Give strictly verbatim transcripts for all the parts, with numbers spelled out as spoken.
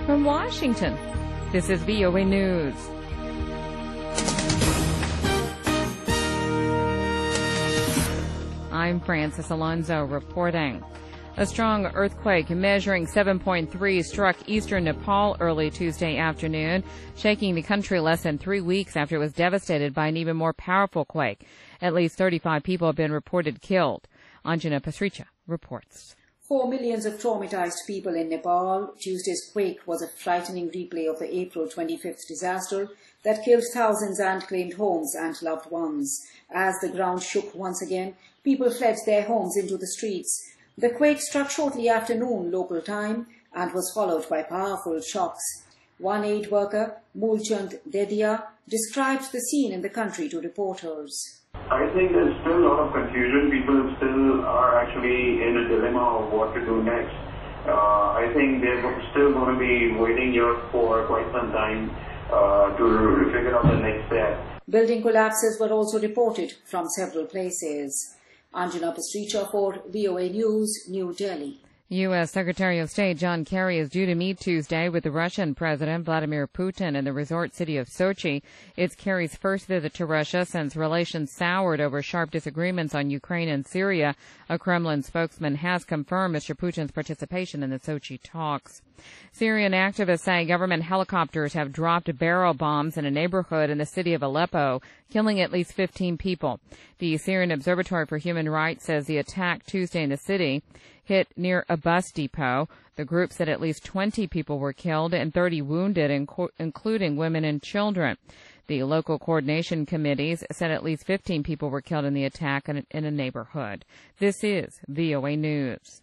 From Washington, this is V O A News. I'm Francis Alonso reporting. A strong earthquake measuring seven point three struck eastern Nepal early Tuesday afternoon, shaking the country less than three weeks after it was devastated by an even more powerful quake. At least thirty-five people have been reported killed. Anjana Pasricha reports. For millions of traumatized people in Nepal, Tuesday's quake was a frightening replay of the April twenty-fifth disaster that killed thousands and claimed homes and loved ones. As the ground shook once again, people fled their homes into the streets. The quake struck shortly after noon local time and was followed by powerful shocks. One aid worker, Mulchand Dedia, described the scene in the country to reporters. I think there's still a lot of confusion. People still are actually in a dilemma of what to do next. Uh, I think they're still going to be waiting here for quite some time uh, to figure out the next step. Building collapses were also reported from several places. Anjana Pasricha for V O A News, New Delhi. U S. Secretary of State John Kerry is due to meet Tuesday with the Russian President Vladimir Putin in the resort city of Sochi. It's Kerry's first visit to Russia since relations soured over sharp disagreements on Ukraine and Syria. A Kremlin spokesman has confirmed Mister Putin's participation in the Sochi talks. Syrian activists say government helicopters have dropped barrel bombs in a neighborhood in the city of Aleppo, killing at least fifteen people. The Syrian Observatory for Human Rights says the attack Tuesday in the city hit near a bus depot. The group said at least twenty people were killed and thirty wounded, inc- including women and children. The local coordination committees said at least fifteen people were killed in the attack in a, in a neighborhood. This is V O A News.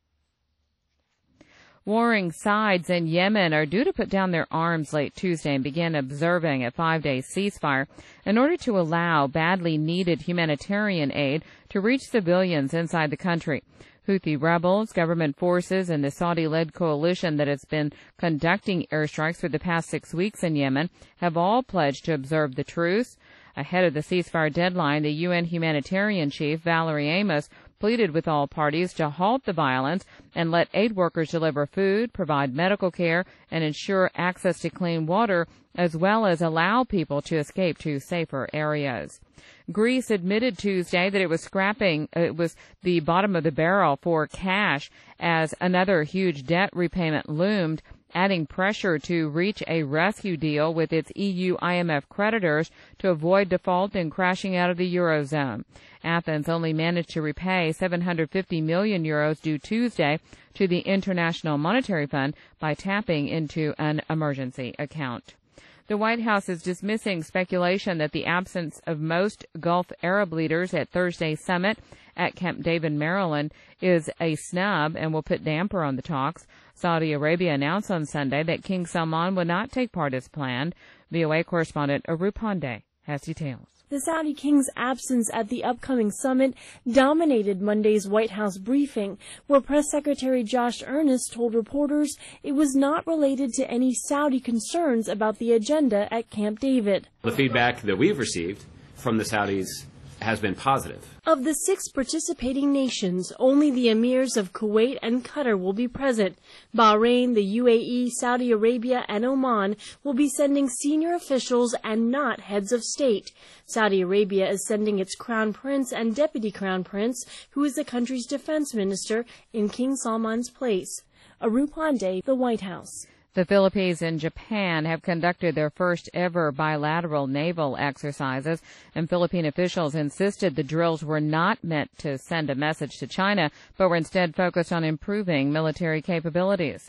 Warring sides in Yemen are due to put down their arms late Tuesday and begin observing a five-day ceasefire in order to allow badly needed humanitarian aid to reach civilians inside the country. Houthi rebels, government forces, and the Saudi-led coalition that has been conducting airstrikes for the past six weeks in Yemen have all pledged to observe the truce. Ahead of the ceasefire deadline, the U N humanitarian chief, Valerie Amos, pleaded with all parties to halt the violence and let aid workers deliver food, provide medical care, and ensure access to clean water, as well as allow people to escape to safer areas. Greece admitted Tuesday that it was scrapping, uh, it was the bottom of the barrel for cash as another huge debt repayment loomed, adding pressure to reach a rescue deal with its E U I M F creditors to avoid default and crashing out of the Eurozone. Athens only managed to repay seven hundred fifty million euros due Tuesday to the International Monetary Fund by tapping into an emergency account. The White House is dismissing speculation that the absence of most Gulf Arab leaders at Thursday's summit at Camp David, Maryland, is a snub and will put damper on the talks. Saudi Arabia announced on Sunday that King Salman would not take part as planned. V O A correspondent Arup Pandey has details. The Saudi king's absence at the upcoming summit dominated Monday's White House briefing, where Press Secretary Josh Earnest told reporters it was not related to any Saudi concerns about the agenda at Camp David. The feedback that we've received from the Saudis has been positive. Of the six participating nations, only the emirs of Kuwait and Qatar will be present. Bahrain, the U A E, Saudi Arabia, and Oman will be sending senior officials and not heads of state. Saudi Arabia is sending its crown prince and deputy crown prince, who is the country's defense minister, in King Salman's place. Arup Pandey, the White House. The Philippines and Japan have conducted their first ever bilateral naval exercises, and Philippine officials insisted the drills were not meant to send a message to China, but were instead focused on improving military capabilities.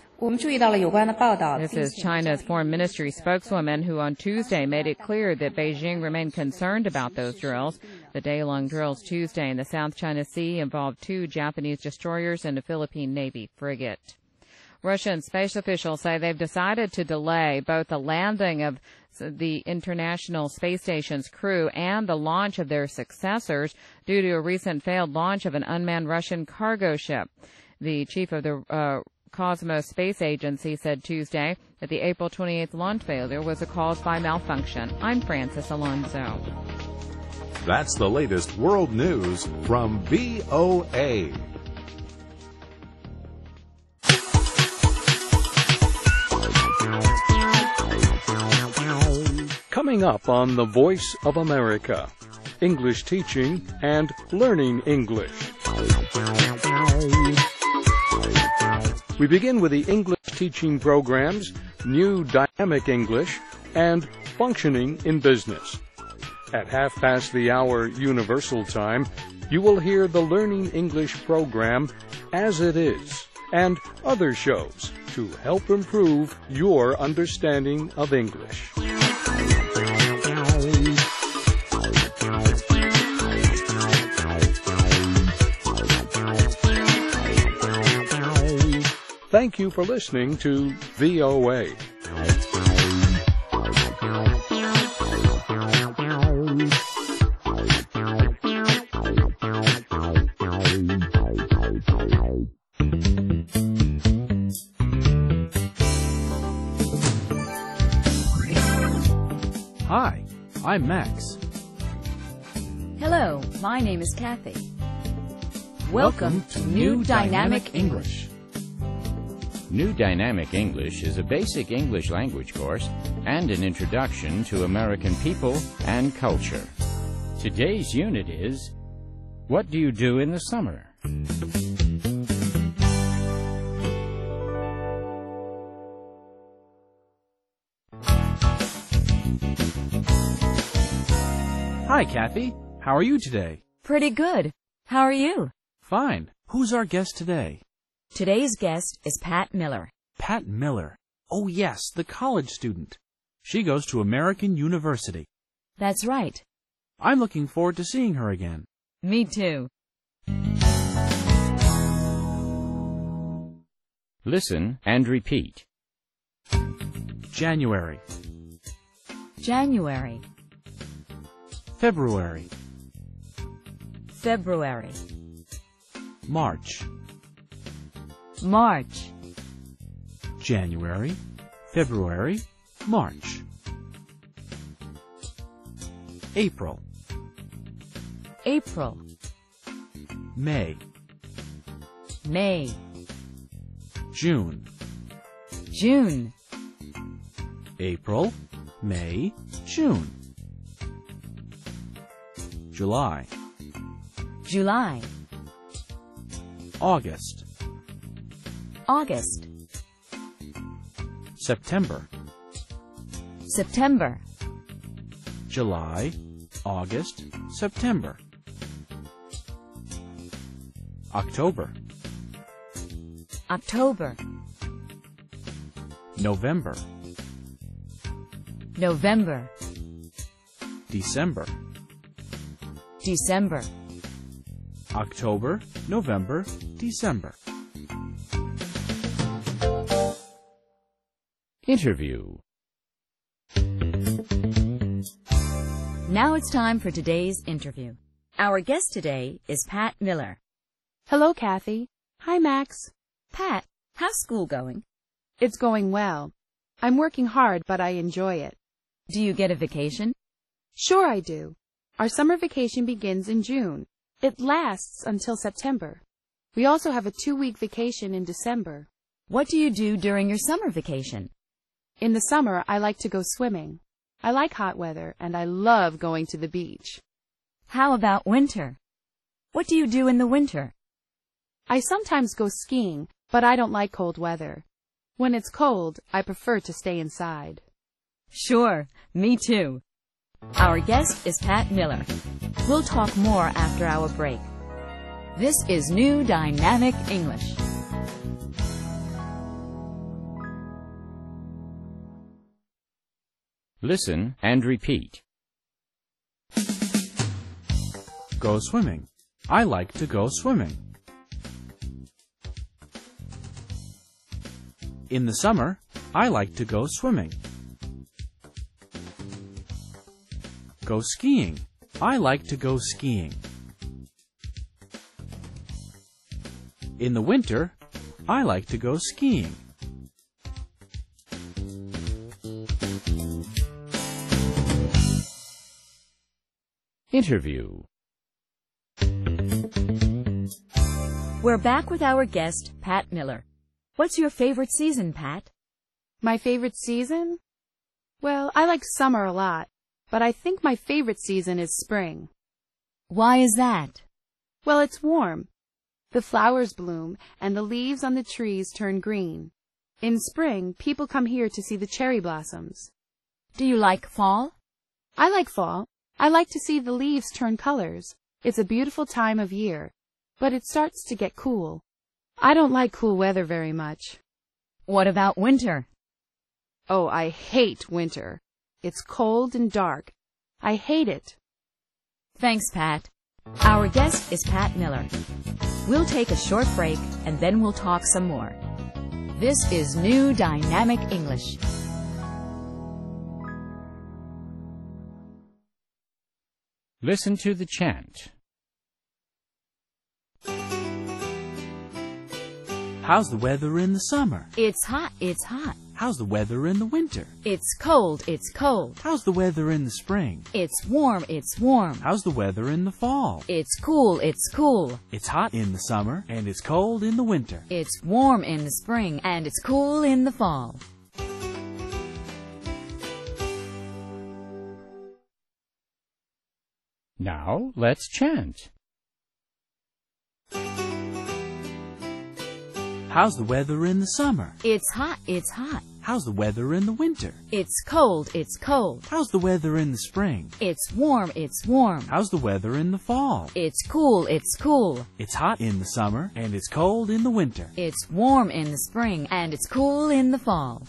This is China's foreign ministry spokeswoman, who on Tuesday made it clear that Beijing remained concerned about those drills. The day-long drills Tuesday in the South China Sea involved two Japanese destroyers and a Philippine Navy frigate. Russian space officials say they've decided to delay both the landing of the International Space Station's crew and the launch of their successors due to a recent failed launch of an unmanned Russian cargo ship. The chief of the uh, Cosmos Space Agency said Tuesday that the April twenty-eighth launch failure was caused by malfunction. I'm Francis Alonso. That's the latest world news from V O A. Coming up on The Voice of America, English teaching and learning English. We begin with the English teaching programs, New Dynamic English, and Functioning in Business. At half past the hour Universal Time, you will hear the Learning English program, As It Is, and other shows to help improve your understanding of English. Thank you for listening to V O A. Hi, I'm Max. Hello, my name is Kathy. Welcome, Welcome to New Dynamic English. New Dynamic English is a basic English language course and an introduction to American people and culture. Today's unit is, What do you do in the summer? Hi, Kathy. How are you today? Pretty good. How are you? Fine. Who's our guest today? Today's guest is Pat Miller. Pat Miller. Oh, yes, the college student. She goes to American University. That's right. I'm looking forward to seeing her again. Me too. Listen and repeat. January, January, February, February, March, March, January, February, March, April, April, May, May, June, June, April, May, June, July, July, August, August, September, September, July, August, September, October, October, November, November, December, December, October, November, December. Interview. Now it's time for today's interview. Our guest today is Pat Miller. Hello, Kathy. Hi, Max. Pat, how's school going? It's going well. I'm working hard, but I enjoy it. Do you get a vacation? Sure I do. Our summer vacation begins in June. It lasts until September. We also have a two-week vacation in December. What do you do during your summer vacation? In the summer, I like to go swimming. I like hot weather, and I love going to the beach. How about winter? What do you do in the winter? I sometimes go skiing, but I don't like cold weather. When it's cold, I prefer to stay inside. Sure, me too. Our guest is Pat Miller. We'll talk more after our break. This is New Dynamic English. Listen and repeat. Go swimming. I like to go swimming. In the summer, I like to go swimming. Go skiing. I like to go skiing. In the winter, I like to go skiing. Interview. We're back with our guest, Pat Miller. What's your favorite season, Pat? My favorite season? Well, I like summer a lot. but I think my favorite season is spring. Why is that? Well, it's warm. The flowers bloom and the leaves on the trees turn green. In spring, people come here to see the cherry blossoms. Do you like fall? I like fall. I like to see the leaves turn colors. It's a beautiful time of year, but it starts to get cool. I don't like cool weather very much. What about winter? Oh, I hate winter. It's cold and dark. I hate it. Thanks, Pat. Our guest is Pat Miller. We'll take a short break and then we'll talk some more. This is New Dynamic English. Listen to the chant. How's the weather in the summer? It's hot, it's hot. How's the weather in the winter? It's cold, it's cold. How's the weather in the spring? It's warm, it's warm. How's the weather in the fall? It's cool, it's cool. It's hot in the summer, and it's cold in the winter. It's warm in the spring, and it's cool in the fall. Now let's chant. How's the weather in the summer? It's hot, it's hot. How's the weather in the winter? It's cold, it's cold. How's the weather in the spring? It's warm, it's warm. How's the weather in the fall? It's cool, it's cool. It's hot in the summer, and it's cold in the winter. It's warm in the spring, and it's cool in the fall.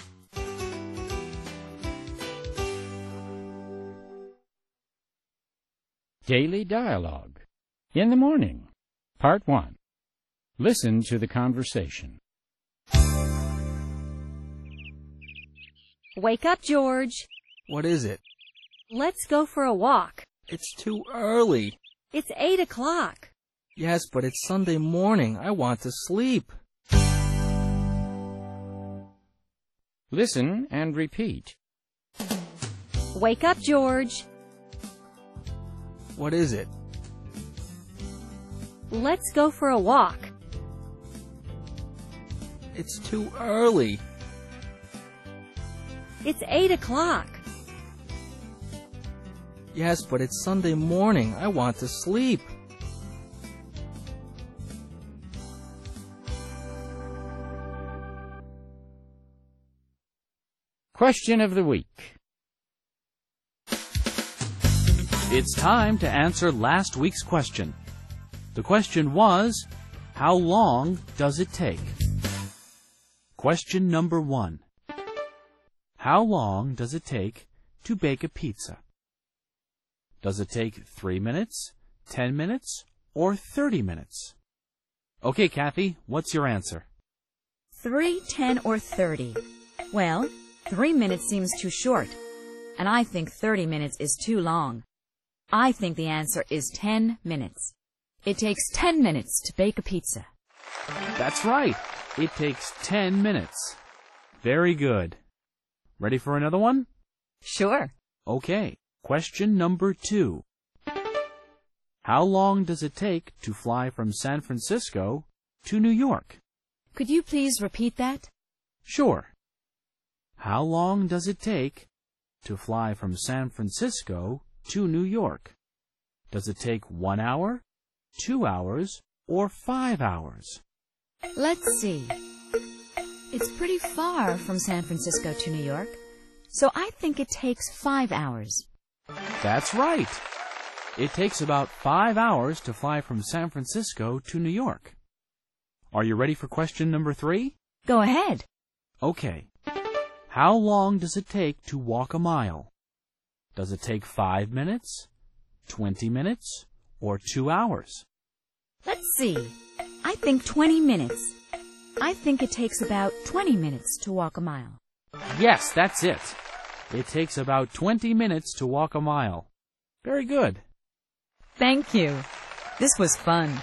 Daily Dialogue. In the morning. Part one. Listen to the conversation. Wake up, George. What is it? Let's go for a walk. It's too early. It's eight o'clock. Yes, but it's Sunday morning. I want to sleep. Listen and repeat. Wake up, George. What is it? Let's go for a walk. It's too early. It's eight o'clock. Yes, but it's Sunday morning. I want to sleep. Question of the week. It's time to answer last week's question. The question was, how long does it take? Question number one. How long does it take to bake a pizza? Does it take three minutes, ten minutes, or thirty minutes? Okay, Kathy, what's your answer? Three, ten, or thirty. Well, three minutes seems too short, and I think thirty minutes is too long. I think the answer is ten minutes. It takes ten minutes to bake a pizza. That's right. It takes ten minutes. Very good. Ready for another one? Sure. Okay. Question number two. How long does it take to fly from San Francisco to New York? Could you please repeat that? Sure. How long does it take to fly from San Francisco to New York? Does it take one hour, two hours, or five hours? Let's see. It's pretty far from San Francisco to New York, so I think it takes five hours. That's right. It takes about five hours to fly from San Francisco to New York. Are you ready for question number three? Go ahead. Okay. How long does it take to walk a mile? Does it take five minutes, twenty minutes, or two hours? Let's see. I think twenty minutes. I think it takes about twenty minutes to walk a mile. Yes, that's it. It takes about twenty minutes to walk a mile. Very good. Thank you. This was fun.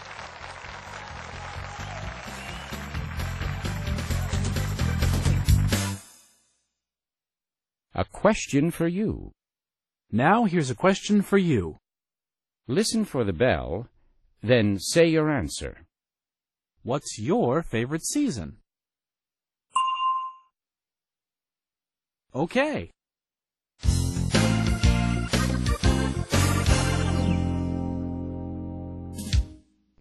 A question for you. Now here's a question for you. Listen for the bell, then say your answer. What's your favorite season? Okay.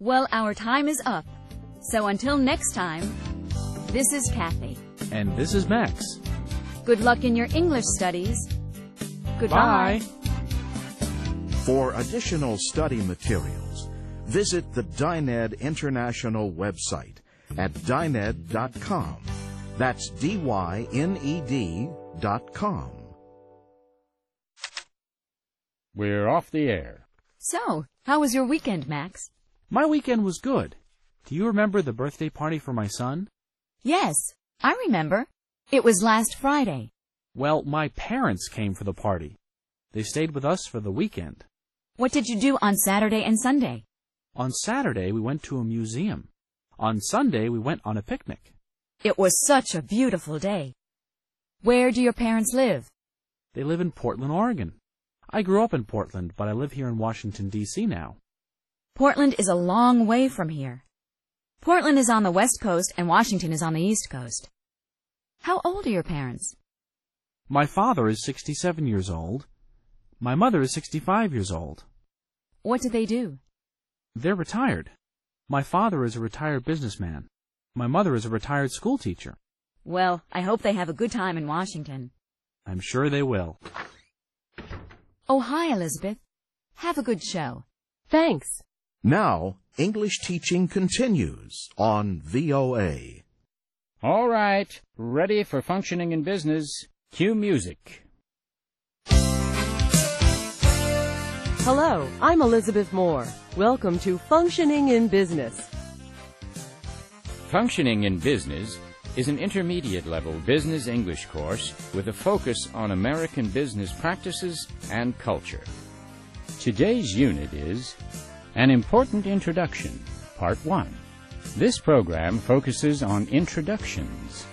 Well, our time is up. So until next time, this is Kathy. And this is Max. Good luck in your English studies. Goodbye. Bye. For additional study materials, visit the Dyned International website at dyned dot com. That's D Y N E D dot com. We're off the air. So, how was your weekend, Max? My weekend was good. Do you remember the birthday party for my son? Yes, I remember. It was last Friday. Well, my parents came for the party. They stayed with us for the weekend. What did you do on Saturday and Sunday? On Saturday, we went to a museum. On Sunday, we went on a picnic. It was such a beautiful day. Where do your parents live? They live in Portland, Oregon. I grew up in Portland, but I live here in Washington, D C now. Portland is a long way from here. Portland is on the west coast and Washington is on the east coast. How old are your parents? My father is sixty-seven years old. My mother is sixty-five years old. What do they do? They're retired. My father is a retired businessman. My mother is a retired school teacher. Well, I hope they have a good time in Washington. I'm sure they will. Oh, hi, Elizabeth. Have a good show. Thanks. Now, English teaching continues on V O A. All right, ready for functioning in business. Cue music. Hello, I'm Elizabeth Moore. Welcome to Functioning in Business. Functioning in Business is an intermediate-level business English course with a focus on American business practices and culture. Today's unit is An Important Introduction, Part one. This program focuses on introductions.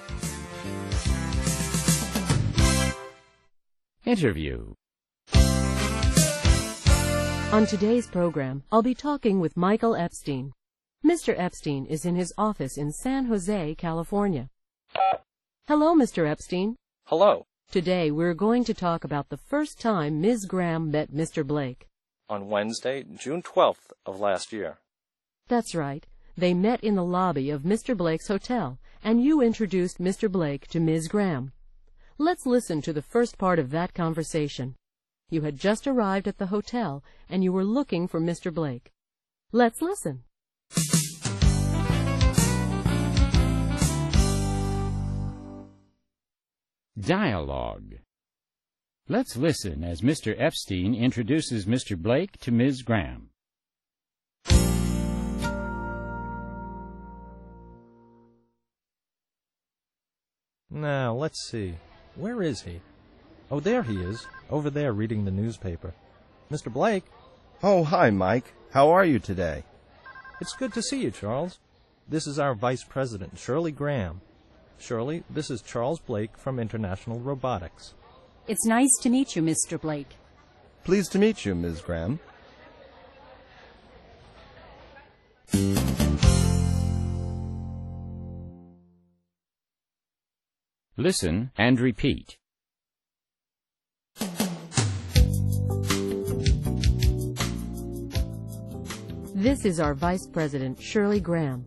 Interview. On today's program, I'll be talking with Michael Epstein. Mister Epstein is in his office in San Jose, California. Hello, Mister Epstein. Hello. Today we're going to talk about the first time Miz Graham met Mister Blake. On Wednesday, June twelfth of last year. That's right. They met in the lobby of Mister Blake's hotel, and you introduced Mister Blake to Miz Graham. Let's listen to the first part of that conversation. You had just arrived at the hotel, and you were looking for Mister Blake. Let's listen. Dialogue. Let's listen as Mister Epstein introduces Mister Blake to Miz Graham. Now, let's see. Where is he? Oh, there he is, over there reading the newspaper. Mister Blake? Oh, hi, Mike. How are you today? It's good to see you, Charles. This is our Vice President, Shirley Graham. Shirley, this is Charles Blake from International Robotics. It's nice to meet you, Mister Blake. Pleased to meet you, Miz Graham. Listen and repeat. This is our Vice President, Shirley Graham.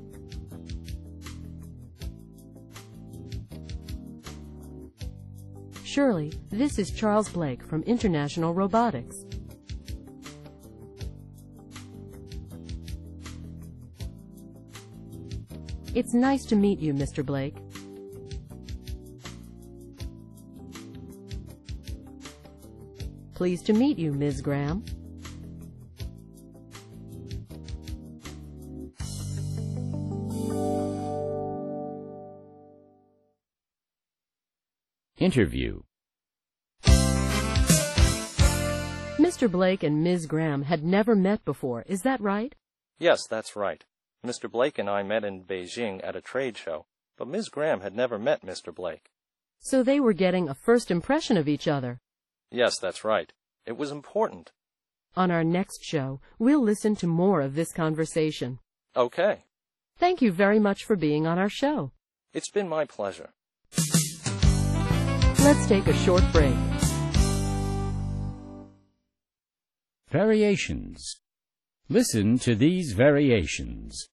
Shirley, this is Charles Blake from International Robotics. It's nice to meet you, Mister Blake. Pleased to meet you, Miz Graham. Interview. Mister Blake and Miz Graham had never met before, is that right? Yes, that's right. Mister Blake and I met in Beijing at a trade show, but Miz Graham had never met Mister Blake. So they were getting a first impression of each other. Yes, that's right. It was important. On our next show, we'll listen to more of this conversation. Okay. Thank you very much for being on our show. It's been my pleasure. Let's take a short break. Variations. Listen to these variations.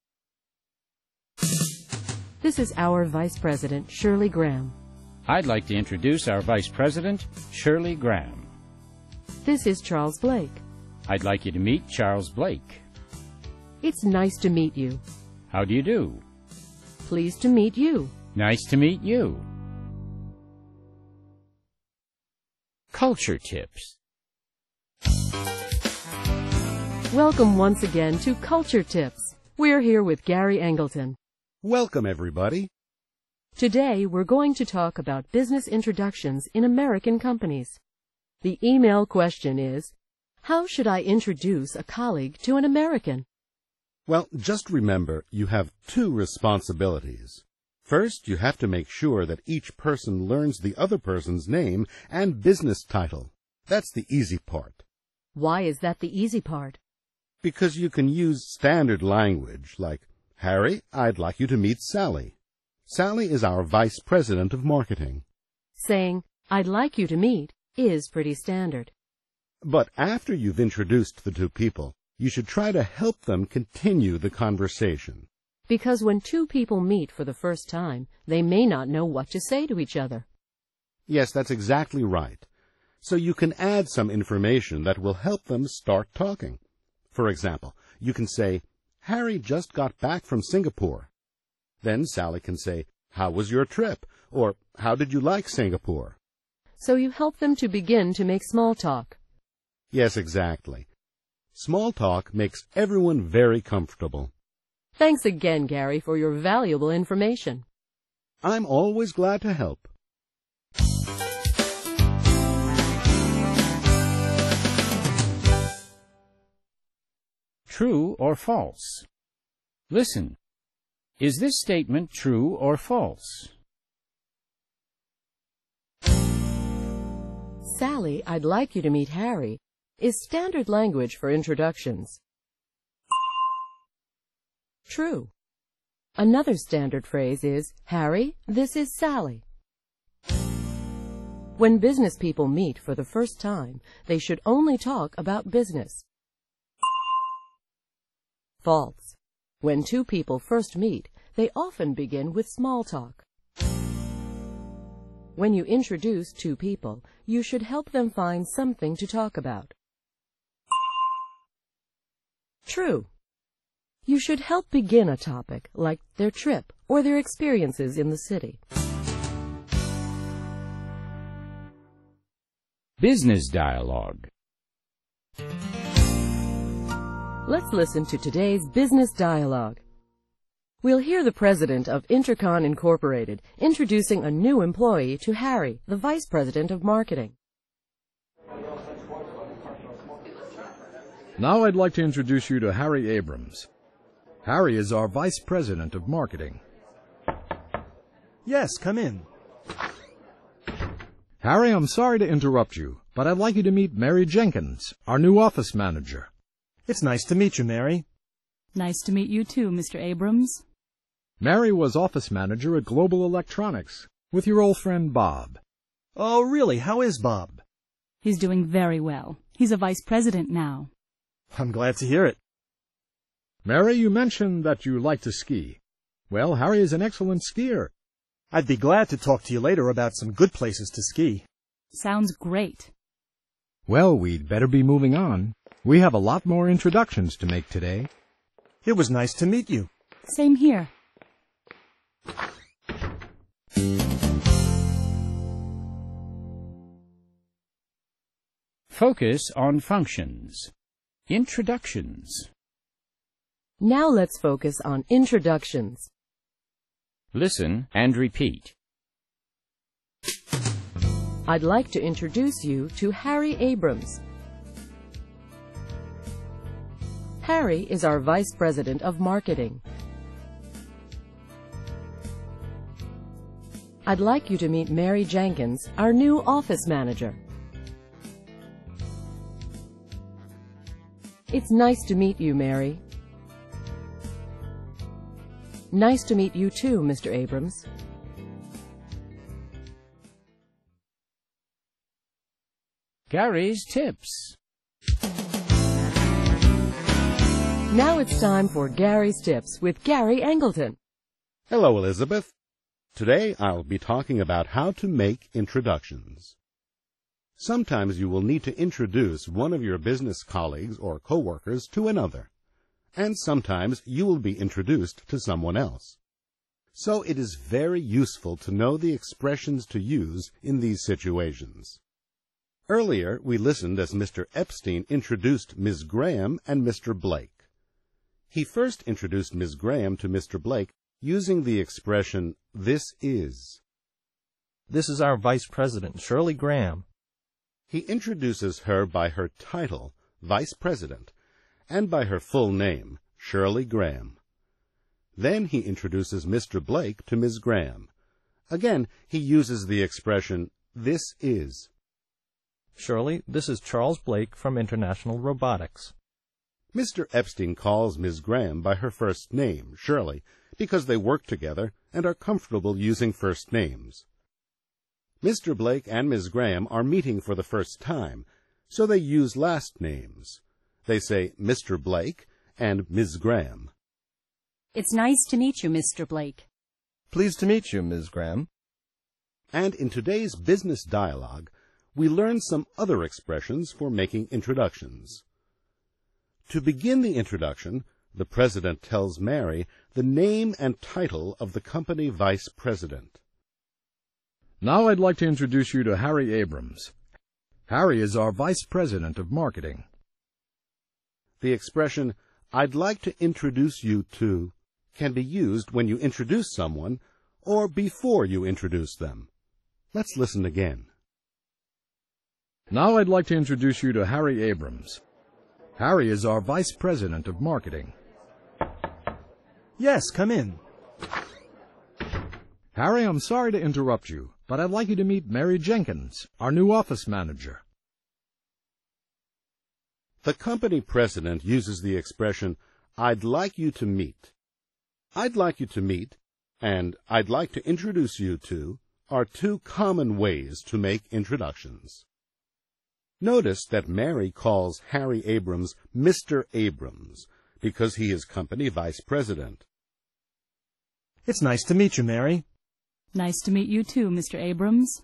This is our Vice President, Shirley Graham. I'd like to introduce our Vice President, Shirley Graham. This is Charles Blake. I'd like you to meet Charles Blake. It's nice to meet you. How do you do? Pleased to meet you. Nice to meet you. Culture Tips. Welcome once again to Culture Tips. We're here with Gary Angleton. Welcome, everybody. Today, we're going to talk about business introductions in American companies. The email question is, how should I introduce a colleague to an American? Well, just remember, you have two responsibilities. First, you have to make sure that each person learns the other person's name and business title. That's the easy part. Why is that the easy part? Because you can use standard language like, Harry, I'd like you to meet Sally. Sally is our Vice President of Marketing. Saying, I'd like you to meet, is pretty standard. But after you've introduced the two people, you should try to help them continue the conversation. Because when two people meet for the first time, they may not know what to say to each other. Yes, that's exactly right. So you can add some information that will help them start talking. For example, you can say, Harry just got back from Singapore. Then Sally can say, how was your trip? Or, how did you like Singapore? So you help them to begin to make small talk. Yes, exactly. Small talk makes everyone very comfortable. Thanks again, Gary, for your valuable information. I'm always glad to help. True or false? Listen. Is this statement true or false? Sally, I'd like you to meet Harry, is standard language for introductions. True. Another standard phrase is, Harry, this is Sally. When business people meet for the first time, they should only talk about business. False. When two people first meet, they often begin with small talk. When you introduce two people, you should help them find something to talk about. True. You should help begin a topic, like their trip or their experiences in the city. Business dialogue. Let's listen to today's business dialogue. We'll hear the president of Intercon Incorporated introducing a new employee to Harry, the vice president of marketing. Now I'd like to introduce you to Harry Abrams. Harry is our vice president of marketing. Yes, come in. Harry, I'm sorry to interrupt you, but I'd like you to meet Mary Jenkins, our new office manager. It's nice to meet you, Mary. Nice to meet you too, Mister Abrams. Mary was office manager at Global Electronics with your old friend Bob. Oh, really? How is Bob? He's doing very well. He's a vice president now. I'm glad to hear it. Mary, you mentioned that you like to ski. Well, Harry is an excellent skier. I'd be glad to talk to you later about some good places to ski. Sounds great. Well, we'd better be moving on. We have a lot more introductions to make today. It was nice to meet you. Same here. Focus on functions. Introductions. Now let's focus on introductions. Listen and repeat. I'd like to introduce you to Harry Abrams. Harry is our vice president of marketing. I'd like you to meet Mary Jenkins, our new office manager. It's nice to meet you, Mary. Nice to meet you too, Mister Abrams. Gary's tips. Now it's time for Gary's Tips with Gary Angleton. Hello, Elizabeth. Today I'll be talking about how to make introductions. Sometimes you will need to introduce one of your business colleagues or coworkers to another, and sometimes you will be introduced to someone else. So it is very useful to know the expressions to use in these situations. Earlier, we listened as Mister Epstein introduced Miz Graham and Mister Blake. He first introduced Miz Graham to Mister Blake using the expression, "this is." This is our Vice President, Shirley Graham. He introduces her by her title, Vice President, and by her full name, Shirley Graham. Then he introduces Mister Blake to Miz Graham. Again, he uses the expression, "this is." Shirley, this is Charles Blake from International Robotics. Mister Epstein calls Miz Graham by her first name, Shirley, because they work together and are comfortable using first names. Mister Blake and Miz Graham are meeting for the first time, so they use last names. They say Mister Blake and Miz Graham. It's nice to meet you, Mister Blake. Pleased to meet you, Miz Graham. And in today's business dialogue, we learn some other expressions for making introductions. To begin the introduction, the president tells Mary the name and title of the company vice president. Now I'd like to introduce you to Harry Abrams. Harry is our vice president of marketing. The expression, "I'd like to introduce you to," can be used when you introduce someone or before you introduce them. Let's listen again. Now I'd like to introduce you to Harry Abrams. Harry is our vice president of marketing. Yes, come in. Harry, I'm sorry to interrupt you, but I'd like you to meet Mary Jenkins, our new office manager. The company president uses the expression, "I'd like you to meet." "I'd like you to meet" and "I'd like to introduce you to" are two common ways to make introductions. Notice that Mary calls Harry Abrams Mister Abrams because he is company vice president. It's nice to meet you, Mary. Nice to meet you too, Mister Abrams.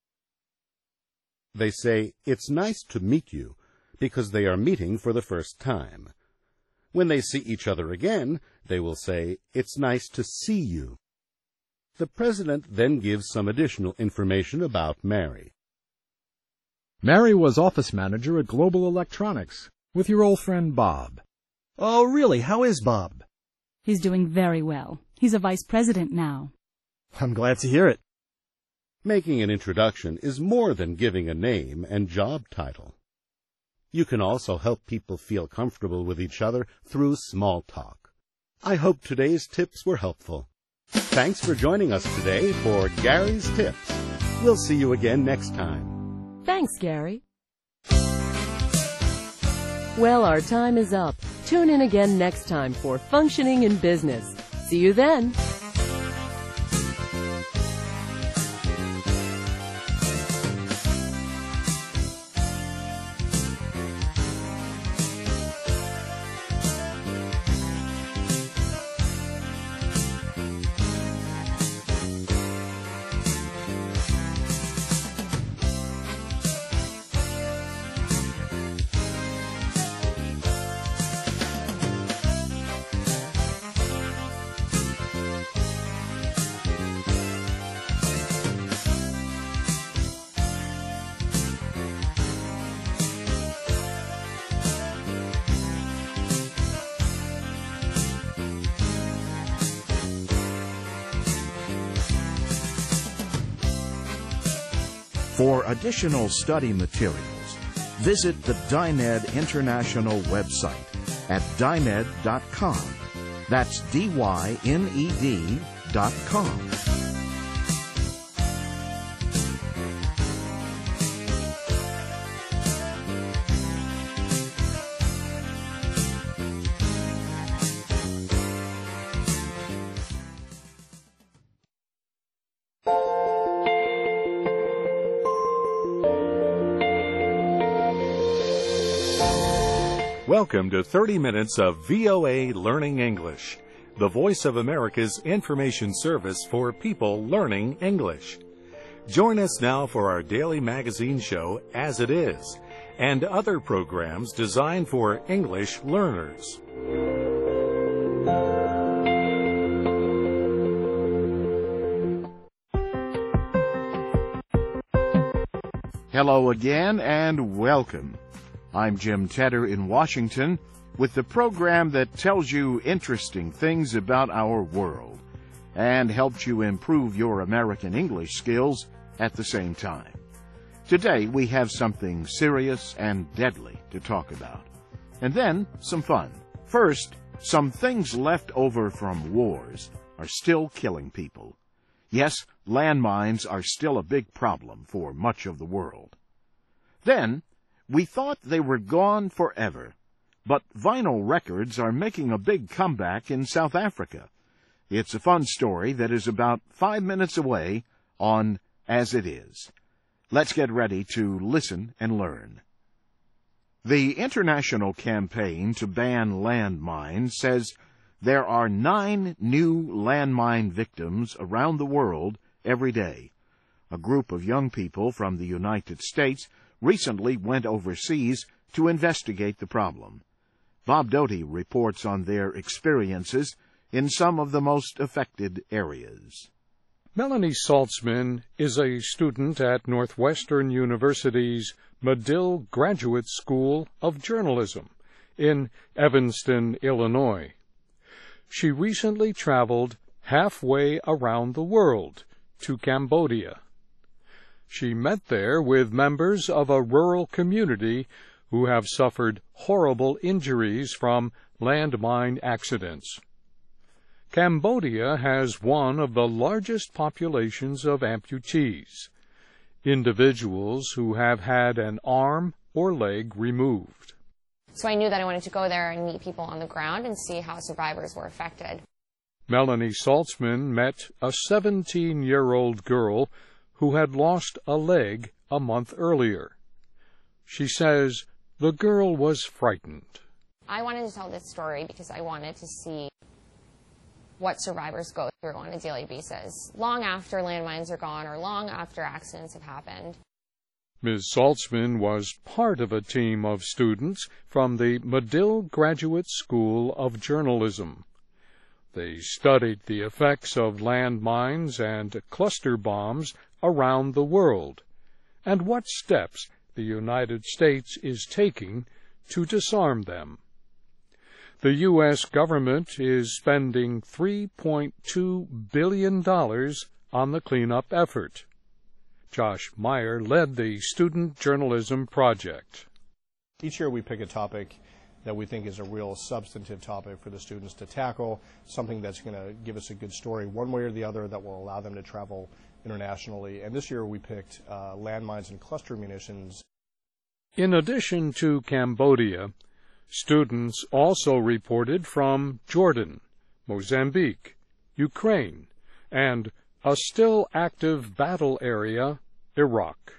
They say, "It's nice to meet you," because they are meeting for the first time. When they see each other again, they will say, "It's nice to see you." The president then gives some additional information about Mary. Mary was office manager at Global Electronics with your old friend Bob. Oh, really? How is Bob? He's doing very well. He's a vice president now. I'm glad to hear it. Making an introduction is more than giving a name and job title. You can also help people feel comfortable with each other through small talk. I hope today's tips were helpful. Thanks for joining us today for Gary's Tips. We'll see you again next time. Thanks, Gary. Well, our time is up. Tune in again next time for Functioning in Business. See you then. For additional study materials, visit the Dyned International website at dyned dot com. That's D Y N E D dot com. Welcome to thirty minutes of V O A Learning English, the Voice of America's information service for people learning English. Join us now for our daily magazine show, As It Is, and other programs designed for English learners. Hello again and welcome. I'm Jim Tedder in Washington with the program that tells you interesting things about our world and helps you improve your American English skills at the same time. Today we have something serious and deadly to talk about. And then some fun. First, some things left over from wars are still killing people. Yes, landmines are still a big problem for much of the world. Then, we thought they were gone forever, but vinyl records are making a big comeback in South Africa. It's a fun story that is about five minutes away on As It Is. Let's get ready to listen and learn. The international campaign to ban landmines says there are nine new landmine victims around the world every day. A group of young people from the United States recently went overseas to investigate the problem. Bob Doty reports on their experiences in some of the most affected areas. Melanie Saltzman is a student at Northwestern University's Medill Graduate School of Journalism in Evanston, Illinois. She recently traveled halfway around the world to Cambodia. She met there with members of a rural community who have suffered horrible injuries from landmine accidents. Cambodia has one of the largest populations of amputees, individuals who have had an arm or leg removed. So I knew that I wanted to go there and meet people on the ground and see how survivors were affected. Melanie Saltzman met a seventeen-year-old girl who had lost a leg a month earlier. She says the girl was frightened. I wanted to tell this story because I wanted to see what survivors go through on a daily basis, long after landmines are gone or long after accidents have happened. Miz Saltzman was part of a team of students from the Medill Graduate School of Journalism. They studied the effects of landmines and cluster bombs around the world, and what steps the United States is taking to disarm them. The U S government is spending three point two billion dollars on the cleanup effort. Josh Meyer led the student journalism project. Each year we pick a topic that we think is a real substantive topic for the students to tackle, something that's going to give us a good story one way or the other that will allow them to travel internationally. And this year we picked uh, landmines and cluster munitions. In addition to Cambodia, students also reported from Jordan, Mozambique, Ukraine, and a still active battle area, Iraq.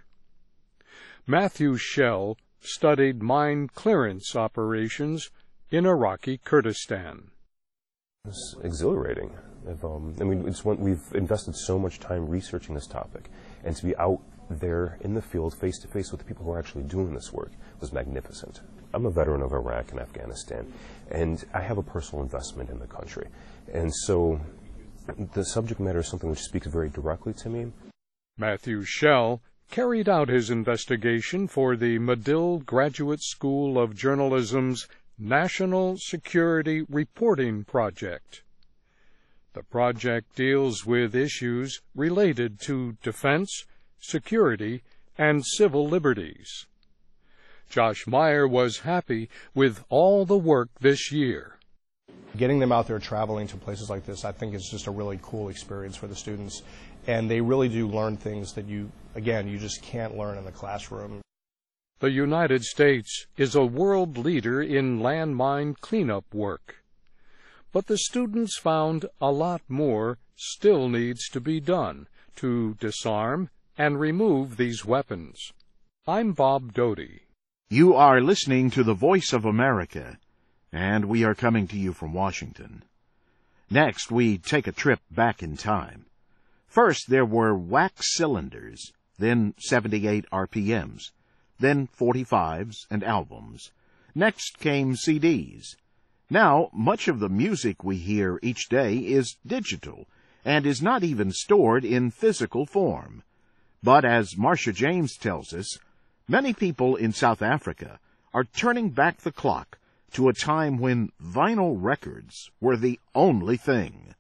Matthew Shell studied mine clearance operations in Iraqi Kurdistan. It's exhilarating. If, um, I mean, it's one, we've invested so much time researching this topic, and to be out there in the field, face to face with the people who are actually doing this work, was magnificent. I'm a veteran of Iraq and Afghanistan, and I have a personal investment in the country. And so the subject matter is something which speaks very directly to me. Matthew Shell carried out his investigation for the Medill Graduate School of Journalism's National Security Reporting Project. The project deals with issues related to defense, security, and civil liberties. Josh Meyer was happy with all the work this year. Getting them out there traveling to places like this, I think, is just a really cool experience for the students. And they really do learn things that you, again, you just can't learn in the classroom. The United States is a world leader in landmine cleanup work. But the students found a lot more still needs to be done to disarm and remove these weapons. I'm Bob Doty. You are listening to the Voice of America, and we are coming to you from Washington. Next, we take a trip back in time. First, there were wax cylinders, then seventy-eight R P Ms, then forty-fives and albums. Next came C Ds. Now, much of the music we hear each day is digital and is not even stored in physical form. But as Marcia James tells us, many people in South Africa are turning back the clock to a time when vinyl records were the only thing.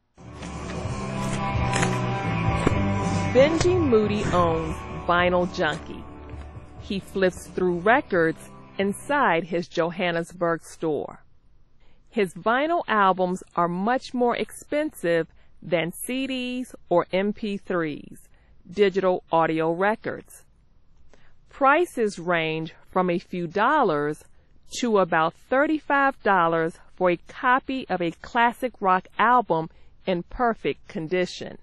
Benji Moody owns Vinyl Junkie. He flips through records inside his Johannesburg store. His vinyl albums are much more expensive than C Ds or M P threes, digital audio records. Prices range from a few dollars to about thirty-five dollars for a copy of a classic rock album in perfect condition.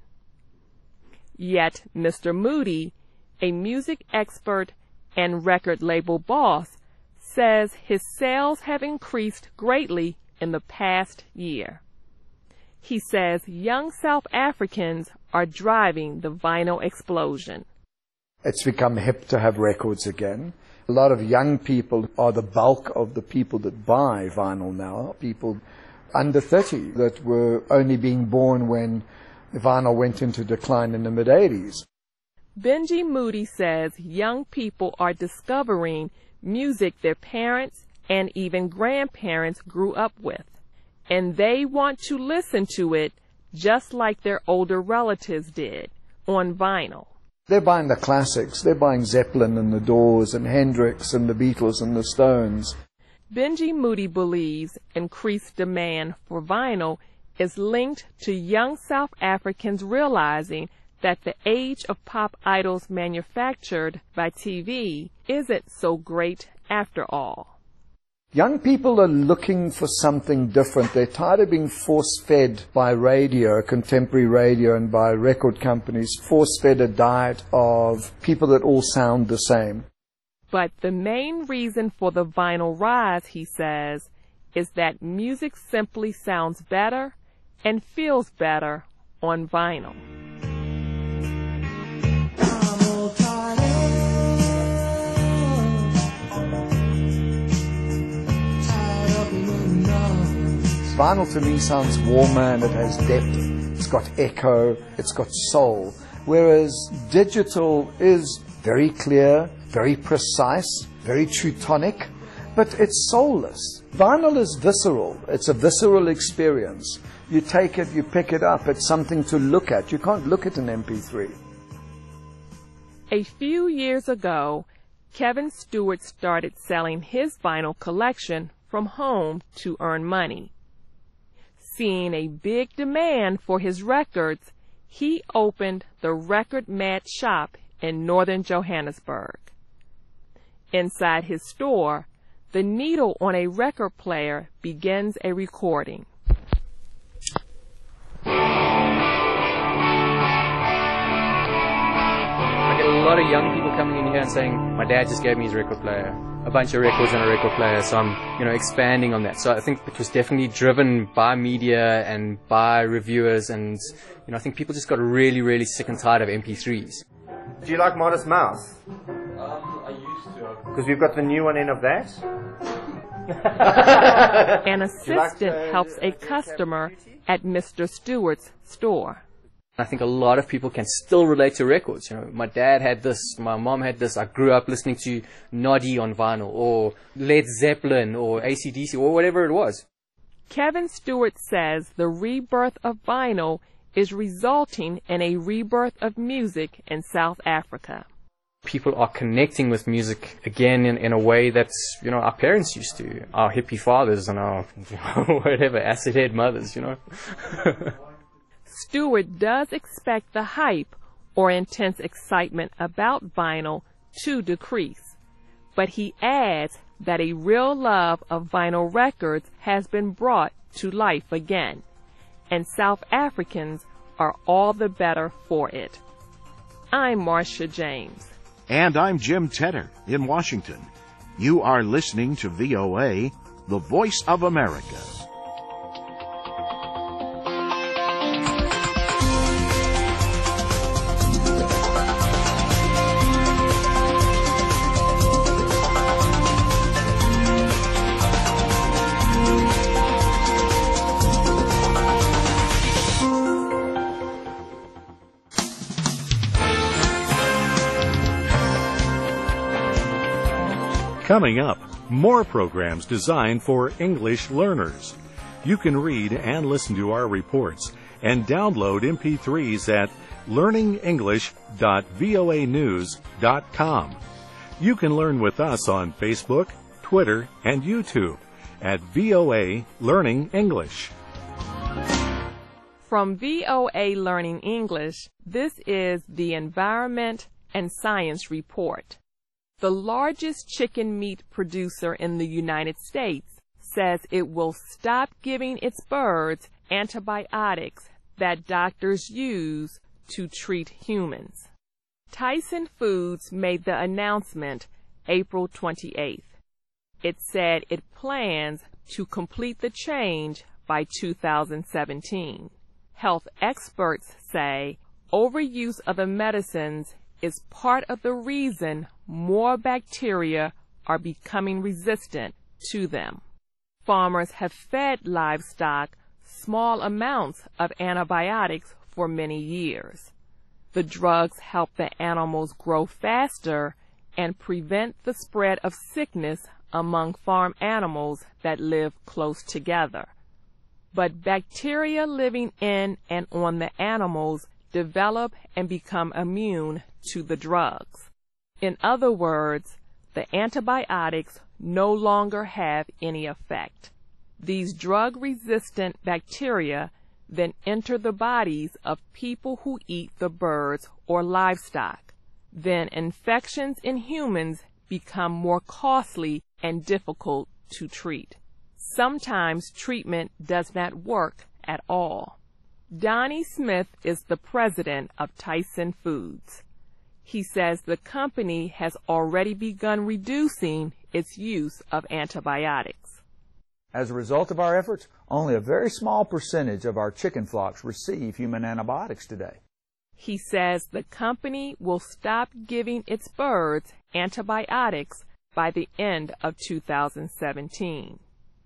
Yet Mister Moody, a music expert and record label boss, says his sales have increased greatly in the past year. He says young South Africans are driving the vinyl explosion. It's become hip to have records again. A lot of young people are the bulk of the people that buy vinyl now, people under thirty that were only being born when vinyl went into decline in the mid-eighties. Benji Moody says young people are discovering music their parents and even grandparents grew up with, and they want to listen to it just like their older relatives did, on vinyl. They're buying the classics. They're buying Zeppelin and the Doors and Hendrix and the Beatles and the Stones. Benji Moody believes increased demand for vinyl is linked to young South Africans realizing that the age of pop idols manufactured by T V isn't so great after all. Young people are looking for something different. They're tired of being force-fed by radio, contemporary radio, and by record companies, force-fed a diet of people that all sound the same. But the main reason for the vinyl rise, he says, is that music simply sounds better and feels better on vinyl. Vinyl to me sounds warmer and it has depth. It's got echo, it's got soul. Whereas digital is very clear, very precise, very Teutonic, but it's soulless. Vinyl is visceral. It's a visceral experience. You take it, you pick it up. It's something to look at. You can't look at an M P three. A few years ago, Kevin Stewart started selling his vinyl collection from home to earn money. Seeing a big demand for his records, he opened the Record Mad shop in northern Johannesburg. Inside his store, the needle on a record player begins a recording. I get a lot of young people coming in here and saying, my dad just gave me his record player. A bunch of records on a record player, so I'm, you know, expanding on that. So I think it was definitely driven by media and by reviewers, and, you know, I think people just got really, really sick and tired of M P threes. Do you like Modest Mouse? Um, I used to. Because we've got the new one in of that. An assistant like helps a customer at Mister Stewart's store. I think a lot of people can still relate to records. You know, my dad had this, my mom had this. I grew up listening to Noddy on vinyl, or Led Zeppelin, or A C D C, or whatever it was. Kevin Stewart says the rebirth of vinyl is resulting in a rebirth of music in South Africa. People are connecting with music again in, in a way that's, you know, our parents used to, our hippie fathers and our whatever, acid head mothers, you know. Stewart does expect the hype or intense excitement about vinyl to decrease, but he adds that a real love of vinyl records has been brought to life again, and South Africans are all the better for it. I'm Marcia James. And I'm Jim Tedder in Washington. You are listening to V O A, the voice of America. Coming up, more programs designed for English learners. You can read and listen to our reports and download M P threes at learning english dot voa news dot com. You can learn with us on Facebook, Twitter, and YouTube at V O A Learning English. From V O A Learning English, this is the Environment and Science Report. The largest chicken meat producer in the United States says it will stop giving its birds antibiotics that doctors use to treat humans. Tyson Foods made the announcement April twenty-eighth. It said it plans to complete the change by two thousand seventeen. Health experts say overuse of the medicines is part of the reason more bacteria are becoming resistant to them. Farmers have fed livestock small amounts of antibiotics for many years. The drugs help the animals grow faster and prevent the spread of sickness among farm animals that live close together. But bacteria living in and on the animals develop and become immune to the drugs. In other words, the antibiotics no longer have any effect. These drug-resistant bacteria then enter the bodies of people who eat the birds or livestock. Then infections in humans become more costly and difficult to treat. Sometimes treatment does not work at all. Donnie Smith is the president of Tyson Foods. He says the company has already begun reducing its use of antibiotics. As a result of our efforts, only a very small percentage of our chicken flocks receive human antibiotics today. He says the company will stop giving its birds antibiotics by the end of two thousand seventeen.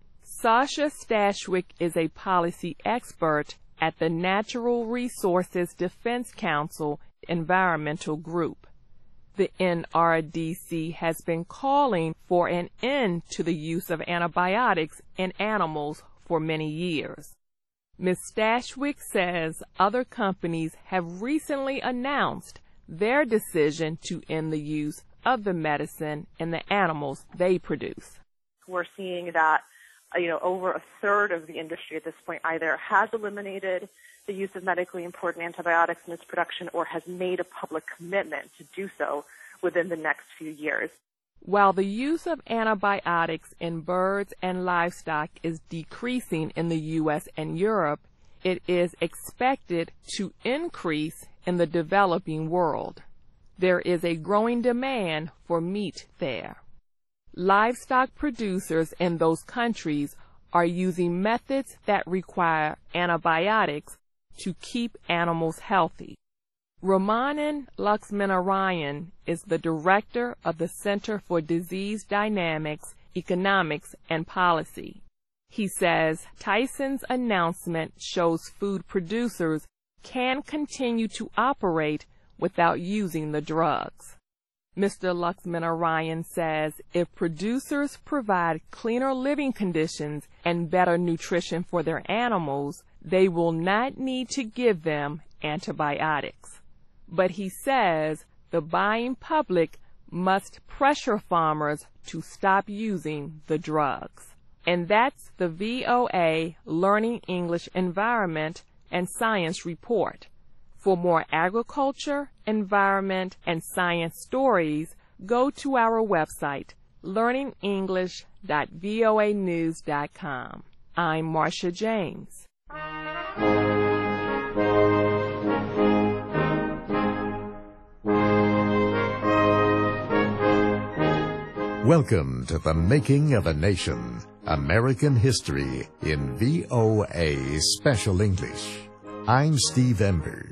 Sasha Stashwick is a policy expert at the Natural Resources Defense Council Environmental Group. The N R D C has been calling for an end to the use of antibiotics in animals for many years. Miz Stashwick says other companies have recently announced their decision to end the use of the medicine in the animals they produce. We're seeing that you know, over a third of the industry at this point either has eliminated the use of medically important antibiotics in its production or has made a public commitment to do so within the next few years. While the use of antibiotics in birds and livestock is decreasing in the U S and Europe, it is expected to increase in the developing world. There is a growing demand for meat there. Livestock producers in those countries are using methods that require antibiotics to keep animals healthy. Ramanan Laxminarayan is the director of the Center for Disease Dynamics, Economics, and Policy. He says Tyson's announcement shows food producers can continue to operate without using the drugs. Mister Laxminarayan says if producers provide cleaner living conditions and better nutrition for their animals, they will not need to give them antibiotics. But he says the buying public must pressure farmers to stop using the drugs. And that's the V O A Learning English Environment and Science Report. For more agriculture, environment, and science stories, go to our website, learning english dot voa news dot com. I'm Marcia James. Welcome to The Making of a Nation, American History in V O A Special English. I'm Steve Ember.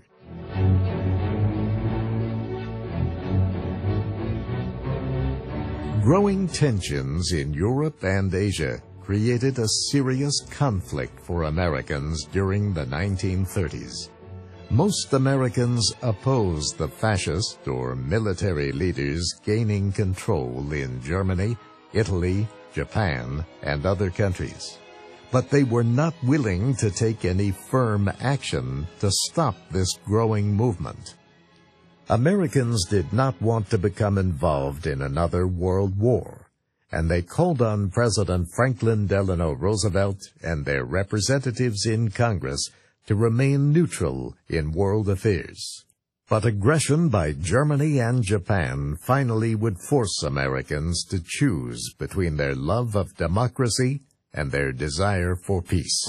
Growing tensions in Europe and Asia created a serious conflict for Americans during the nineteen thirties. Most Americans opposed the fascist or military leaders gaining control in Germany, Italy, Japan, and other countries. But they were not willing to take any firm action to stop this growing movement. Americans did not want to become involved in another world war, and they called on President Franklin Delano Roosevelt and their representatives in Congress to remain neutral in world affairs. But aggression by Germany and Japan finally would force Americans to choose between their love of democracy and their desire for peace.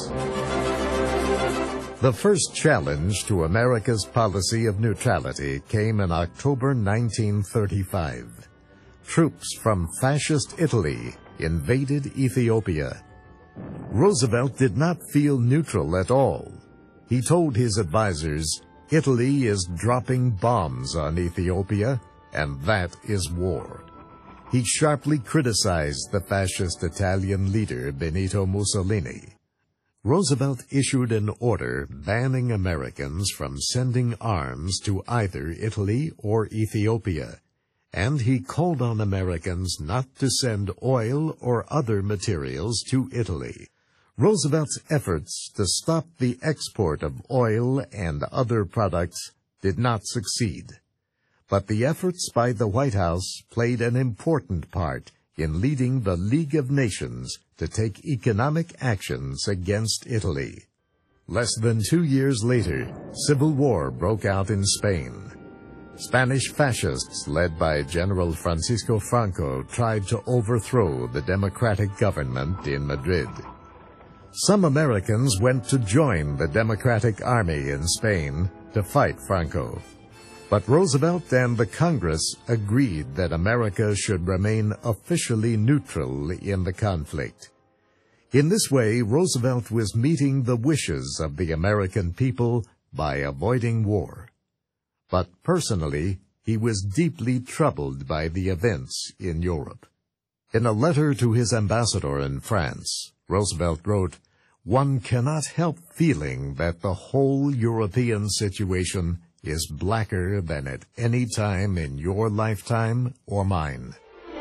The first challenge to America's policy of neutrality came in October nineteen thirty-five. Troops from fascist Italy invaded Ethiopia. Roosevelt did not feel neutral at all. He told his advisers, "Italy is dropping bombs on Ethiopia, and that is war." He sharply criticized the fascist Italian leader Benito Mussolini. Roosevelt issued an order banning Americans from sending arms to either Italy or Ethiopia, and he called on Americans not to send oil or other materials to Italy. Roosevelt's efforts to stop the export of oil and other products did not succeed. But the efforts by the White House played an important part in leading the League of Nations to take economic actions against Italy. Less than two years later, civil war broke out in Spain. Spanish fascists led by General Francisco Franco tried to overthrow the democratic government in Madrid. Some Americans went to join the Democratic Army in Spain to fight Franco. But Roosevelt and the Congress agreed that America should remain officially neutral in the conflict. In this way, Roosevelt was meeting the wishes of the American people by avoiding war. But personally, he was deeply troubled by the events in Europe. In a letter to his ambassador in France, Roosevelt wrote, "One cannot help feeling that the whole European situation is blacker than at any time in your lifetime or mine."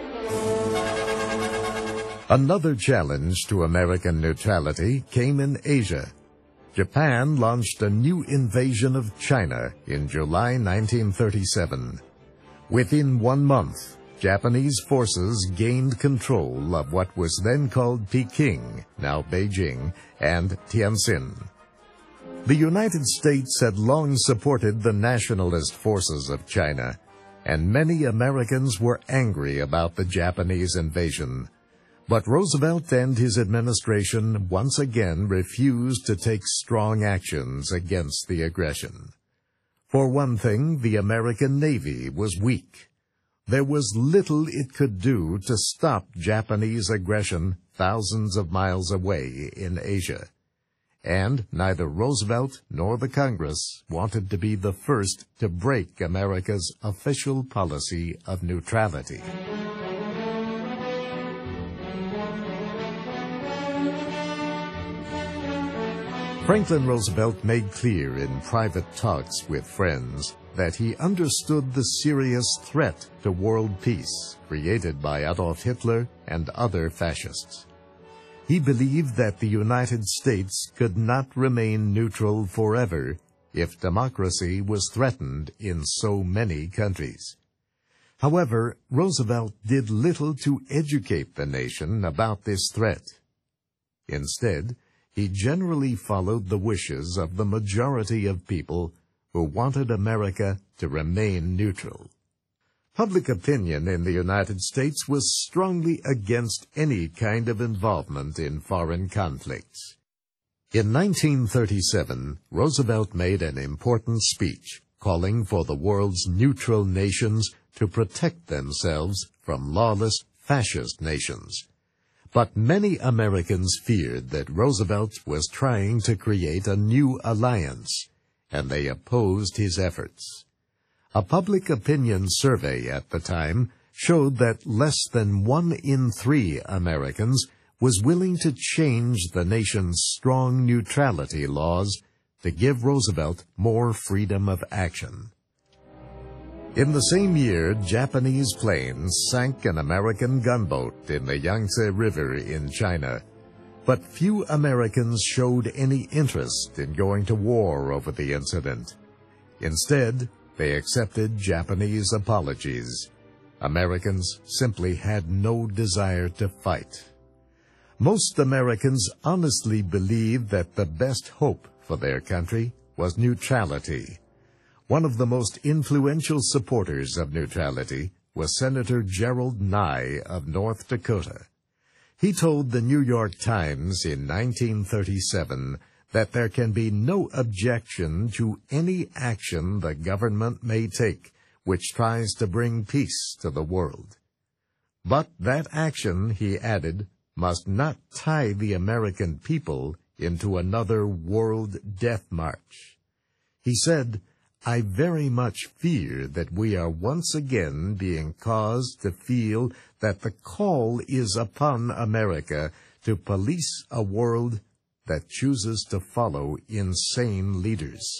Another challenge to American neutrality came in Asia. Japan launched a new invasion of China in July nineteen thirty-seven. Within one month, Japanese forces gained control of what was then called Peking, now Beijing, and Tianjin. The United States had long supported the nationalist forces of China, and many Americans were angry about the Japanese invasion. But Roosevelt and his administration once again refused to take strong actions against the aggression. For one thing, the American Navy was weak. There was little it could do to stop Japanese aggression thousands of miles away in Asia. And neither Roosevelt nor the Congress wanted to be the first to break America's official policy of neutrality. Franklin Roosevelt made clear in private talks with friends that he understood the serious threat to world peace created by Adolf Hitler and other fascists. He believed that the United States could not remain neutral forever if democracy was threatened in so many countries. However, Roosevelt did little to educate the nation about this threat. Instead, he generally followed the wishes of the majority of people who wanted America to remain neutral. Public opinion in the United States was strongly against any kind of involvement in foreign conflicts. In nineteen thirty-seven, Roosevelt made an important speech calling for the world's neutral nations to protect themselves from lawless fascist nations. But many Americans feared that Roosevelt was trying to create a new alliance, and they opposed his efforts. A public opinion survey at the time showed that less than one in three Americans was willing to change the nation's strong neutrality laws to give Roosevelt more freedom of action. In the same year, Japanese planes sank an American gunboat in the Yangtze River in China. But few Americans showed any interest in going to war over the incident. Instead, they accepted Japanese apologies. Americans simply had no desire to fight. Most Americans honestly believed that the best hope for their country was neutrality. One of the most influential supporters of neutrality was Senator Gerald Nye of North Dakota. He told the New York Times in nineteen thirty-seven that there can be no objection to any action the government may take which tries to bring peace to the world. But that action, he added, must not tie the American people into another world death march. He said, "I very much fear that we are once again being caused to feel that the call is upon America to police a world that chooses to follow insane leaders."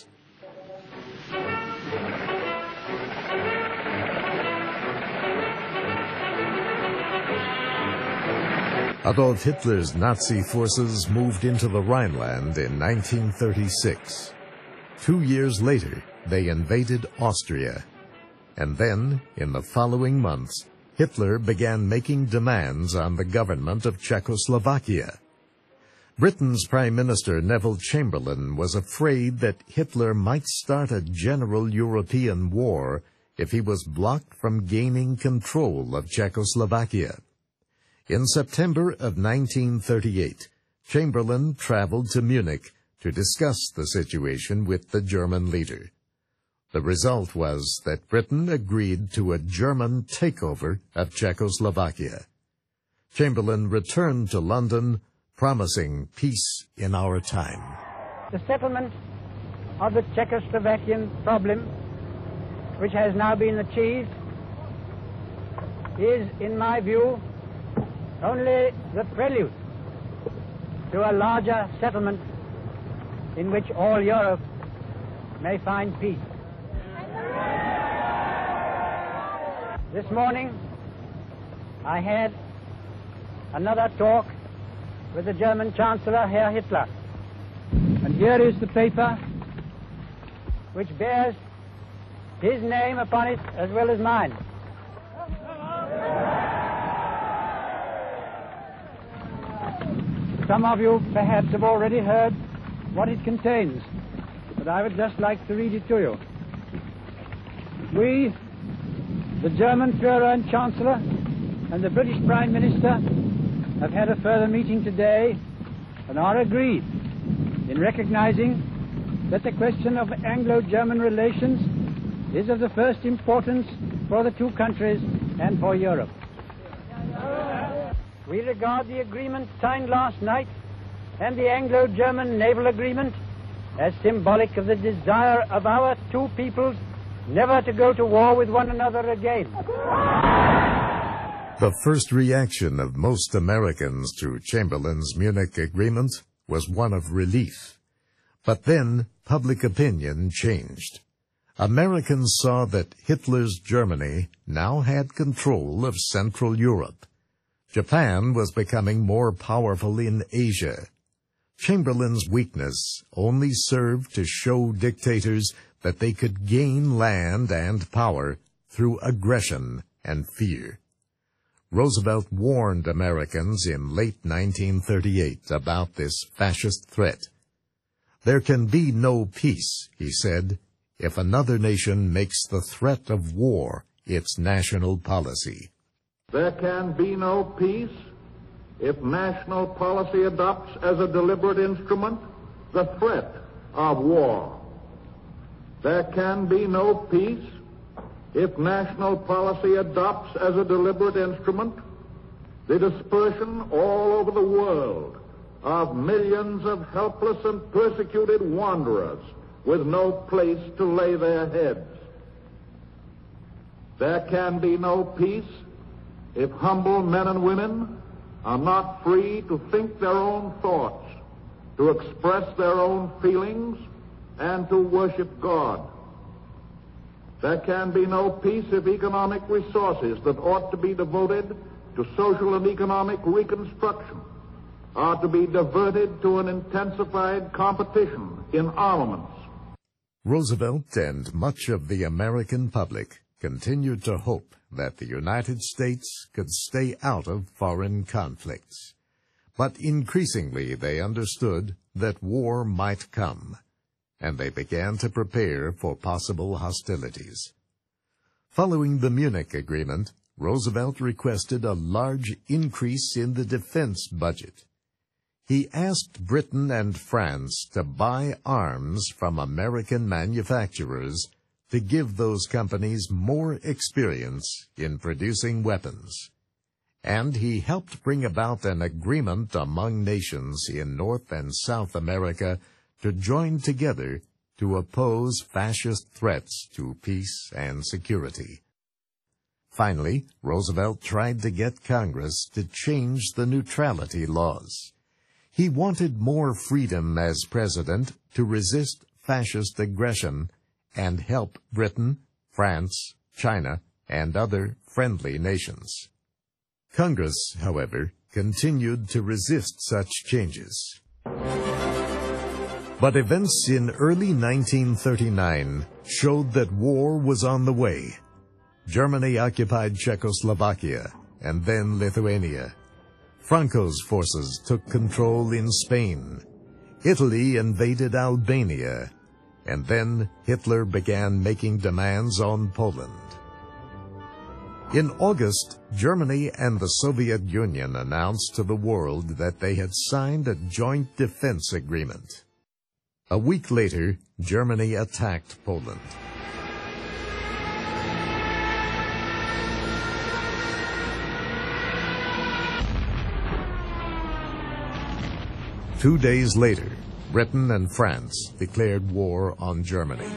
Adolf Hitler's Nazi forces moved into the Rhineland in nineteen thirty-six. Two years later, they invaded Austria. And then, in the following months, Hitler began making demands on the government of Czechoslovakia. Britain's Prime Minister Neville Chamberlain was afraid that Hitler might start a general European war if he was blocked from gaining control of Czechoslovakia. In September of nineteen thirty-eight, Chamberlain traveled to Munich to discuss the situation with the German leader. The result was that Britain agreed to a German takeover of Czechoslovakia. Chamberlain returned to London, promising peace in our time. The settlement of the Czechoslovakian problem, which has now been achieved, is, in my view, only the prelude to a larger settlement in which all Europe may find peace. This morning, I had another talk with the German Chancellor, Herr Hitler. And here is the paper which bears his name upon it as well as mine. Some of you perhaps have already heard what it contains, but I would just like to read it to you. We, the German Führer and Chancellor, and the British Prime Minister have had a further meeting today and are agreed in recognizing that the question of Anglo-German relations is of the first importance for the two countries and for Europe. We regard the agreement signed last night and the Anglo-German naval agreement as symbolic of the desire of our two peoples never to go to war with one another again. The first reaction of most Americans to Chamberlain's Munich agreement was one of relief. But then public opinion changed. Americans saw that Hitler's Germany now had control of Central Europe. Japan was becoming more powerful in Asia. Chamberlain's weakness only served to show dictators that they could gain land and power through aggression and fear. Roosevelt warned Americans in late nineteen thirty-eight about this fascist threat. There can be no peace, he said, if another nation makes the threat of war its national policy. There can be no peace if national policy adopts as a deliberate instrument the threat of war. There can be no peace if national policy adopts as a deliberate instrument the dispersion all over the world of millions of helpless and persecuted wanderers with no place to lay their heads. There can be no peace if humble men and women are not free to think their own thoughts, to express their own feelings, and to worship God. There can be no peace if economic resources that ought to be devoted to social and economic reconstruction are to be diverted to an intensified competition in armaments. Roosevelt and much of the American public continued to hope that the United States could stay out of foreign conflicts. But increasingly they understood that war might come, and they began to prepare for possible hostilities. Following the Munich Agreement, Roosevelt requested a large increase in the defense budget. He asked Britain and France to buy arms from American manufacturers to give those companies more experience in producing weapons. And he helped bring about an agreement among nations in North and South America to join together to oppose fascist threats to peace and security. Finally, Roosevelt tried to get Congress to change the neutrality laws. He wanted more freedom as president to resist fascist aggression and help Britain, France, China, and other friendly nations. Congress, however, continued to resist such changes. But events in early nineteen thirty-nine showed that war was on the way. Germany occupied Czechoslovakia and then Lithuania. Franco's forces took control in Spain. Italy invaded Albania, and then Hitler began making demands on Poland. In August, Germany and the Soviet Union announced to the world that they had signed a joint defense agreement. A week later, Germany attacked Poland. Two days later, Britain and France declared war on Germany.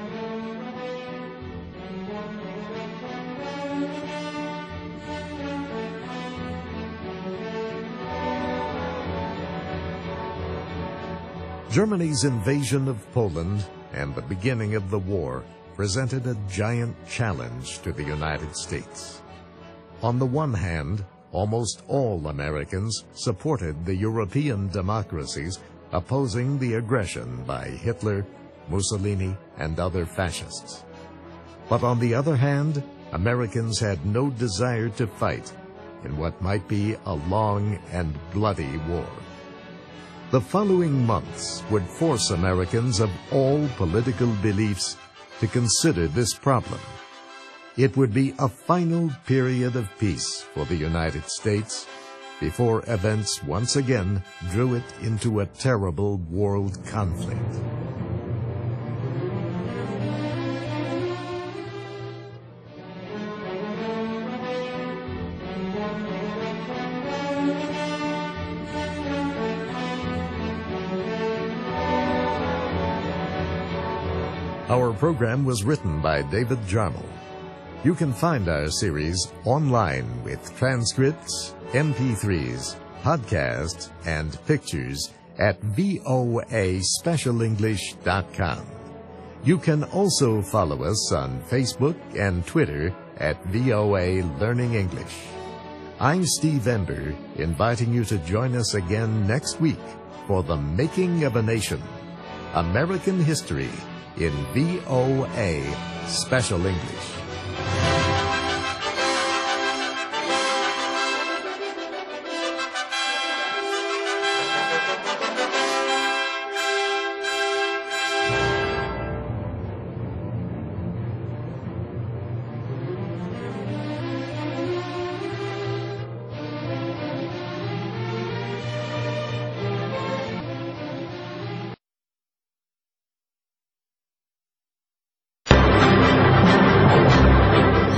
Germany's invasion of Poland and the beginning of the war presented a giant challenge to the United States. On the one hand, almost all Americans supported the European democracies opposing the aggression by Hitler, Mussolini, and other fascists. But on the other hand, Americans had no desire to fight in what might be a long and bloody war. The following months would force Americans of all political beliefs to consider this problem. It would be a final period of peace for the United States before events once again drew it into a terrible world conflict. Our program was written by David Jarmel. You can find our series online with transcripts, M P threes, podcasts, and pictures at V O A special english dot com. You can also follow us on Facebook and Twitter at V O A Learning English. I'm Steve Ember, inviting you to join us again next week for The Making of a Nation, American History in V O A Special English.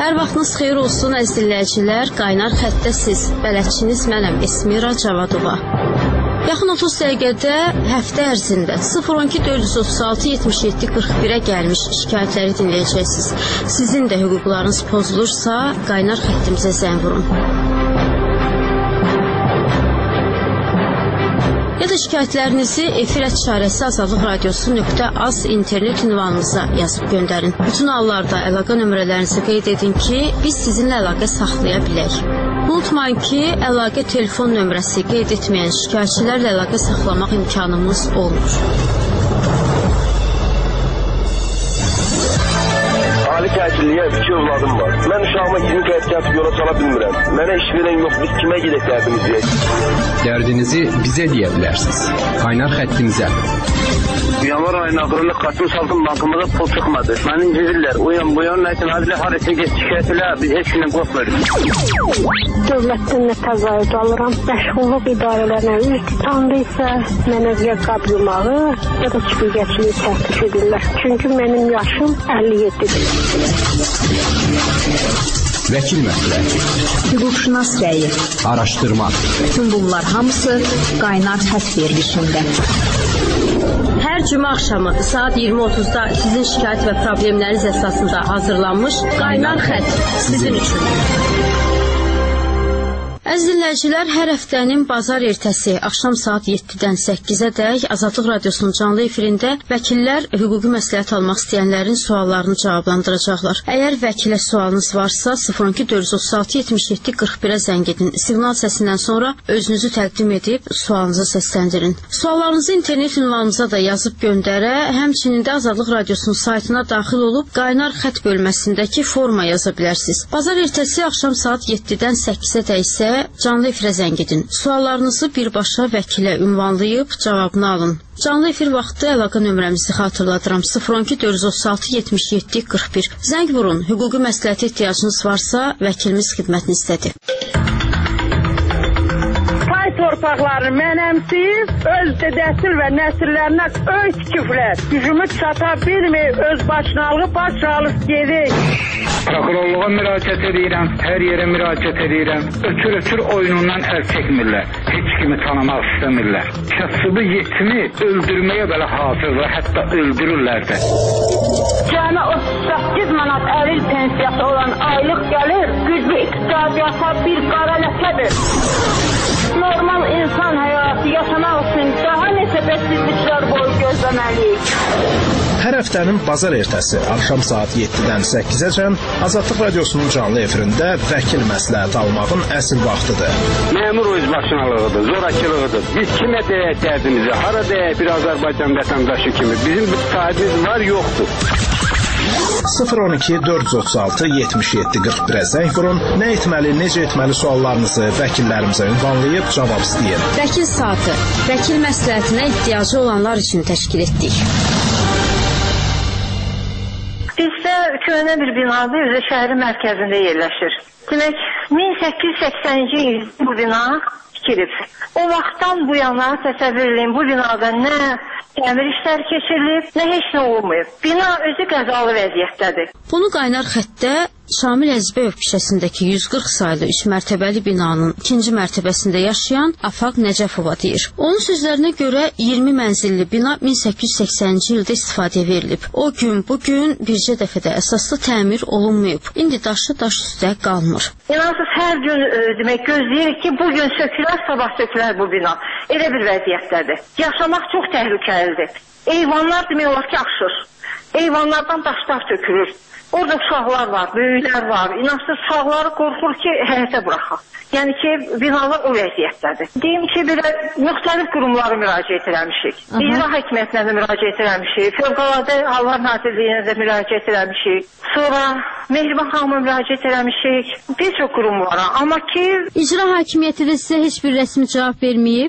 Hər vaxtınız xeyir olsun əziz dinləyicilər. Qaynar xəttdə siz. Bələdçiniz mənəm Esmira Cavadova. Yaxın otuz dəqiqədə həftə ərzində sıfır on iki dörd yüz otuz altı yetmiş yeddi qırx birə gəlmiş şikayətləri dinləyəcəksiniz. Sizin də hüquqlarınız pozulursa qaynar xəttimizə zəng vurun. Ya da şikayətlərinizi efir işarəsi azadlıq radiosu nöqtə az internet ünvanınıza yazıb göndərin. Bütün hallarda əlaqə nömrələrinizi qeyd edin ki, biz sizinlə əlaqə saxlaya bilək. Unutmayın ki, əlaqə telefon nömrəsi qeyd etməyən şikayətçilərlə əlaqə saxlamaq imkanımız olmur. Ali təhsilliyə iki övladım var. Mən uşağıma yirmi qəd gəlib yola sala bilmirəm. Mənə iş verən yox, biz kimə gedək dərdimiz deyək? Dərdinizi bizə deyə bilərsiniz. Qaynar xəttimizə. Yanvar ayının axırında Qasım Saltın bankımıza pul çıxmadı. Məni incizirlər. Uyan buyan, nəsin, adilə harasını geç şikayət elə, biz heç gündən qorxmuyoruz. Dövlətdən nə təqaüd alıram. Məşğulluq idarələrinə iltitamda isə mənə ya qab yumağı, ya da çiqilgəçiliyi təklif edirlər. Çünki mənim yaşım əlli yeddidir. Vəkil məsləhəti, hüquqşünas rəyi, araşdırma. Bütün bunlar hamısı qaynar xətt verilişində. Hər cümə axşamı saat iyirmi otuzda sizin şikayət və problemləriniz əsasında hazırlanmış Qaynar Xətt sizin üçün. Əziz dinləyicilər, hər həftənin bazar ertəsi axşam saat yeddidən səkkizədək Azadlıq Radiosunun canlı efirində vəkillər hüquqi məsləhət almaq istəyənlərin suallarını cavablandıracaqlar. Əgər vəkilə sualınız varsa sıfır on iki dörd yüz otuz altı yetmiş yeddi qırx birə zəng edin. Siqnal səsindən sonra özünüzü təqdim edib sualınızı səsləndirin. Suallarınızı internet ünvanımıza da yazıb göndərə, həmçinin də Azadlıq Radiosunun saytına daxil olub Qaynar Xətt bölməsindəki forma yaza bilərsiniz. Bazar ertəsi axşam saat yeddidən səkkizədək isə canlı efirə zəng edin. Suallarınızı birbaşa vəkilə ünvanlayıb cavabını alın. Canlı efir vaxtı əlaqə nömrəmizi xatırladıram. sıfır on iki dörd yüz otuz altı yetmiş yeddi qırx bir. Zəng vurun. Hüquqi məsləhətə ehtiyacınız varsa vəkilimiz xidmətinizdədir. Pay torpaqlarını mənəmsiz, öz dədəsil və nəsillərinə öç küflər. Gücümü çata bilmir, öz başınalığı başalıq gedir. Prokurorluğa müraciət edirəm, hər yerə müraciət edirəm. Ötür-ötür oyunundan əl çəkmirlər. Heç kimi tanımaq istəmirlər. Kasıbı yetimi öldürməyə belə hazırlar, hətta öldürürlər də. Cəmi otuz səkkiz manat əril pensiyası olan aylıq gəlir, güclü iqtisadiyyata bir qara ləkədir. Normal insan həyatı yaşamaq üçün daha neçə bədsizliklər boyu gözləməliyik. Hər həftənin bazar ertəsi axşam saat yeddidən səkkizəcən Azadlıq Radiosunun canlı efirində vəkil məsləhət almağın əsl vaxtıdır. Məmur özbaşınalığıdır, zorakılığıdır. Biz kimə deyək dərdimizi, hara deyək bir Azərbaycan vətəndaşı kimi. Bizim bir sahibimiz var, yoxdur. sıfır on iki dörd yüz otuz altı yetmiş yeddi qırx birə zəng vurun. Nə etməli, necə etməli suallarınızı vəkillərimizə ünvanlayıb cavab istəyin. Vəkil saatı, vəkil məsləhətinə ehtiyacı olanlar üçün təşkil etdik. Bizdə köhnə bir binadır, özü şəhərin mərkəzində yerləşir. Demək, min səkkiz yüz səksəninci ildə bu bina tikilib. O vaxtdan bu yana təsəvvür edin, bu binada nə təmir işləri keçirilib, nə heç nə olmayıb. Bina özü qəzalı vəziyyətdədir. Bunu Qaynar Xəttdə Şamil Əzbəyov küçəsindəki yüz qırx saylı üç mərtəbəli binanın ikinci mərtəbəsində yaşayan Afaq Nəcəfova deyir. Onun sözlərinə görə iyirmi mənzilli bina min səkkiz yüz səksəninci ildə istifadəyə verilib. O gün, bugün bircə dəfədə əsaslı təmir olunmayıb. İndi daşı daş üstə qalmır. İnansız hər gün e, demək gözləyirik ki, bugün sökülər, sabah sökülər bu bina. Elə bir vəziyyətdədir. Yaşamaq çox təhlükəlidir. Eyvanlar demək olar ki, axşır. Eyvanlardan daşlar tökülür. Orada uşaqlar var, böyüklər var. İnansız uşaqları qorxur ki, həyətə buraxaq. Yəni ki, binalar o vəziyyətdədir. Deyim ki, belə müxtəlif qurumlara müraciət eləmişik. İcra hakimiyyətinə də müraciət eləmişik. Fövqəladə Hallar Nazirliyinə də müraciət eləmişik. Sonra Mehriban xanıma müraciət eləmişik. Bir çox qurumlara. Amma ki... İcra hakimiyyəti də sizə heç bir rəsmi cavab verməyib?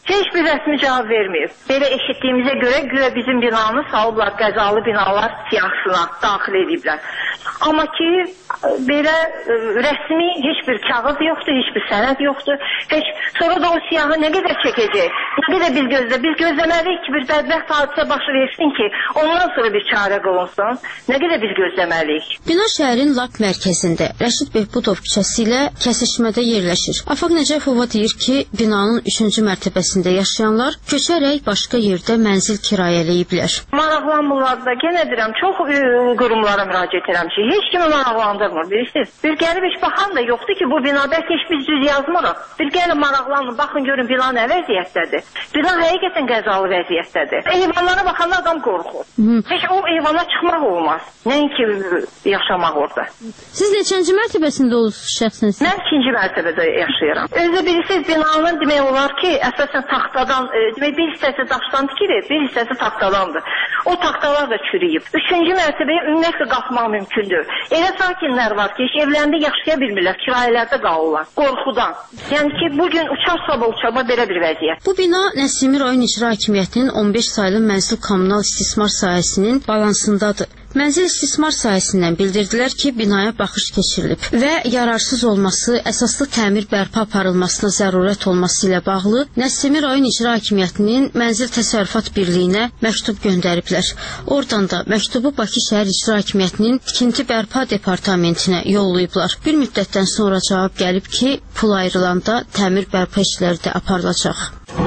Heç bir rəsmi cavab verməyib. Belə eşitdiyimizə görə güya bizim binanı salıblar, qəzalı binalar siyahısına daxil ediblər. Amma ki, belə rəsmi heç bir kağız yoxdur, heç bir sənəd yoxdur. Heç sonra da o siyahı nə qədər çəkəcək? Nə qədər biz gözlə, biz gözləməliyik ki, bir bədbəxt hadisə başı versin ki, ondan sonra bir çarə qılınsın. Nə qədər biz gözləməliyik? Bina şəhərin lap mərkəzində, Rəşid Behbudov küçəsi ilə kəsişmədə yerləşir. Afaq Nəcəfova deyir ki, binanın üçüncü mərtəbəsində yaşayanlar köçərək başqa yerdə mənzil kirayələyiblər. Maraqlanmırlar da, yenə deyirəm, çox qurumlara müraciət edirəm ki, heç kimi maraqlandırmır, bilirsiniz. Bir gəlib heç baxan da yoxdur ki, bu bina bəlkə heç biz düz yazmırıq. Bir gəlib maraqlanın, baxın görün bina nə vəziyyətdədir. Bina həqiqətən qəzalı vəziyyətdədir. Eyvanlara baxanda adam qorxur. Hı. Heç o eyvana çıxmaq olmaz. Nəinki yaşamaq orada. Siz neçənci mərtəbəsində olursunuz şəxsiniz? Mən ikinci mərtəbədə yaşayıram. Özü bilirsiniz, binanın demək olar ki, əsasən taxtadan, e, demək bir hissəsi daşdan tikilir, bir hissəsi taxtadandır. O taxtalar da çürüyüb. Üçüncü mərtəbəyə ümumiyyətlə qalxmaq mümkündür. Elə sakinlər var ki, heç evlərində yaşaya bilmirlər, kirayələrdə qalırlar, qorxudan. Yəni ki, bugün uçar-saba uçarma belə bir vəziyyət. Bu bina Nəsimi rayon icra hakimiyyətinin on beş saylı mənzil kommunal istismar sahəsinin balansındadır. Mənzil istismar sahəsindən bildirdilər ki, binaya baxış keçirilib və yararsız olması, əsaslı təmir bərpa aparılmasına zərurət olması ilə bağlı Nəsimi rayon icra hakimiyyətinin Mənzil Təsərrüfat Birliyinə məktub göndəriblər. Oradan da məktubu Bakı şəhər icra hakimiyyətinin tikinti bərpa departamentinə yollayıblar. Bir müddətdən sonra cavab gəlib ki, pul ayrılanda təmir bərpa işləri də aparılacaq.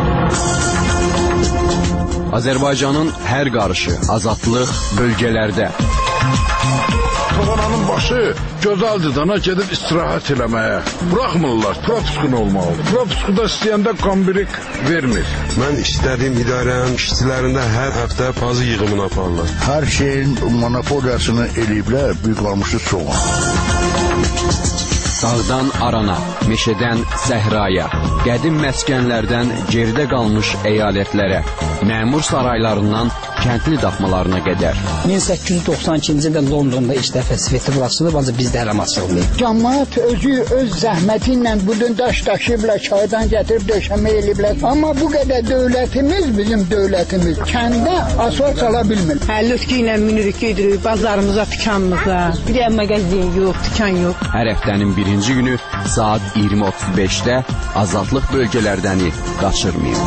Azərbaycanın hər qarışı, azadlıq bölgələrdə. Toğananın başı gözəldir dana gedib istirahət eləməyə. Buraxmırlar, propiskun olmalıdır. Propiskuda istəyəndə qambirik vermir. Mən istədiyim idarənin işçilərində hər həftə pazı yığımını aparırlar. Hər şeyin monopoliyasını eləyiblər, büyük qalmışı çoğun. Dağdan arana, meşədən səhraya, qədim məskənlərdən geridə qalmış əyalətlərə, məmur saraylarından kəndli daxmalarına qədər. min səkkiz yüz doxsan ikinci ildə Londonda ilk dəfə festival açılıb, ancaq bizdə hələ açılmayıb. Cəmaət özü öz zəhməti ilə budun daş daşıyıblar, çaydan gətirib döşəmə eləyiblər. Amma bu qədər dövlətimiz, bizim dövlətimiz kəndə asfalt çala bilmir. Həlütkü ilə minirik, gedirik bazarımıza, dükanımıza. Bir də mağazin yox, dükan yox. Hər həftənin birinci günü saat iyirmi otuz beşdə azadlıq bölgələrdəni qaçırmayın.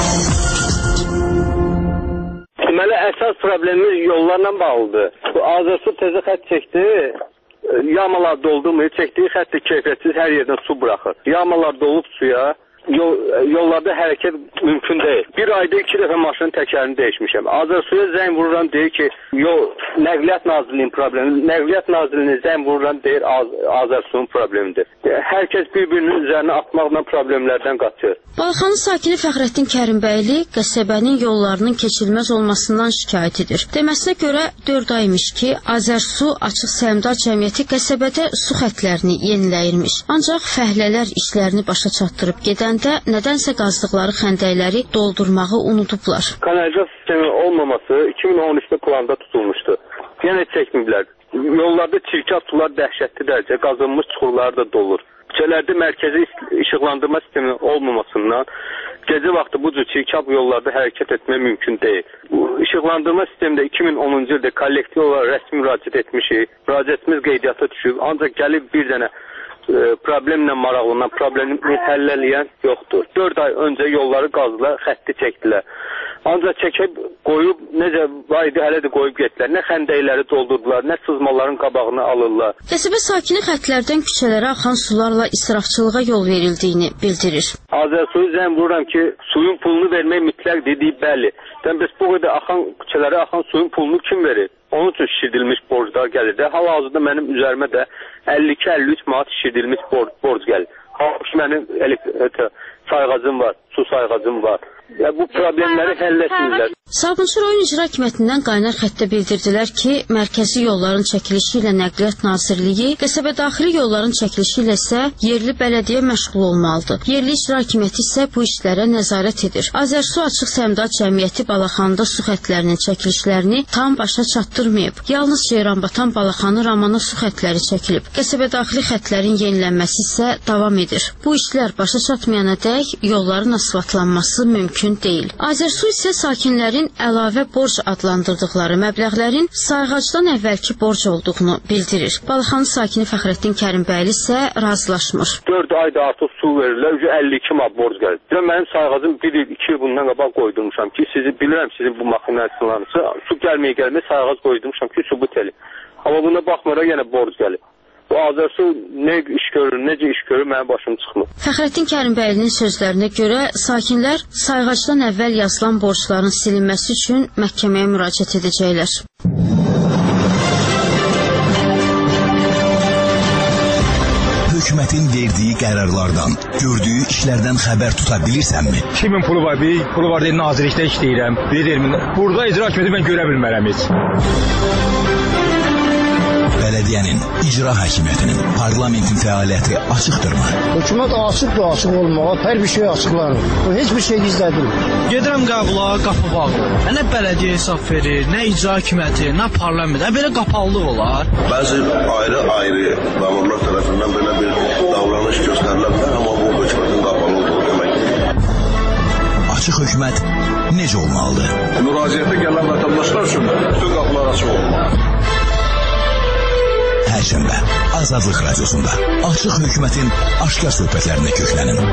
Deməli, əsas problemimiz yollarla bağlıdır. Bu Azərsu təzə xətt çəkdi, yamalar doldurmur, çəkdiyi xətti keyfiyyətsiz hər yerdən su buraxır. Yamalar dolub suya, yol, yollarda hərəkət mümkün deyil. Bir ayda iki dəfə maşının təkərini dəyişmişəm. Azərsuya zəng vururam, deyir ki, yol, Nəqliyyat Nazirliyinin problemi, Nəqliyyat Nazirliyinin zəng vururam, deyir Az Azərsu'nun problemidir. Hər kəs bir-birinin üzərinə atmaqla problemlərdən qaçır. Balxanın sakini Fəxrəddin Kərimbəyli qəsəbənin yollarının keçilməz olmasından şikayət edir. Deməsinə görə dörd aymış ki, Azərsu Açıq Səhmdar Cəmiyyəti qəsəbədə su xətlərini yeniləyirmiş. Ancaq fəhlələr işlərini başa çatdırıb gedəndə nədənsə qazdıqları xəndəkləri doldurmağı unudublar. Kanalizasiya sistemi olmaması iki min on üçdə planda tutulmuşdu. Yenə çəkməyiblər. Yollarda çirkab sular dəhşətli dərəcə qazınmış çuxurlar da dolur. Küçələrdə mərkəzi işıqlandırma sistemi olmamasından gecə vaxtı bu cür çirkab yollarda hərəkət etmək mümkün deyil. Bu işıqlandırma sistemində iki min onuncu ildə kollektiv olaraq rəsmi müraciət etmişik. Müraciətimiz qeydiyyata düşüb, ancaq gəlib bir dənə e, problemlə maraqlanan, problemi həllələyən yoxdur. dörd ay öncə yolları qazdılar, xətti çəkdilər. Ancaq çəkib qoyub, necə var idi, hələ də qoyub getdilər. Nə xəndəkləri doldurdular, nə sızmaların qabağını alırlar. Qəsəbə sakini xətlərdən küçələrə axan sularla israfçılığa yol verildiyini bildirir. Azərsuyu zəng vururam ki, suyun pulunu vermək mütləq dediyi bəli. Dən biz bu qədər axan küçələrə axan suyun pulunu kim verir? Onun üçün şişirdilmiş borclar gəlir də. Hal-hazırda mənim üzərimə də əlli iki əlli üç manat şişirdilmiş borc, borc gəlir. Halbuki mənim sayğacım var, su sayğacım var. ya bu problemləri həll etmirlər. Sabunçu rayon icra hakimiyyətindən qaynar xəttə bildirdilər ki, mərkəzi yolların çəkilişi ilə Nəqliyyat Nazirliyi, qəsəbə daxili yolların çəkilişi ilə isə yerli bələdiyyə məşğul olmalıdır. Yerli icra hakimiyyəti isə bu işlərə nəzarət edir. Azərsu Açıq Səhmdar Cəmiyyəti Balaxanda su xətlərinin çəkilişlərini tam başa çatdırmayıb. Yalnız Ceyranbatan Balaxanı Ramana su xətləri çəkilib. Qəsəbə daxili xətlərin yenilənməsi isə davam edir. Bu işlər başa çatmayana dək yolların asfaltlanması mümkün deyil. Azərsu isə sakinlərin əlavə borc adlandırdıqları məbləğlərin sayğacdan əvvəlki borc olduğunu bildirir. Balaxanı sakini Fəxrəddin Kərimbəyli isə razılaşmır. dörd ayda artıq su verirlər, əlli iki manat borc gəlir. Mənim sayğacım bir il, iki il bundan qabaq qoydurmuşam ki, sizi bilirəm, sizin bu maşinləriniz su gəlməyə gəlməyə sayğac qoydurmuşam ki, sübut elin. Amma buna baxmara yenə borc gəlir. Bu Azərsu nə iş görür, necə iş görür, mənim başım çıxmır. Fəxrəddin Kərimbəylinin sözlərinə görə sakinlər sayğacdan əvvəl yazılan borcların silinməsi üçün məhkəməyə müraciət edəcəklər. Hökumətin verdiyi qərarlardan, gördüyü işlərdən xəbər tuta bilirsənmi? Kimin pulu var, bir pulu var deyə nazirlikdə işləyirəm. Bilirəm, burada icra hakimiyyəti mən görə bilmərəm heç. Bələdiyyənin, icra hakimiyyətinin, parlamentin fəaliyyəti açıqdırmı? Hökumət açıqdır, açıq olmağa, hər bir şey açıqlanır. Heç bir şey gizlədilmir. Gedirəm qəbula, qapı bağlı. Nə bələdiyyə hesab verir, nə icra hakimiyyəti, nə parlament. Belə qapalılıq olar. Bəzi ayrı-ayrı məmurlar tərəfindən belə bir davranış göstərilə bilər, amma bu hökumətin qapalı olduğu deməkdir. Açıq hökumət necə olmalıdır? Müraciətə gələn vətəndaşlar üçün bütün qapılar açıq olmalıdır. Perşembe Azadlıq Radiosunda Açıq Hökumətin aşkar söhbətlərinə köklənin.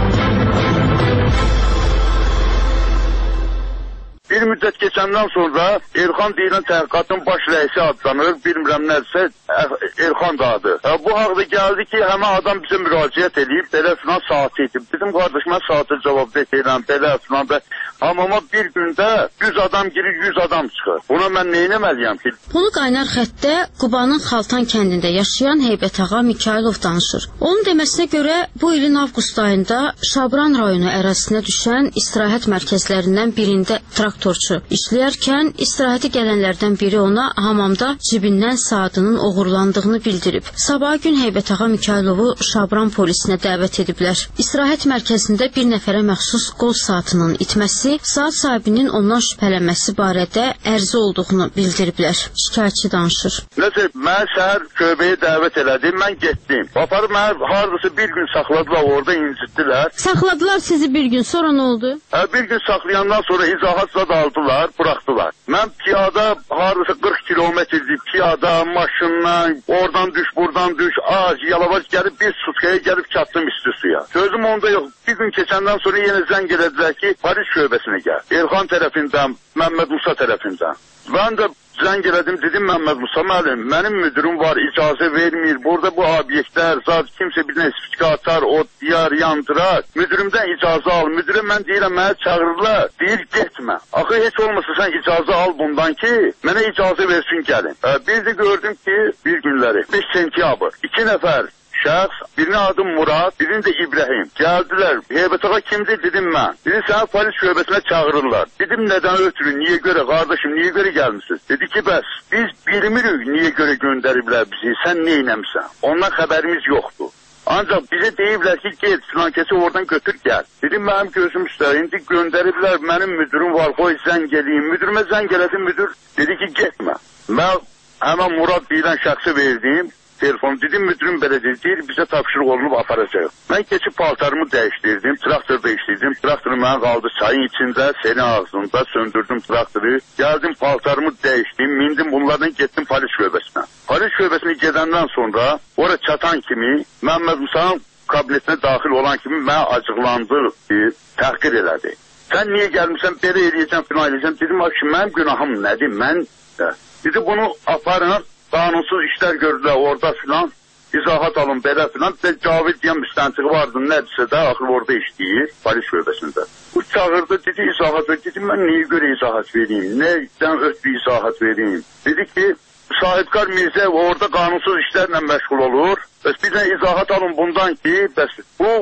Bir müddət keçəndən sonra Elxan deyilən təhqiqatın baş rəisi adlanır, bilmirəm nədirsə, Elxan da adı. Bu haqda gəldi ki, həmən adam bizə müraciət edib, belə filan saati idi. Bizim qardaşıma saatı cavab verirəm, belə filan və hamama bir gündə yüz adam girir, yüz adam çıxır. Buna mən nə etməliyəm ki? Bunu qaynar xəttdə Qubanın Xaltan kəndində yaşayan Heybət ağa Mikailov danışır. Onun deməsinə görə bu ilin avqust ayında Şabran rayonu ərazisinə düşən istirahət mərkəzlərindən birində traktorçu işləyərkən istirahəti gələnlərdən biri ona hamamda cibindən saatının oğurlandığını bildirib. Sabahı gün Heybət ağa Mikailovu Şabran polisinə dəvət ediblər. İstirahət mərkəzində bir nəfərə məxsus qol saatının itməsi, saat sahibinin ondan şübhələnməsi barədə ərizə olduğunu bildiriblər. Şikayətçi danışır. Nəsə, mən səhər köbəyə dəvət elədim, mən getdim. Aparıb mən hardasa bir gün saxladılar, orada incitdilər. Saxladılar sizi bir gün, sonra nə oldu? Hə, bir gün saxlayandan sonra izahatla da aldılar, bıraxdılar. Mən piyada hardasa qırx kilometrlik piyada, maşınla, oradan düş, buradan düş, ağac, yalavac gəlib bir sutkaya gəlib çatdım isti suya. Sözüm onda yox. Bir gün keçəndən sonra yenə zəng elədilər ki, Paris şöbəsinə gəl. Elxan tərəfindən, Məmməd Musa tərəfindən. Mən də zəng elədim, dedim Məmməd Musa müəllim, mənim müdürüm var, icazə vermir. Burada bu obyektlər, zat kimsə bir nəsifikə atar, o diyar, yandırar. Müdürümdən icazə al. Müdürə mən deyirəm, mənə çağırırlar. Deyir, getmə. Axı heç olmasa sən icazə al bundan ki, mənə icazə versin gəlin. Bir də gördüm ki, bir günləri, beş sentyabr, iki nəfər şəxs, birinin adı Murad, birinin də İbrahim. Gəldilər, Heybət ağa kimdir? Dedim mən. Dedi, səni polis şöbəsinə çağırırlar. Dedim, nədən ötürü, niyə görə, qardaşım, niyə görə gəlmişsiniz? Dedi ki, bəs, biz bilmirik niyə görə göndəriblər bizi, sən nə eləmişsən? Ondan xəbərimiz yoxdur. Ancaq bizə deyiblər ki, gel, filankəsi oradan götür, gəl. Dedim, mənim gözüm üstə, indi göndəriblər, mənim müdürüm var, qoy zəng eləyim. Müdürümə zəng elədim, müdür dedi ki, getmə. Mən həmən Murad deyilən şəxsi verdim. Telefon dedim, müdürüm belə deyir, bizə tapşırıq olunub aparacaq. Mən keçib paltarımı dəyişdirdim, traktorda işləyirdim. Traktorum mənə qaldı çayın içində, selin ağzında, söndürdüm traktoru. Gəldim, paltarımı dəyişdim, mindim, bunlardan getdim polis şöbəsinə. Polis şöbəsinə gedəndən sonra, ora çatan kimi, Məmməd Musa'nın kabinetinə daxil olan kimi mənə acıqlandı, təhqir elədi. Sən niyə gəlmişsən, belə eləyəcəm, filan eləyəcəm. Dedim, ki, mənim günahım nədir, mən də. Dedi, bunu aparın. Qanunsuz işlər gördülər orada filan, izahat alın belə filan. Cavid deyən müstəntiqi vardı, nədirsə də, axır orada işləyir, polis şöbəsində. Bu çağırdı, dedi, izahat ver. Dedim, mən niyə görə izahat vereyim, nədən ötürü izahat vereyim? Dedi ki, Sahibkar Mirzəyev orada qanunsuz işlərlə məşğul olur. Bəs bizə izahat alın bundan ki, bəs bu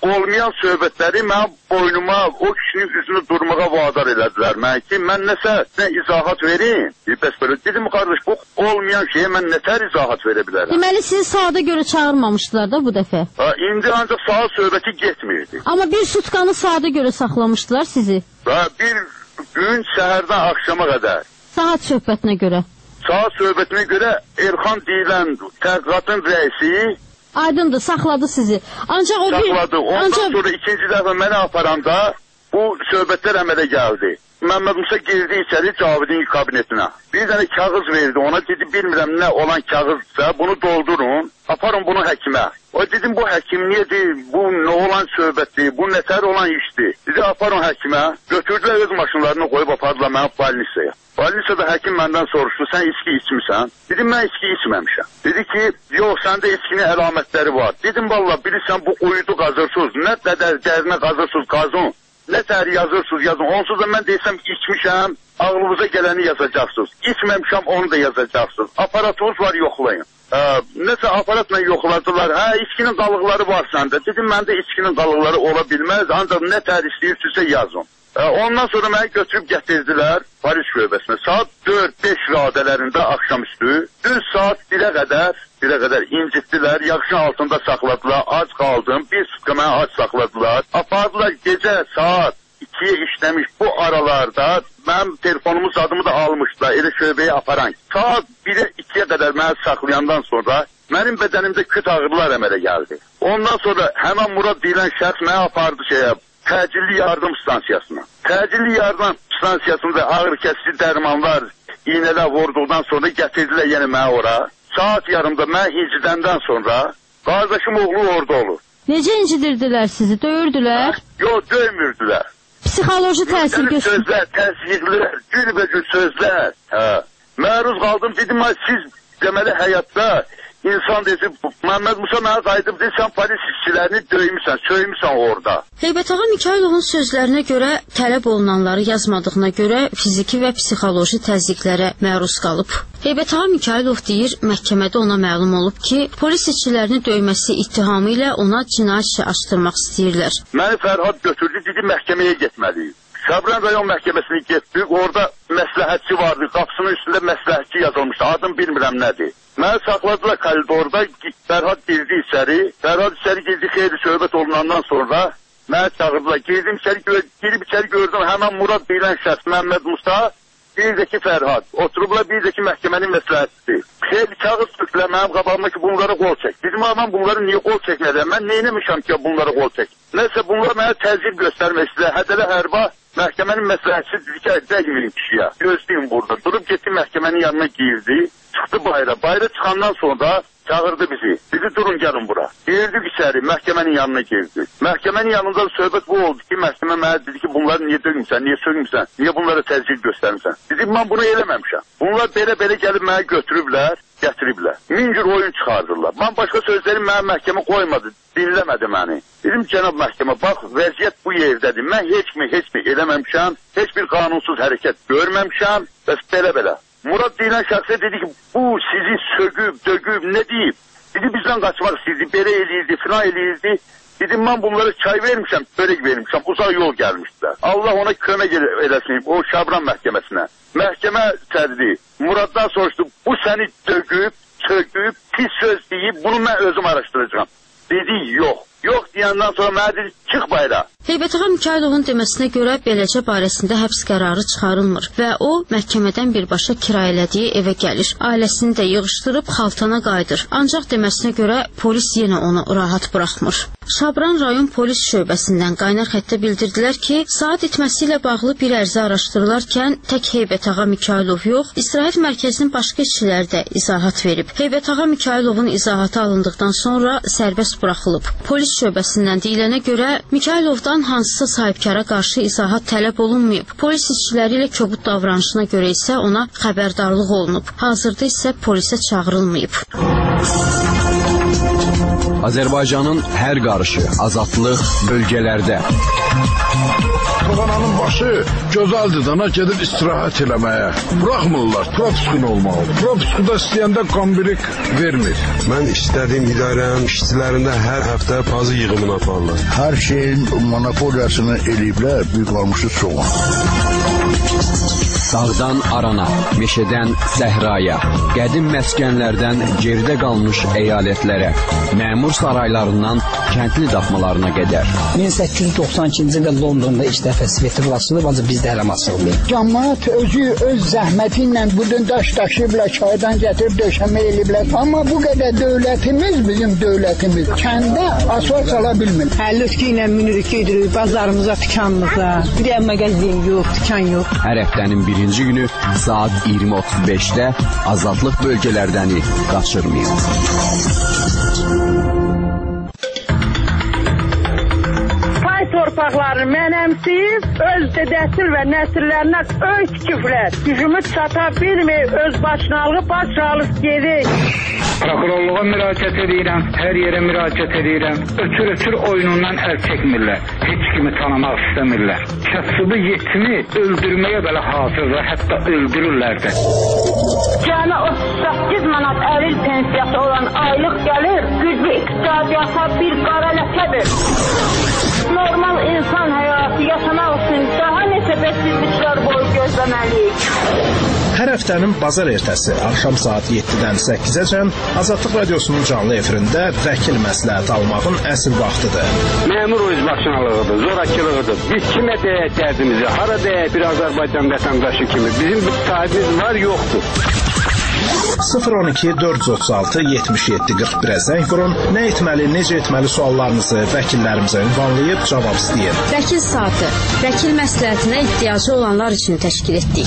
olmayan söhbətləri mənim boynuma, o kişinin üzünü durmağa vadar elədilər mən ki, mən nəsə nə izahat verim. Bəs belə dedim, qardaş, bu olmayan şeyə mən nətər izahat verə bilərəm? Deməli, sizi saata görə çağırmamışdılar da bu dəfə? Ha, indi ancaq saat söhbəti getmirdi. Amma bir sutkanı saata görə saxlamışdılar sizi? Ha, bir gün səhərdən axşama qədər. Saat söhbətinə görə? Saat söhbətinə görə Erxan deyilən tədqiqatın rəisi aydındır, saxladı sizi. Ancaq o bir... Saxladı. Ondan Ancaq... sonra ikinci dəfə mənə aparanda bu söhbətlər əmələ gəldi. Məmməd Musa girdi içəri Cavidin kabinetinə. Bir dənə kağız verdi ona, dedi bilmirəm nə olan kağızsa bunu doldurun, aparın bunu həkimə. O dedim bu həkim niyedir, bu nə olan söhbətdir, bu nətər olan işdir. Dedi aparın həkimə, götürdülər öz maşınlarını qoyub apardılar mənə balnisaya. Balnisada həkim məndən soruşdu, sən içki içmirsən? Dedim mən içki içməmişəm. Dedi ki yox səndə içkinin əlamətləri var. Dedim valla bilirsən bu uyudu qazırsız, nə qədər dərinə qazırsız qazın. Nə tər yazırsınız yazın. Onsuz da mən desəm içmişəm, ağlınıza gələni yazacaqsınız. İçməmişəm onu da yazacaqsınız. Aparatınız var yoxlayın. Ee, nəsə aparatla yoxladılar. Hə, içkinin qalıqları var səndə. Dedim məndə içkinin qalıqları ola bilməz. Ancaq nə tər istəyirsinizsə yazın. Ee, ondan sonra məni götürüb gətirdilər Paris şöbəsinə. Saat dörd beş radələrində axşamüstü. Düz saat birə qədər, birə qədər incitdilər. Yaxşın altında saxladılar. Ac qaldım. Bir sutka məni ac saxladılar. Apardılar gecə saat ikiyə işləmiş bu aralarda. Mənim telefonumun adımı da almışdılar. Elə şöbəyə aparan. Saat birə ikiyə qədər məni saxlayandan sonra mənim bədənimdə küt ağrılar əmələ gəldi. Ondan sonra həmən Murad deyilən şəxs məni apardı şeyə. Təcilli yardım stansiyasına. Təcilli yardım stansiyasında ağır kəsici dərmanlar, iğnələr vurduqdan sonra gətirdilər yenə mənə ora. Saat yarımda mən incidəndən sonra qardaşım oğlu orada olur. Necə incidirdilər sizi? Döyürdülər? Yox, döymürdülər. Psixoloji təsir göstərir. Sözlər, təsdiqlər, günbəgün sözlər. Hə. Məruz qaldım, dedim, siz deməli həyatda İnsan dedi, Məmməd Musa mənə qayıdıb dedi, sən polis işçilərini döymüsən, söymüsən orada. Heybətağa Mikayılovun sözlərinə görə tələb olunanları yazmadığına görə fiziki və psixoloji təzyiqlərə məruz qalıb. Heybətağa Mikayılov deyir, məhkəmədə ona məlum olub ki, polis işçilərini döyməsi ittihamı ilə ona cinayət işi açdırmaq istəyirlər. Məni Fərhad götürdü, dedi, məhkəməyə getməliyik. Şabran rayon məhkəməsinə getdik, orada məsləhətçi vardı, qapısının üstündə məsləhətçi yazılmışdı, adım bilmirəm nədir. Məni saxladılar koridorda, Fərhad girdi içəri, Fərhad içəri girdi, xeyli söhbət olunandan sonra məni çağırdılar, girdim içəri, girib içəri gördüm, həmən Murad deyilən şəxs, Məmməd Musa, bir də ki Fərhad, oturublar bir də ki məhkəmənin məsləhətçisi. Xeyli kağız tökdülər mənim qabağıma ki, bunlara qol çək. Dedim, mən bunları niyə qol çəkmədim, mən neyləmişəm ki, bunlara qol çək. Nəsə bunlar mənə təzyiq göstərmək istəyir, hədələ hərba. Məhkəmənin məsləhətçisi dedi ki, dəyməyin kişiyə, gözləyin burada. Durub getdi məhkəmənin yanına girdi, çıxdı bayra. Bayra çıxandan sonra çağırdı bizi. Bizi durun gəlin bura. Girdik içəri, məhkəmənin yanına girdik. Məhkəmənin yanında söhbət bu oldu ki, məhkəmə mənə dedi ki, bunları niyə döymüsən, niyə söymüsən, niyə bunlara təzyiq göstərmişsən. Dedim, mən bunu eləməmişəm. Bunlar belə-belə gəlib mənə götürüblər, gətiriblər. Min cür oyun çıxardırlar. Mən başqa sözlərim mənə məhkəmə qoymadı, dinləmədi məni. Dedim, cənab məhkəmə, bax, vəziyyət bu yerdədir. Mən heç mi, heç mi eləməmişəm, heç bir qanunsuz hərəkət görməmişəm, bəs belə-belə. Murad deyilən şəxsə dedi ki, bu sizi sögüb, dögüb, nə deyib? Dedi, bizdən qaçmaq istəyirdi, belə eləyirdi, filan eləyirdi. Dedim, mən bunlara çay vermişəm, börək vermişəm, uzaq yol gəlmişdilər. Allah ona kömək eləsin, o Şabran məhkəməsinə. Məhkəmə sərdi, Muraddan soruşdu, bu səni dögüb, sögüb, pis söz deyib, bunu mən özüm araşdıracağım. Dedi, yox. Yox deyəndən sonra mənə dedi, çıx bayra. Heybətağa Mikayılovun deməsinə görə beləcə barəsində həbs qərarı çıxarılmır və o, məhkəmədən birbaşa kirayələdiyi evə gəlir. Ailəsini də yığışdırıb xaltana qayıdır. Ancaq deməsinə görə polis yenə onu rahat buraxmır. Şabran rayon polis şöbəsindən qaynar xəttə bildirdilər ki, saat itməsi ilə bağlı bir ərizə araşdırılarkən tək Heybətağa Mikayılov yox, istirahət mərkəzinin başqa işçiləri də izahat verib. Heybətağa Mikayılovun izahatı alındıqdan sonra sərbəst buraxılıb. Polis şöbəsindən deyilənə görə Mikayılovdan hansısa sahibkara qarşı izahat tələb olunmayıb. Polis işçiləri ilə kobud davranışına görə isə ona xəbərdarlıq olunub. Hazırda isə polisə çağırılmayıb. Azərbaycanın hər qarışı azadlıq bölgələrdə. Fərğananın başı gözəldir, gedib istirahət eləməyə. Buraxmırlar, propiskun olmalıdır. Propiskuda istəyəndə kombirik vermir. Mən istədiyim idarənin işçilərində hər həftə pazı yığımını aparırlar. Hər şeyin monopoliyasını eləyiblər, büyük almışı çoğun. Dağdan arana, meşədən səhraya, qədim məskənlərdən geridə qalmış əyalətlərə, məmur saraylarından kəndli daxmalarına qədər. min səkkiz yüz doxsan ikinci ildə Londonda ilk dəfə sveti açılıb, ancaq bizdə hələ açılmır. Cəmaət özü öz zəhməti ilə budun daş daşıyıblar, çaydan gətirib döşəmə eləyiblər. Amma bu qədər dövlətimiz, bizim dövlətimiz kəndə asfalt sala bilmir. Həllütkü ilə minirik, gedirik bazarımıza, dükanımıza. Bir də mağazin yox, dükan yox. Hər həftənin birinci günü saat iyirmi otuz beşdə azadlıq bölgələrdəni qaçırmayın. Torpaqları mənəmsiyib, öz dədəsil və nəsillərinə öy tikiblər. Gücümüz çata bilmir, öz başınalığı baş alıb gedik. Prokurorluğa müraciət edirəm, hər yerə müraciət edirəm. Ötür-ötür oyunundan əl çəkmirlər. Heç kimi tanımaq istəmirlər. Kasıbı yetimi öldürməyə belə hazırdır, hətta öldürürlər də. Cəmi otuz səkkiz manat əlil pensiyası olan aylıq gəlir, güclü iqtisadiyyata bir qara ləkədir. Normal insan həyatı yaşamaq üçün daha neçə bəsizliklər boyu gözləməliyik. Hər həftənin bazar ertəsi axşam saat yeddidən səkkizəcən Azadlıq Radiosunun canlı efirində vəkil məsləhət almağın əsl vaxtıdır. Məmur özbaşınalığıdır, zorakılığıdır. Biz kimə deyək dərdimizi, hara deyək bir Azərbaycan vətəndaşı kimi. Bizim bir sahibimiz var, yoxdur. sıfır on iki dörd yüz otuz altı yetmiş yeddi qırx birə zəng vurun. Nə etməli, necə etməli suallarınızı vəkillərimizə ünvanlayıb cavab istəyin. Vəkil saatı, vəkil məsləhətinə ehtiyacı olanlar üçün təşkil etdik.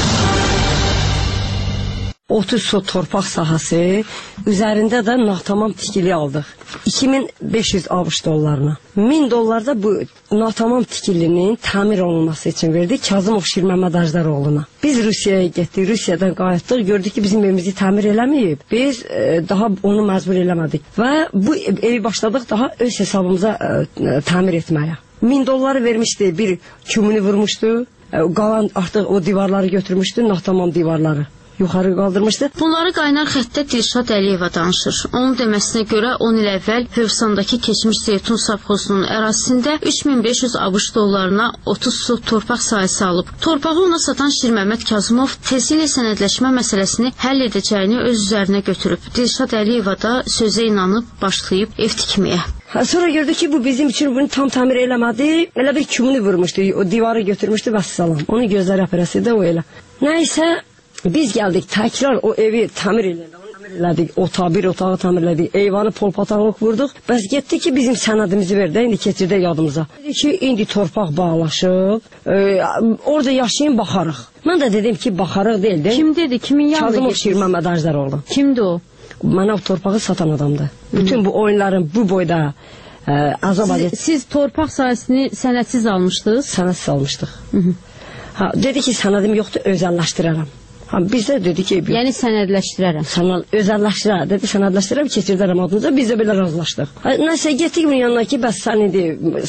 otuz sot torpaq sahəsi, üzərində də natamam tikili aldıq. iki min beş yüz ABŞ dollarına. min dollar da bu natamam tikilinin təmir olunması üçün verdik Kazımov Şir Məmməd Ajdaroğlu'na. Biz Rusiyaya getdik, Rusiyadan qayıtdıq, gördük ki bizim evimizi təmir eləməyib. Biz e, daha onu məcbur eləmədik və bu evi başladıq daha öz hesabımıza e, təmir etməyə. min dolları vermişdi, bir kümünü vurmuşdu, e, qalan artıq o divarları götürmüşdü, natamam divarları yuxarı qaldırmışdı. Bunları qaynar xəttdə Dilşad Əliyeva danışır. Onun deməsinə görə on il əvvəl Hövsandakı keçmiş Zeytun savxozunun ərazisində üç min beş yüz ABŞ dollarına otuz sot torpaq sahəsi alıb. Torpağı ona satan Şir Məmməd Kazımov tezliklə sənədləşmə məsələsini həll edəcəyini öz üzərinə götürüb. Dilşad Əliyeva da sözə inanıb başlayıb ev tikməyə. Ha, sonra gördük ki bu bizim için bunu tam tamir eləmədi. Elə bir kümünü vurmuşdu, o divarı götürmüşdü və salam. Onun gözləri aparası da o elə. Nəysə biz gəldik, təkrar o evi tamir elədik, tamir elədik, otağı, bir otağı tamir elədik, eyvanı polpatanlıq vurduq. Bəs getdi ki bizim sənədimizi verdi, indi keçirdi yadımıza. Dedi ki indi torpaq bağlaşıb, e, orada yaşayın baxarıq. Mən də dedim ki baxarıq deyil. Kim dedi, kimin yanında Kazımov Şir Məmməd Ajdaroğlu. Kimdi o? Mənə o torpağı satan adamdı. Bütün bu oyunların bu boyda e, azab siz, siz torpaq sahəsini sənədsiz almışdınız? Sənədsiz almışdıq. Hı -hı. Ha, dedi ki sənədim yoxdur, özəlləşdirərəm. Ha, biz də dedik ki... Yəni sənədləşdirərəm. Sənəd, özəlləşdirərəm, dedi sənədləşdirərəm, keçirdərəm adınıza, biz də belə razılaşdıq. Ha, nəsə, getdik bunun yanına ki, bəs sən indi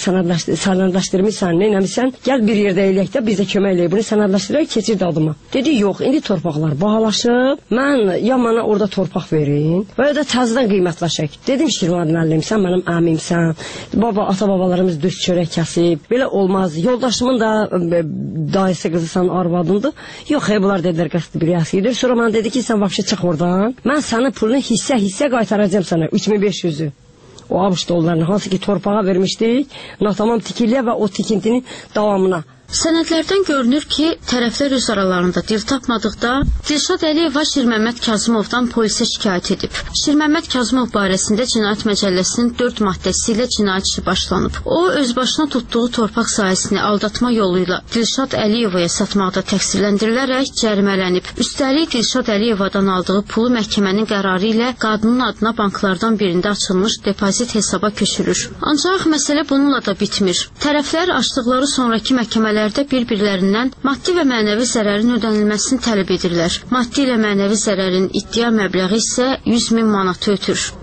sənədləşdirmişsən, neynəmişsən, gəl bir yerdə eləyək də, biz də kömək eləyək, bunu sənədləşdirərək, keçirdi adıma. Dedi, yox, indi torpaqlar bahalaşıb, mən ya mənə orada torpaq verin, və ya da təzdən qiymətləşək. Dedim, Şirvan müəllim, sən mənim əmimsən, baba, ata-babalarımız düz çörək kəsib, belə olmaz, yoldaşımın da dayısı qızısan arvadındır. Yox, hey, bunlar dedilər, bir yaxşıdır. Sonra bana dedi ki sen vapşı çık oradan. Ben sana pulunu hisse hisse qaytaracağım sana. üç min beş yüzü. O ABŞ dollarını hansı ki torpağa vermişdik. Natamam tikiliyə və o tikintinin davamına. Sənədlərdən görünür ki, tərəflər öz aralarında dil tapmadıqda Dilşad Əliyeva Şir Məmməd Kazımovdan polisə şikayət edib. Şir Məmməd Kazımov barəsində Cinayət Məcəlləsinin dörd maddəsi ilə cinayət işi başlanıb. O, özbaşına tutduğu torpaq sahəsini aldatma yoluyla Dilşad Əliyevaya satmaqda təqsirləndirilərək cərimələnib. Üstəlik Dilşad Əliyevadan aldığı pulu məhkəmənin qərarı ilə qadının adına banklardan birində açılmış depozit hesaba köçürür. Ancaq məsələ bununla da bitmir. Tərəflər açdıqları sonraki məhkəmələr bir-birlərindən maddi və mənəvi zərərin ödənilməsini tələb edirlər. Maddi ilə mənəvi zərərin iddia məbləği isə yüz min manatı ötür.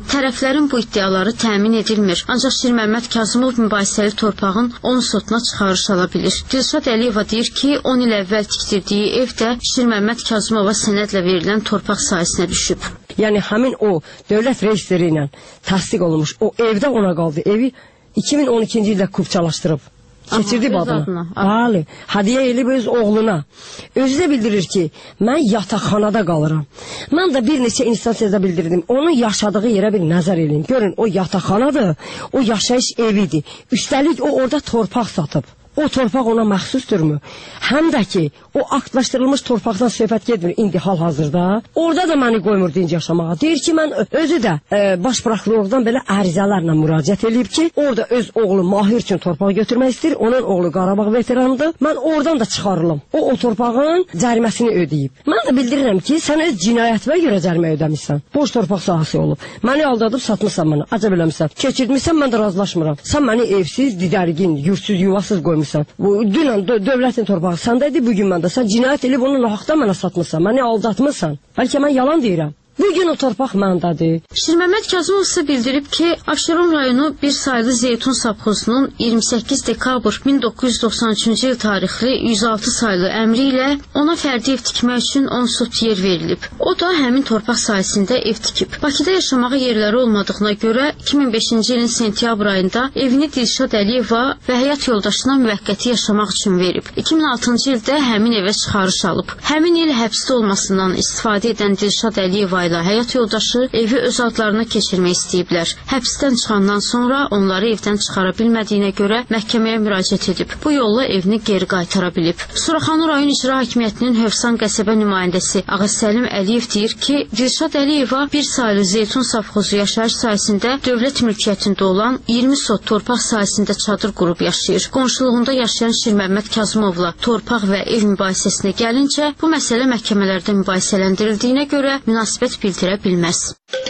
Tərəflərin bu iddiaları təmin edilmir. Ancaq Şirməmməd Kazımov mübahisəli torpağın onun sotuna çıxarış ala bilir. Dilşad Əliyeva deyir ki, on il əvvəl tikdirdiyi ev də Şirməmməd Kazımova sənədlə verilən torpaq sahəsinə düşüb. Yəni həmin o dövlət reestri ilə təsdiq olunmuş o evdə ona qaldı. Evi iki min on ikinci ildə kupçalaşdırıb. Keçirdi adına. Bəli. Hədiyyə elib öz oğluna. Özü də bildirir ki, mən yataqxanada qalıram. Mən də bir neçə instansiyada bildirdim. Onun yaşadığı yerə bir nəzər edin. Görün, o yataqxanadır, o yaşayış evidir. Üstəlik o orada torpaq satıb. O torpaq ona məxsusdurmu? Həm də ki, o aktlaşdırılmış torpaqdan söhbət getmir indi hal-hazırda. Orada da məni qoymur dinc yaşamağa. Deyir ki, mən özü də e, baş prokurordan belə ərizələrlə müraciət edib ki, orada öz oğlu Mahir üçün torpaq götürmək istəyir. Onun oğlu Qarabağ veteranıdır. Mən oradan da çıxarılım. O, o torpağın cəriməsini ödəyib. Mən də bildirirəm ki, sən öz cinayətimə görə cərimə ödəmişsən. Boş torpaq sahəsi olub. Məni aldadıb satmışsan mənə. Acab eləmişsən. Keçirtmişsən, mən də razılaşmıram. Sən məni evsiz, didərgin, yurtsuz, yuvasız qoymuşsan. Bu dünən dö dövlətin torpağı səndədir, bugün məndə. Sən cinayət edib onu nahaqdan mənə satmışsan, məni aldatmışsan. Bəlkə mən yalan deyirəm. Bugün o torpaq məndədir. Şirməmməd Kazımov isə bildirib ki, Abşeron rayonu bir saylı Zeytun savxozunun iyirmi səkkiz dekabr min doqquz yüz doxsan üçüncü il tarixli yüz altı saylı əmri ilə ona fərdi ev tikmək üçün on sot yer verilib. O da həmin torpaq sahəsində ev tikib. Bakıda yaşamağa yerləri olmadığına görə iki min beşinci ilin sentyabr ayında evini Dilşad Əliyeva və həyat yoldaşına müvəqqəti yaşamaq üçün verib. iki min altıncı ildə həmin evə çıxarış alıb. Həmin il həbsdə olmasından istifadə edən Dilşad Əliyeva ilə həyat yoldaşı evi öz adlarına keçirmək istəyiblər. Həbsdən çıxandan sonra onları evdən çıxara bilmədiyinə görə məhkəməyə müraciət edib. Bu yolla evini geri qaytara bilib. Suraxanı rayon icra hakimiyyətinin Hövsan qəsəbə nümayəndəsi Ağasəlim Əliyev deyir ki, Dilşad Əliyeva bir saylı Zeytun savxozu yaşayış sahəsində dövlət mülkiyyətində olan iyirmi sot torpaq sahəsində çadır qurub yaşayır. Qonşuluğunda yaşayan Şirməmməd Kazımovla torpaq və ev mübahisəsinə gəlincə, bu məsələ məhkəmələrdə mübahisələndirildiyinə görə münasibət bildirə bilməz.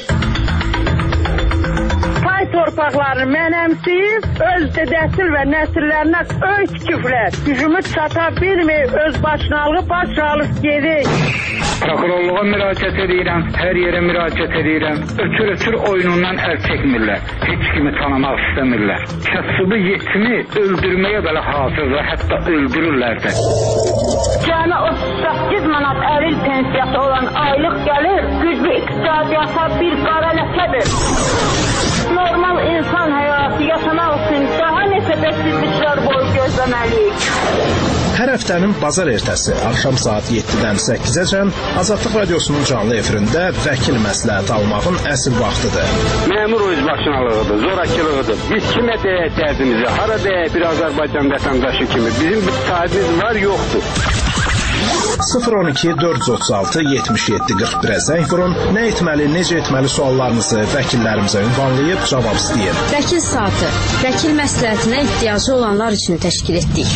Pay torpaqlarını mənəmsiyib, öz dədəsil və nəsillərinə öy tikiblər. Gücümü çata bilmir, öz başınalığı baş alıb gedir. Prokurorluğa müraciət edirəm, hər yerə müraciət edirəm. Ötür-ötür oyunundan əl çəkmirlər. Heç kimi tanımaq istəmirlər. Kasıbı yetimi öldürməyə belə hazırlar, hətta öldürürlər də. Cəmi otuz səkkiz manat əril pensiyası olan aylıq gəlir, güclü iqtisadiyyata bir qara ləkədir. Normal insan həyatı yaşamaq üçün daha neçə bəksizliklər boyu gözləməliyik. Hər həftənin bazar ertəsi axşam saat yeddidən səkkizəcən Azadlıq Radiosunun canlı efirində vəkil məsləhət almağın əsl vaxtıdır. Məmur özbaşınalığıdır, zorakılığıdır. Biz kimə deyək dərdimizi, hara deyək bir Azərbaycan vətəndaşı kimi. Bizim bir sahibimiz var, yoxdur. sıfır on iki dörd yüz otuz altı yetmiş yeddi qırx birə zəng vurun. Nə etməli, necə etməli suallarınızı vəkillərimizə ünvanlayıb cavab istəyin. Vəkil saatı, vəkil məsləhətinə ehtiyacı olanlar üçün təşkil etdik.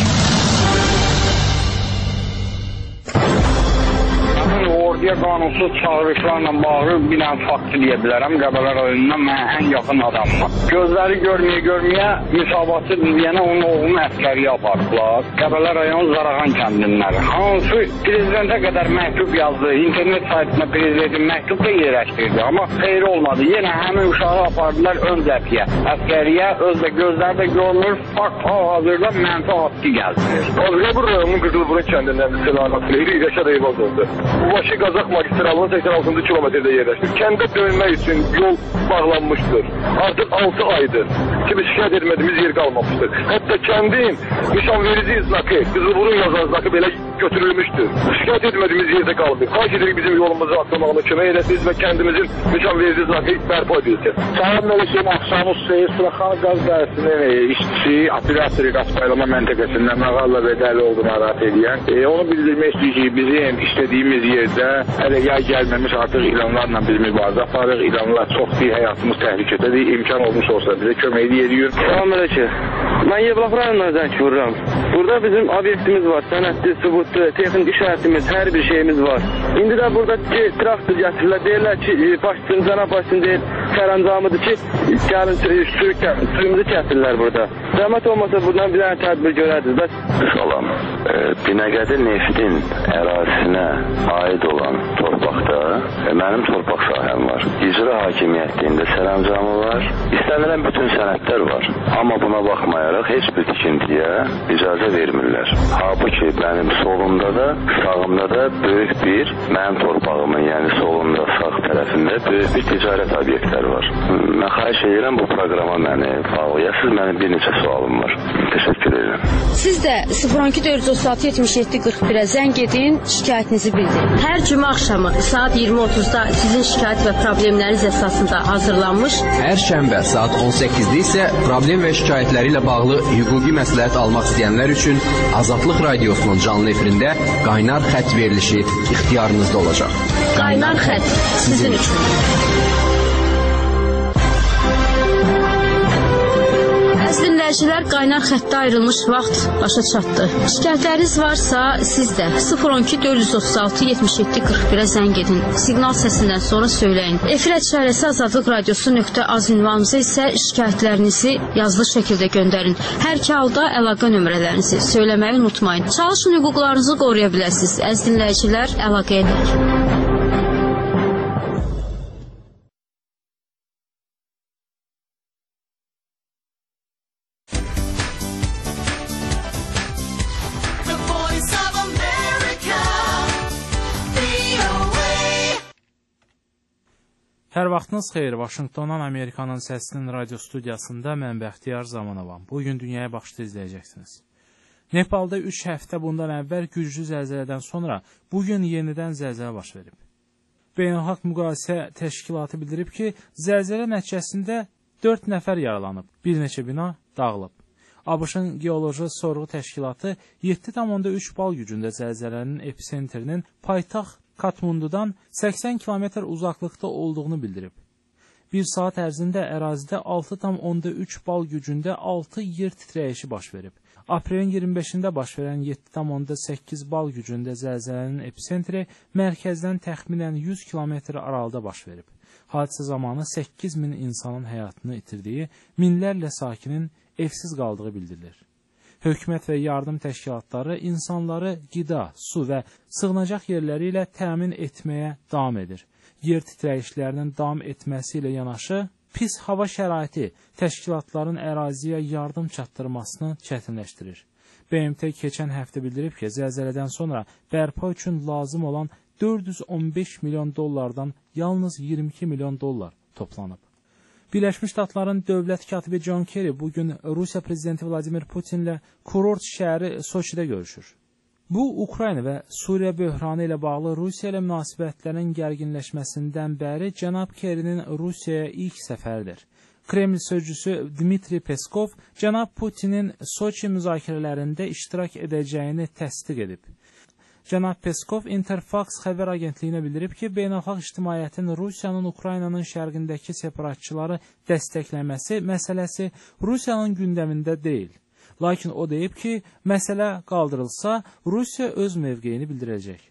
Orduya qanunsuz çağırışlarla bağlı bir dənə fakt deyə bilərəm. Qəbələ rayonundan mən ən yaxın adamım. Gözləri görməyə görməyə müsabatı deyənə onun oğlunu əskəriyə apardılar. Qəbələ rayon Zarağan kəndinləri. Hansı prezidentə qədər məktub yazdı. İnternet saytına prezidentin məktub da yerləşdirdi. Amma xeyri olmadı. Yenə həmin uşağı apardılar ön cəbhəyə. Əskəriyə özlə gözləri də görünür. Fakt hal-hazırda mənfi haqqı gəldirir. Qəbələ rayonunun Qızılburun kəndindən Selamat Leyli Rəşad Eyvaz oldu. Bu başı Qazaq magistralının səksən altıncı kilometrdə yerləşir. Kəndə dönmək üçün yol bağlanmışdır. Artıq altı aydır ki, biz şikayət etmədiyimiz yer qalmamışdır. Hətta kəndin nişanverici znakı, Qızılburun yazan znakı belə götürülmüşdür. Şikayət etmədiyimiz yerdə qalmır. Xahiş edirik bizim yolumuzu açılmağına kömək edəsiniz və kəndimizin nişanverici znakı bərpa edilsin. Salam Mələkəm, axşamı Seyir Suraxan qaz dəyəsinin işçisi, operatori qaz paylama məntəqəsindən Məğalla Bədəli olduğunu narahat edən. E, onu bildirmək istəyir ki, bizim istədiyimiz yerdə hələ yay gəlməmiş artıq ilanlarla biz mübarizə aparırıq. İlanlar çox deyil, həyatımız təhlükədədir. İmkan olmuş olsa bizə kömək ediyor. Salam Mələkəm. Mən Yevlax rayonundan zəng vururam. Burada bizim obyektimiz var, sənədli, sübutlu, texnik işarətimiz, hər bir şeyimiz var. İndi də burada traktor gətirirlər, deyirlər ki, başçının, cənab başçının deyil, sərəncamıdır ki, Gəlin suyumuzu kəsirlər burada. Zəhmət olmasa buradan bir dənə tədbir görərdiniz. Bəs Salam. E, Binəqədi neftin ərazisinə aid olan torpaqda e, mənim torpaq sahəm var. İcra hakimiyyətində sərəncamı var. İstənilən bütün sənədlər var. Amma buna baxmayaraq heç bir tikintiyə icazə vermirlər. Halbuki mənim solumda da, sağımda da böyük bir, mənim torpağımın, yəni solumda, sağ tərəfində böyük bir ticarət obyektləri var. Mən xahiş edirəm bu proqrama məni bağlayasınız. Mənim bir neçə sualım var. Təşəkkür edirəm. Siz də sıfır on iki dörd yüz otuz altı yetmiş yeddi qırx birə zəng edin, şikayətinizi bildirin. Hər cümə axşamı saat iyirmi otuzda sizin şikayət və problemləriniz əsasında hazırlanmış. Hər şənbə saat on səkkizdə isə problem və şikayətləri ilə bağlı hüquqi məsləhət almaq istəyənlər üçün Azadlıq Radiosunun canlı efirində qaynar xətt verilişi ixtiyarınızda olacaq. Qaynar xətt sizin üçün. Əziz dinləyicilər, qaynar xəttə ayrılmış vaxt başa çatdı. Şikayətləriniz varsa siz də sıfır on iki dörd yüz otuz altı yetmiş yeddi qırx birə zəng edin. Siqnal səsindən sonra söyləyin. Efir əşarəsi azadlıq radiosu nöqtə az ünvanımıza isə şikayətlərinizi yazılı şəkildə göndərin. Hər iki halda əlaqə nömrələrinizi söyləməyi unutmayın. Çalışın, hüquqlarınızı qoruya biləsiniz. Əziz dinləyicilər, əlaqə edək. Hər vaxtınız xeyir, Vaşinqtondan Amerikanın səsinin radio studiyasında mən Bəxtiyar Zamanovam. Bugün dünyaya baxışda izləyəcəksiniz. Nepalda üç həftə bundan əvvəl güclü zəlzələdən sonra bugün yenidən zəlzələ baş verib. Beynəlxalq Müqayisə Təşkilatı bildirib ki, zəlzələ nəticəsində dörd nəfər yaralanıb, bir neçə bina dağılıb. ABŞ-ın Geoloji Sorğu Təşkilatı yeddi tam onda üç bal gücündə zəlzələnin episentrinin paytaxt Katmundudan səksən kilometr uzaqlıqda olduğunu bildirib. Bir saat ərzində ərazidə altı tam onda üç bal gücündə altı yer titrəyişi baş verib. Aprelin iyirmi beşində baş verən yeddi tam onda səkkiz bal gücündə zəlzələnin epicentri mərkəzdən təxminən yüz kilometr aralıda baş verib. Hadisə zamanı səkkiz min insanın həyatını itirdiyi, minlərlə sakinin evsiz qaldığı bildirilir. Hökumət və yardım təşkilatları insanları qida, su və sığınacaq yerləri ilə təmin etməyə davam edir. Yer titrəyişlərinin davam etməsi ilə yanaşı, pis hava şəraiti təşkilatların əraziyə yardım çatdırmasını çətinləşdirir. B M T keçən həftə bildirib ki, zəlzələdən sonra bərpa üçün lazım olan dörd yüz on beş milyon dollardan yalnız iyirmi iki milyon dollar toplanıb. Birləşmiş Ştatların dövlət katibi John Kerry bugün Rusiya prezidenti Vladimir Putinlə kurort şəhəri Soçidə görüşür. Bu, Ukrayna və Suriya böhranı ilə bağlı Rusiya ilə münasibətlərin gərginləşməsindən bəri cənab Kerry'nin Rusiyaya ilk səfəridir. Kreml sözcüsü Dmitri Peskov cənab Putinin Soçi müzakirələrində iştirak edəcəyini təsdiq edib. Cənab Peskov Interfax xəbər agentliyinə bildirib ki, beynəlxalq ictimaiyyətin Rusiyanın Ukraynanın şərqindəki separatçıları dəstəkləməsi məsələsi Rusiyanın gündəmində deyil. Lakin o deyib ki, məsələ qaldırılsa, Rusiya öz mövqeyini bildirəcək.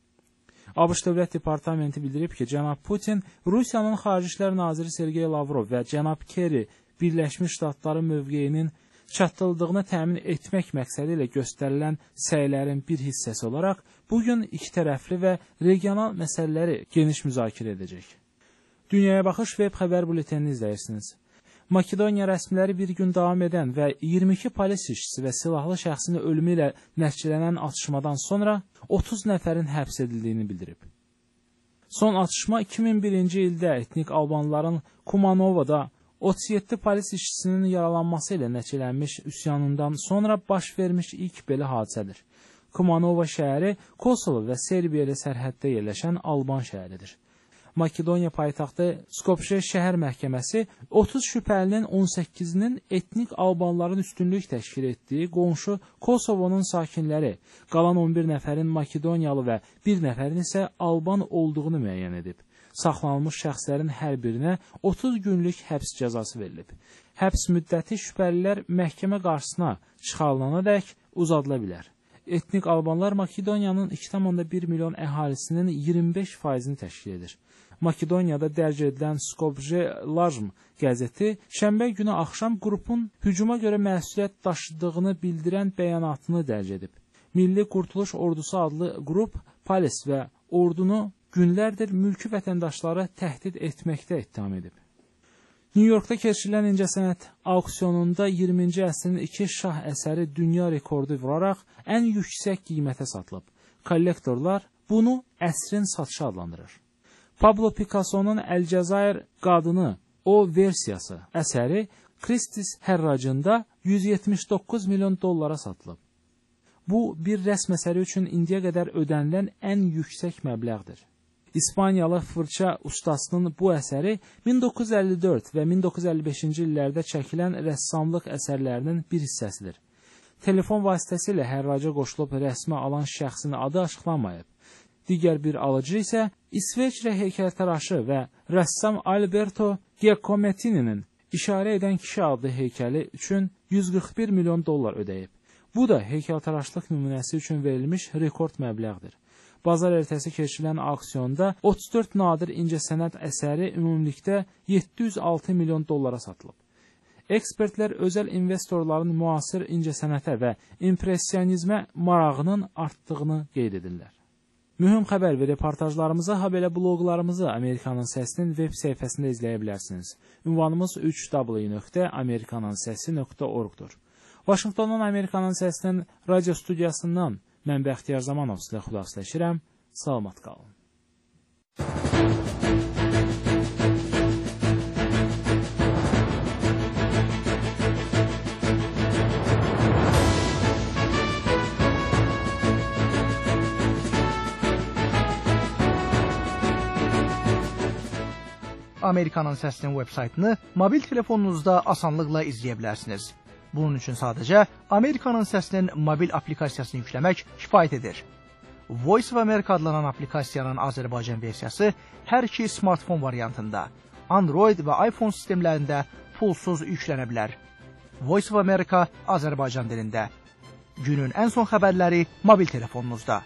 ABŞ Dövlət Departamenti bildirib ki, cənab Putin Rusiyanın Xarici İşlər Naziri Sergey Lavrov və cənab Kerry Birləşmiş Ştatların mövqeyinin çatdırıldığını təmin etmək məqsədi ilə göstərilən səylərin bir hissəsi olaraq bugün iki tərəfli və regional məsələləri geniş müzakirə edəcək. Dünyaya baxış web xəbər bültenini izləyirsiniz. Makedoniya rəsmiləri bir gün davam edən və iyirmi iki polis işçisi və silahlı şəxsin ölümü ilə nəticələnən atışmadan sonra otuz nəfərin həbs edildiyini bildirib. Son atışma iki min birinci ildə etnik albanların Kumanovada otuz yeddi polis işçisinin yaralanması ilə nəticələnmiş üsyanından sonra baş vermiş ilk belə hadisədir. Kumanova şəhəri Kosovo və Serbiya ilə sərhəddə yerləşən Alban şəhəridir. Makedoniya paytaxtı Skopje şəhər məhkəməsi otuz şübhəlinin on səkkizinin etnik albanların üstünlük təşkil etdiyi qonşu Kosovonun sakinləri, qalan on bir nəfərin Makedoniyalı və bir nəfərin isə Alban olduğunu müəyyən edib. Saxlanılmış şəxslərin hər birinə otuz günlük həbs cəzası verilib. Həbs müddəti şübhəlilər məhkəmə qarşısına çıxarılana dək uzadıla bilər. Etnik albanlar Makedoniyanın iki tam onda bir milyon əhalisinin iyirmi beş faizini təşkil edir. Makedoniyada dərc edilən Skopje Lajm qəzeti şənbə günü axşam qrupun hücuma görə məsuliyyət daşıdığını bildirən bəyanatını dərc edib. Milli Qurtuluş Ordusu adlı qrup polis və ordunu günlərdir mülki vətəndaşları təhdid etməkdə ittiham edib. New Yorkda keçirilən incəsənət auksionunda iyirminci əsrin iki şah əsəri dünya rekordu vuraraq ən yüksək qiymətə satılıb. Kollektorlar bunu əsrin satışı adlandırır. Pablo Picasso'nun Əlcəzair qadını o versiyası əsəri Christie's hərracında yüz yetmiş doqquz milyon dollara satılıb. Bu, bir rəsm əsəri üçün indiyə qədər ödənilən ən yüksək məbləğdir. İspaniyalı fırça ustasının bu əsəri min doqquz yüz əlli dörd və min doqquz yüz əlli beşinci illərdə çəkilən rəssamlıq əsərlərinin bir hissəsidir. Telefon vasitəsilə hərraca qoşulub rəsmi alan şəxsin adı açıqlanmayıb. Digər bir alıcı isə İsveçrə heykəltaraşı və rəssam Alberto Giacomettini'nin işarə edən kişi adlı heykəli üçün yüz qırx bir milyon dollar ödəyib. Bu da heykəltaraşlıq nümunəsi üçün verilmiş rekord məbləğdir. Bazar ertəsi keçirilən auksionda otuz dörd nadir incəsənət əsəri ümumilikdə yeddi yüz altı milyon dollara satılıb. Ekspertlər özəl investorların müasir incəsənətə və impressionizmə marağının artdığını qeyd edirlər. Mühüm xəbər və reportajlarımızı, habelə bloqlarımızı Amerikanın Səsinin web səhifəsində izləyə bilərsiniz. Ünvanımız üç w nöqtə amerikanın səsi nöqtə org-dur. Vaşinqtondan Amerikanın Səsinin radio studiyasından mən Bəxtiyar Zamanov sizlə xülasləşirəm. Salamat qalın. Amerikanın Səsinin veb-saytını mobil telefonunuzda asanlıqla izləyə bilərsiniz. Bunun üçün sadəcə Amerikanın Səsinin mobil aplikasiyasını yükləmək kifayət edir. Voice of America adlanan aplikasiyanın Azərbaycan versiyası hər iki smartfon variantında, Android və iPhone sistemlərində pulsuz yüklənə bilər. Voice of America Azərbaycan dilində. Günün ən son xəbərləri mobil telefonunuzda.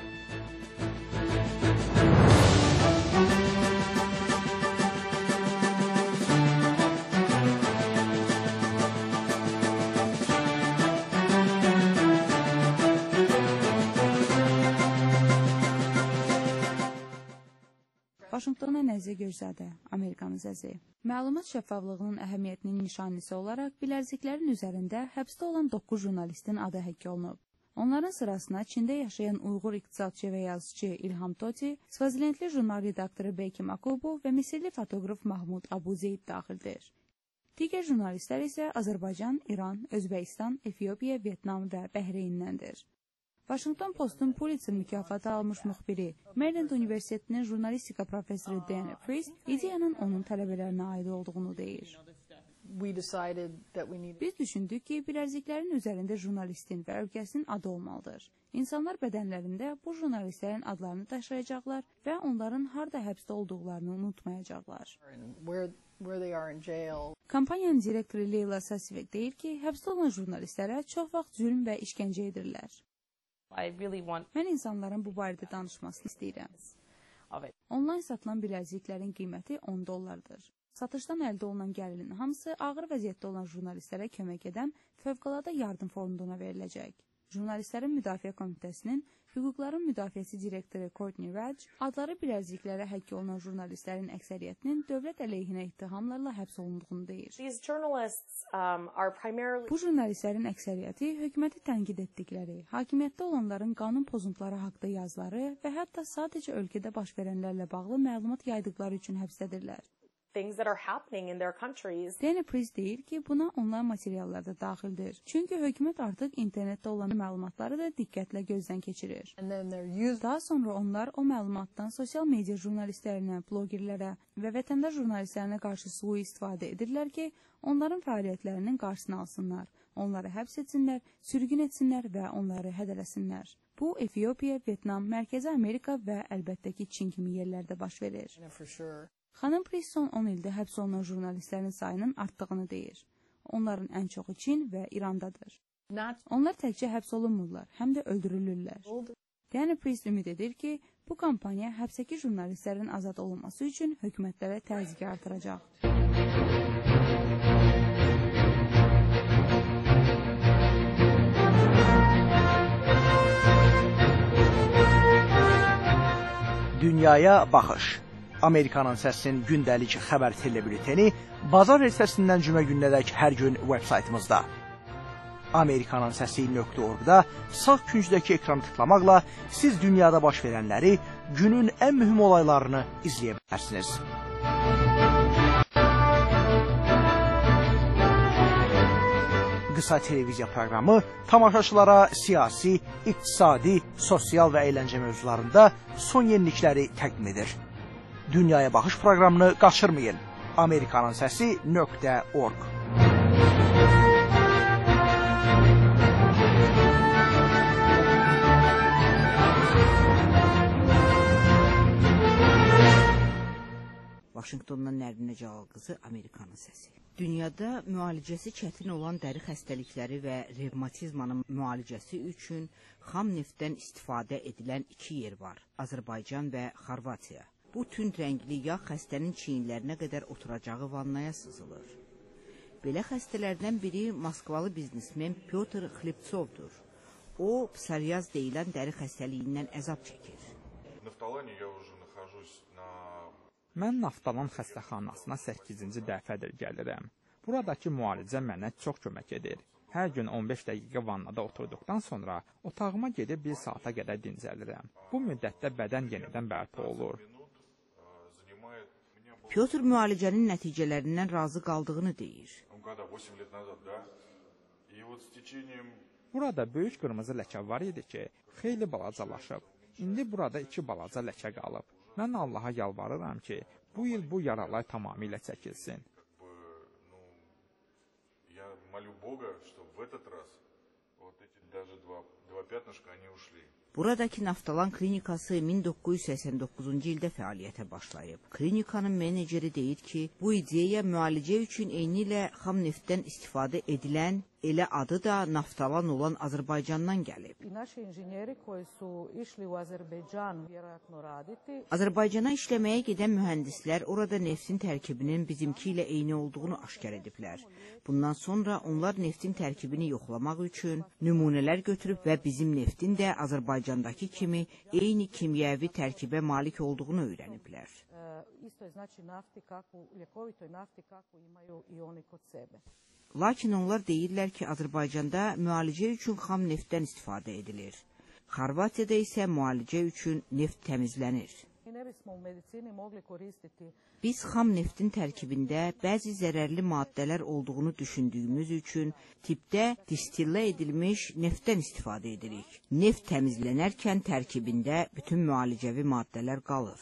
Vaşinqtona Nəzir Gözədə, Amerikanın Səsi. Məlumat şəffaflığının əhəmiyyətinin nişanəsi olaraq bilərziklərin üzərində həbsdə olan doqquz jurnalistin adı həkk olunub. Onların sırasına Çində yaşayan Uyğur iqtisadçı və yazıcı İlham Toti, Svazilendli jurnal redaktoru Beyki Makubu və Misirli fotoqraf Mahmud Abu Zeyd daxildir. Digər jurnalistlər isə Azərbaycan, İran, Özbəkistan, Efiopiya, Vyetnam və Bəhreyindəndir. Washington Post'un Pulitzer mükafatı almış müxbiri, Maryland Universitetinin jurnalistika professoru Dana Priest, ideyanın onun tələbələrinə aid olduğunu deyir. Biz düşündük ki, bilərziklərin üzərində jurnalistin və ölkəsinin adı olmalıdır. İnsanlar bədənlərində bu jurnalistlərin adlarını daşıyacaqlar və onların harda həbsdə olduqlarını unutmayacaqlar. Kampanyanın direktoru Leyla Sasivek deyir ki, həbsdə olan jurnalistlərə çox vaxt zülm və işgəncə edirlər. Mən insanların bu barədə danışmasını istəyirəm. Onlayn satılan bilərziklərin qiyməti on dollardır. Satışdan əldə olunan gəlirin hamısı ağır vəziyyətdə olan jurnalistlərə kömək edən Fövqəladə Yardım Fonduna veriləcək. Jurnalistlərin Müdafiə Komitəsinin Hüquqların Müdafiəsi direktoru Courtney Radge adları bilərziklərə həkk olunan jurnalistlərin əksəriyyətinin dövlət əleyhinə ittihamlarla həbs olunduğunu deyir. Bu jurnalistlərin əksəriyyəti hökuməti tənqid etdikləri, hakimiyyətdə olanların qanun pozuntuları haqqında yazıları və hətta sadəcə ölkədə baş verənlərlə bağlı məlumat yaydıqları üçün həbsdədirlər. Dana Priest deyir ki, buna onlayn materiallar da daxildir. Çünki hökumət artıq internetdə olan məlumatları da diqqətlə gözdən keçirir. Daha sonra onlar o məlumatdan sosial media jurnalistlərinə, blogerlərə və vətəndaş jurnalistlərinə qarşı sui-istifadə edirlər ki, onların fəaliyyətlərinin qarşısını alsınlar, onları həbs etsinlər, sürgün etsinlər və onları hədələsinlər. Bu, Efiopiya, Vyetnam, Mərkəzi Amerika və əlbəttə ki, Çin kimi yerlərdə baş verir. Xanım Priest son on ildə həbs olunan jurnalistlərin sayının artdığını deyir. Onların ən çoxu Çin və İrandadır. Onlar təkcə həbs olunmurlar, həm də öldürülürlər. Dana Priest ümid edir ki, Bu kampaniya həbsdəki jurnalistlərin azad olunması üçün hökumətlərə təzyiqi artıracaq. Dünyaya baxış. Amerikanın səsinin gündəlik xəbər telebülteni bazar ertəsindən cümə gününədək hər gün veb-saytımızda. Amerikanın səsi nöqtə org-da sağ küncdəki ekranı tıklamaqla siz dünyada baş verənləri, günün ən mühüm olaylarını izləyə bilərsiniz. Qısa televiziya proqramı tamaşaçılara siyasi, iqtisadi, sosial və əyləncə mövzularında son yenilikləri təqdim edir. Dünyaya baxış proqramını qaçırmayın. Amerikanın səsi nöqtə org. Vaşinqtondan Nərmin Cəlal qızı, Amerikanın səsi. Dünyada müalicəsi çətin olan dəri xəstəlikləri və revmatizmanın müalicəsi üçün xam neftdən istifadə edilən iki yer var: Azərbaycan və Xorvatiya. Bu tünd rəngli yağ xəstənin çiyinlərinə qədər oturacağı vannaya sızılır. Belə xəstələrdən biri Moskvalı biznesmen Pyotr Xlebtsovdur. O, psoriaz deyilən dəri xəstəliyindən əzab çəkir. Mən Naftalan xəstəxanasına səkkizinci dəfədir gəlirəm. Buradakı müalicə mənə çox kömək edir. Hər gün on beş dəqiqə vannada oturduqdan sonra otağıma gedib bir saata qədər dincəlirəm. Bu müddətdə bədən yenidən bərpa olur. Pyotr müalicənin nəticələrindən razı qaldığını deyir. Burada böyük qırmızı ləkə var idi ki, xeyli balacalaşıb. İndi burada iki balaca ləkə qalıb. Mən Allaha yalvarıram ki, bu il bu yaralar tamamilə çəkilsin. Buradakı Naftalan klinikası min doqquz yüz səksən doqquzuncu ildə fəaliyyətə başlayıb. Klinikanın meneceri deyir ki, bu ideya müalicə üçün eynilə xam neftdən istifadə edilən, elə adı da Naftalan olan Azərbaycandan gəlib. Azərbaycana işləməyə gedən mühəndislər orada neftin tərkibinin bizimki ilə eyni olduğunu aşkar ediblər. Bundan sonra onlar neftin tərkibini yoxlamaq üçün nümunələr götürüb və bizim neftin də Azərbaycandakı kimi eyni kimyəvi tərkibə malik olduğunu öyrəniblər. Lakin onlar deyirlər ki, Azərbaycanda müalicə üçün xam neftdən istifadə edilir. Xorvatiyada isə müalicə üçün neft təmizlənir. Biz xam neftin tərkibində bəzi zərərli maddələr olduğunu düşündüyümüz üçün tipdə distillə edilmiş neftdən istifadə edirik. Neft təmizlənərkən tərkibində bütün müalicəvi maddələr qalır.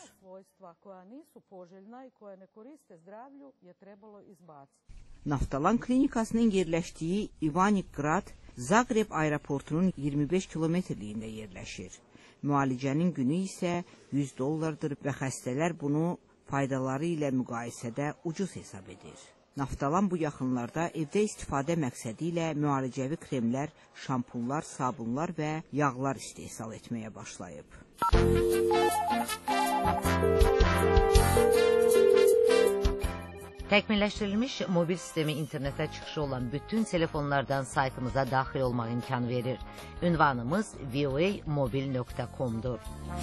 Naftalan klinikasının yerləşdiyi Ivaniqrad, Zaqreb aeroportunun iyirmi beş kilometrliyində yerləşir. Müalicənin günü isə yüz dollardır və xəstələr bunu faydaları ilə müqayisədə ucuz hesab edir. Naftalan bu yaxınlarda evdə istifadə məqsədi ilə müalicəvi kremlər, şampunlar, sabunlar və yağlar istehsal etməyə başlayıb. Təkmilləşdirilmiş mobil sistemi internetə çıxışı olan bütün telefonlardan saytımıza daxil olmaq imkanı verir. Ünvanımız v o a mobil nöqtə com'dur.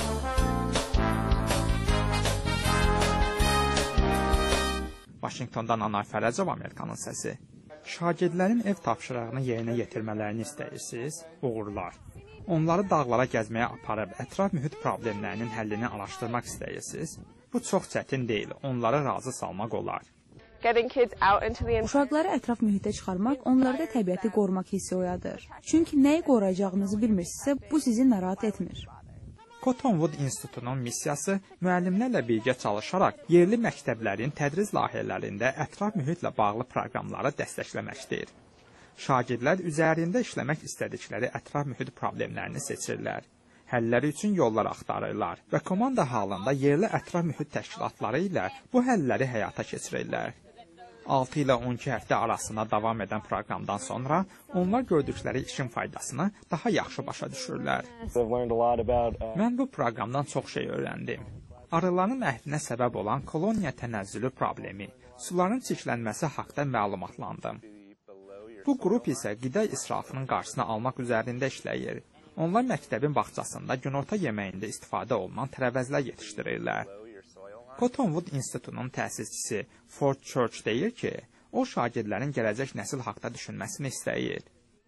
Vaşinqtondan Anar Fərəcov, Amerikanın səsi. Şagirdlərin ev tapşırığını yerinə yetirmələrini istəyirsiniz? Uğurlar. Onları dağlara gəzməyə aparıb ətraf mühit problemlərinin həllini araşdırmaq istəyirsiniz? Bu çox çətin deyil, onları razı salmaq olar. Uşaqları ətraf mühitə çıxarmaq onlarda təbiəti qorumaq hissi oyadır. Çünki nəyi qoruyacağınızı bilmirsinizsə, bu sizi narahat etmir. Cottonwood İnstitutunun missiyası müəllimlərlə birgə çalışaraq yerli məktəblərin tədris layihələrində ətraf mühitlə bağlı proqramları dəstəkləməkdir. Şagirdlər üzərində işləmək istədikləri ətraf mühit problemlərini seçirlər. Həlləri üçün yollar axtarırlar və komanda halında yerli ətraf mühit təşkilatları ilə bu həlləri həyata keçirirlər. altı ilə on iki həftə arasında davam edən proqramdan sonra onlar gördükləri işin faydasını daha yaxşı başa düşürlər. Mən bu proqramdan çox şey öyrəndim. Arıların əhvinə səbəb olan koloniya tənəzzülü problemi, suların çirklənməsi haqqında məlumatlandım. Bu qrup isə qida israfının qarşısını almaq üzərində işləyir. Onlar məktəbin bağçasında günorta yeməyində istifadə olunan tərəvəzlər yetişdirirlər. Cottonwood İnstitutunun təsisçisi Ford Church deyir ki, o şagirdlərin gələcək nəsil haqqında düşünməsini istəyir.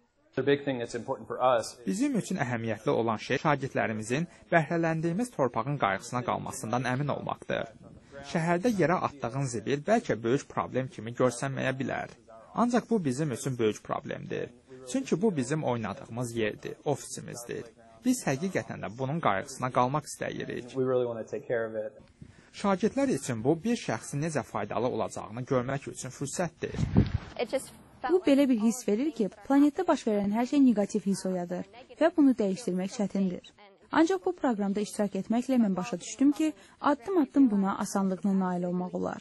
Bizim üçün əhəmiyyətli olan şey şagirdlərimizin bəhrələndiyimiz torpağın qayğısına qalmasından əmin olmaqdır. Şəhərdə yerə atdığın zibil bəlkə böyük problem kimi görsənməyə bilər. Ancaq bu bizim üçün böyük problemdir. Çünki bu bizim oynadığımız yerdir, ofisimizdir. Biz həqiqətən də bunun qayğısına qalmaq istəyirik. Şagirdlər üçün bu, bir şəxsin necə faydalı olacağını görmək üçün fürsətdir. Bu belə bir hiss verir ki, planetdə baş verən hər şey negativ hiss oyadır və bunu dəyişdirmək çətindir. Ancaq bu proqramda iştirak etməklə mən başa düşdüm ki, addım-addım buna asanlıqla nail olmaq olar.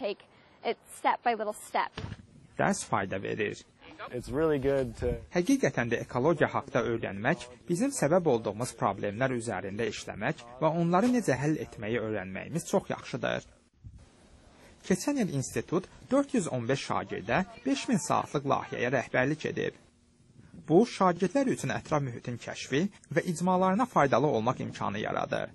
Dərs fayda verir. Həqiqətən də ekologiya haqqında öyrənmək, bizim səbəb olduğumuz problemlər üzərində işləmək və onları necə həll etməyi öyrənməyimiz çox yaxşıdır. Keçən il institut dörd yüz on beş şagirdə beş min saatlıq layihəyə rəhbərlik edib. Bu, şagirdlər üçün ətraf mühitin kəşfi və icmalarına faydalı olmaq imkanı yaradır.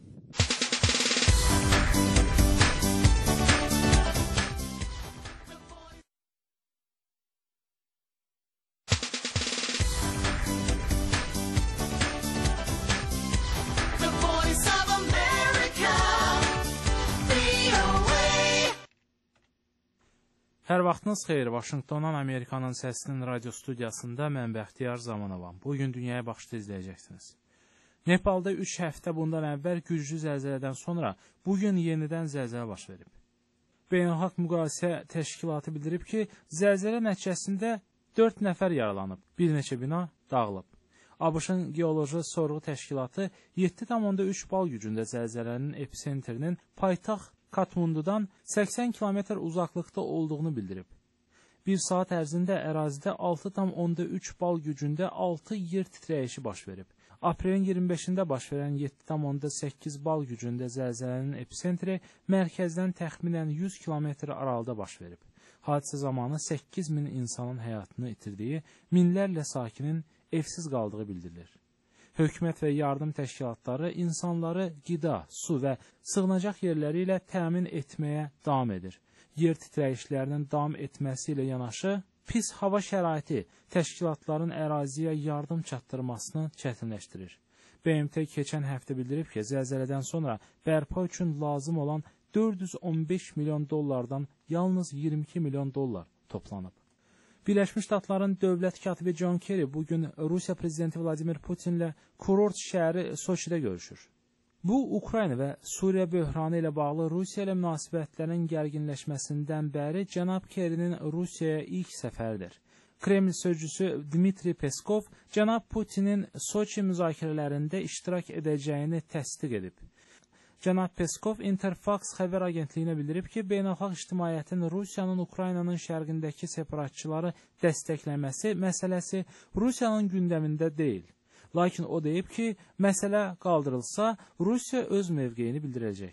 Hər vaxtınız xeyir, Vaşinqtondan Amerikanın səsinin radio studiyasında mən Bəxtiyar Zamanovam. Bugün dünyaya baxışda izləyəcəksiniz. Nepalda üç həftə bundan əvvəl güclü zəlzələdən sonra bugün yenidən zəlzələ baş verib. Beynəlxalq Müqayisə Təşkilatı bildirib ki, zəlzələ nəticəsində dörd nəfər yaralanıb, bir neçə bina dağılıb. ABŞ-ın Geoloji Sorğu Təşkilatı yeddi tam onda üç bal gücündə zəlzələnin episentrinin paytaxt Katmundudan səksən kilometr uzaqlıqda olduğunu bildirib. Bir saat ərzində ərazidə altı tam onda üç bal gücündə altı yer titrəyişi baş verib. Aprelin iyirmi beşində baş verən yeddi tam onda səkkiz bal gücündə zəlzələnin epicentri mərkəzdən təxminən yüz kilometr aralıda baş verib. Hadisə zamanı səkkiz min insanın həyatını itirdiyi, minlərlə sakinin evsiz qaldığı bildirilir. Hökumət və yardım təşkilatları insanları qida, su və sığınacaq yerləri ilə təmin etməyə davam edir. Yer titrəyişlərinin davam etməsi ilə yanaşı, pis hava şəraiti təşkilatların əraziyə yardım çatdırmasını çətinləşdirir. B M T keçən həftə bildirib ki, zəlzələdən sonra bərpa üçün lazım olan dörd yüz on beş milyon dollardan yalnız iyirmi iki milyon dollar toplanıb. Birləşmiş Ştatların dövlət katibi John Kerry bugün Rusiya prezidenti Vladimir Putinlə kurort şəhəri Soçidə görüşür. Bu, Ukrayna və Suriya böhranı ilə bağlı Rusiya ilə münasibətlərin gərginləşməsindən bəri cənab Kerry'nin Rusiyaya ilk səfəridir. Kreml sözcüsü Dmitri Peskov cənab Putinin Soçi müzakirələrində iştirak edəcəyini təsdiq edib. Cənab Peskov Interfax xəbər agentliyinə bildirib ki, beynəlxalq ictimaiyyətin Rusiyanın Ukraynanın şərqindəki separatçıları dəstəkləməsi məsələsi Rusiyanın gündəmində deyil. Lakin o deyib ki, məsələ qaldırılsa, Rusiya öz mövqeyini bildirəcək.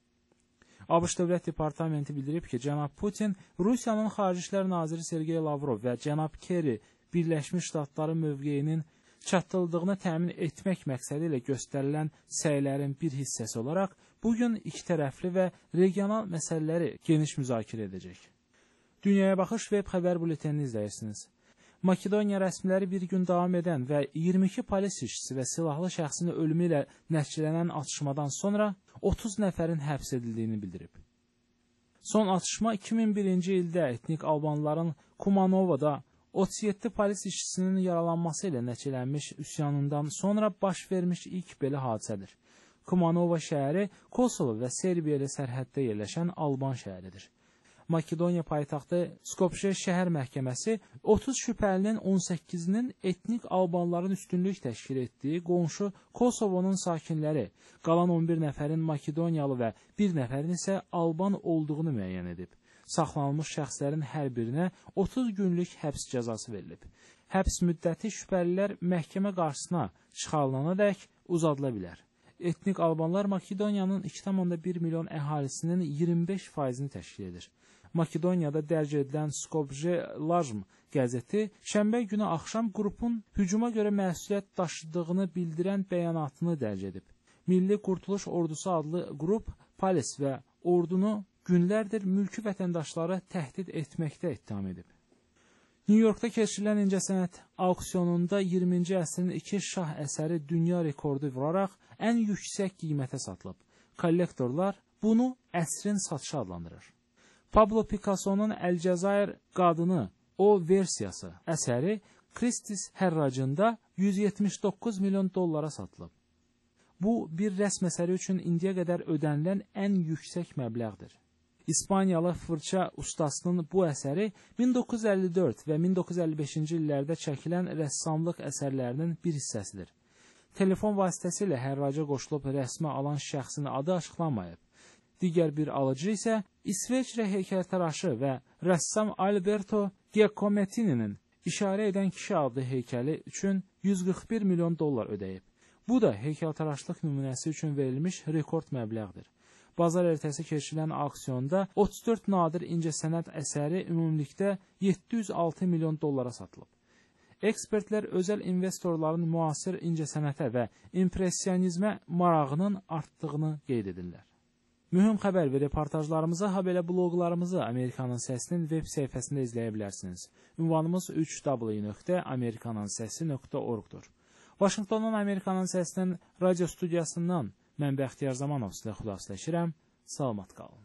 ABŞ Dövlət Departamenti bildirib ki, cənab Putin Rusiyanın Xarici İşlər Naziri Sergey Lavrov və cənab Kerry Birləşmiş Ştatların mövqeyinin çatdırıldığını təmin etmək məqsədi ilə göstərilən səylərin bir hissəsi olaraq bugün iki tərəfli və regional məsələləri geniş müzakirə edəcək. Dünyaya baxış web xəbər bültenini izləyirsiniz. Makedoniya rəsmiləri bir gün davam edən və iyirmi iki polis işçisi və silahlı şəxsin ölümü ilə nəticələnən atışmadan sonra otuz nəfərin həbs edildiyini bildirib. Son atışma iki min birinci ildə etnik albanların Kumanovada otuz yeddi polis işçisinin yaralanması ilə nəticələnmiş üsyanından sonra baş vermiş ilk belə hadisədir. Kumanova şəhəri Kosovo və Serbiya ilə sərhəddə yerləşən Alban şəhəridir. Makedoniya paytaxtı Skopje şəhər məhkəməsi otuz şübhəlinin on səkkizinin etnik albanların üstünlük təşkil etdiyi qonşu Kosovonun sakinləri, qalan on bir nəfərin Makedoniyalı və bir nəfərin isə alban olduğunu müəyyən edib. Saxlanılmış şəxslərin hər birinə otuz günlük həbs cəzası verilib. Həbs müddəti şübhəlilər məhkəmə qarşısına çıxarılana dək uzadıla bilər. Etnik albanlar Makedoniyanın iki tam bir milyon əhalisinin iyirmi beş faizini təşkil edir. Makedoniyada dərc edilən Skopje Lajm qəzeti şənbə günü axşam qrupun hücuma görə məsuliyyət daşıdığını bildirən bəyanatını dərc edib. Milli Qurtuluş Ordusu adlı qrup polis və ordunu günlərdir mülki vətəndaşları təhdid etməkdə ittiham edib. New Yorkda keçirilən incəsənət auksionunda iyirminci əsrin iki şah əsəri dünya rekordu vuraraq ən yüksək qiymətə satılıb. Kollektorlar bunu əsrin satışı adlandırır. Pablo Picasso'nun Əlcəzair qadını o versiyası əsəri Christie's hərracında yüz yetmiş doqquz milyon dollara satılıb. Bu, bir rəsm əsəri üçün indiyə qədər ödənilən ən yüksək məbləğdir. İspaniyalı fırça ustasının bu əsəri min doqquz yüz əlli dörd və min doqquz yüz əlli beşinci illərdə çəkilən rəssamlıq əsərlərinin bir hissəsidir. Telefon vasitəsilə hərraca qoşulub rəsmə alan şəxsin adı açıqlanmayıb. Digər bir alıcı isə İsveçrə heykəltaraşı və rəssam Alberto Giacomettini'nin işarə edən kişi adlı heykəli üçün yüz qırx bir milyon dollar ödəyib. Bu da heykəltaraşlıq nümunəsi üçün verilmiş rekord məbləğdir. Bazar ertəsi keçirilən auksionda otuz dörd nadir incəsənət əsəri ümumilikdə yeddi yüz altı milyon dollara satılıb. Ekspertlər özəl investorların müasir incəsənətə və impressionizmə marağının artdığını qeyd edirlər. Mühüm xəbər və reportajlarımızı, habelə bloqlarımızı Amerikanın Səsinin web səhifəsində izləyə bilərsiniz. Ünvanımız üç w nöqtə amerikanın səsi nöqtə org-dur. Vaşinqtondan Amerikanın Səsinin radio studiyasından mən Bəxtiyar Zamanov sizlə xudafisləşirəm. Salamat qalın.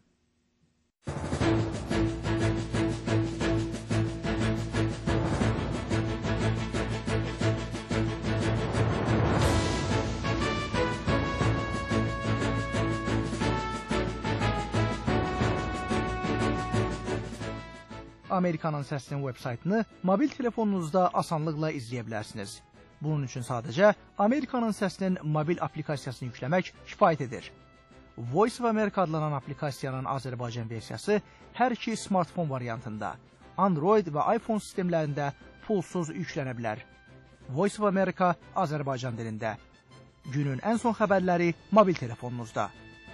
Amerikanın Səsinin veb-saytını mobil telefonunuzda asanlıqla izləyə bilərsiniz. Bunun üçün sadəcə Amerikanın Səsinin mobil aplikasiyasını yükləmək kifayət edir. Voice of America adlanan aplikasiyanın Azərbaycan versiyası hər iki smartfon variantında, Android və iPhone sistemlərində pulsuz yüklənə bilər. Voice of America Azərbaycan dilində. Günün ən son xəbərləri mobil telefonunuzda.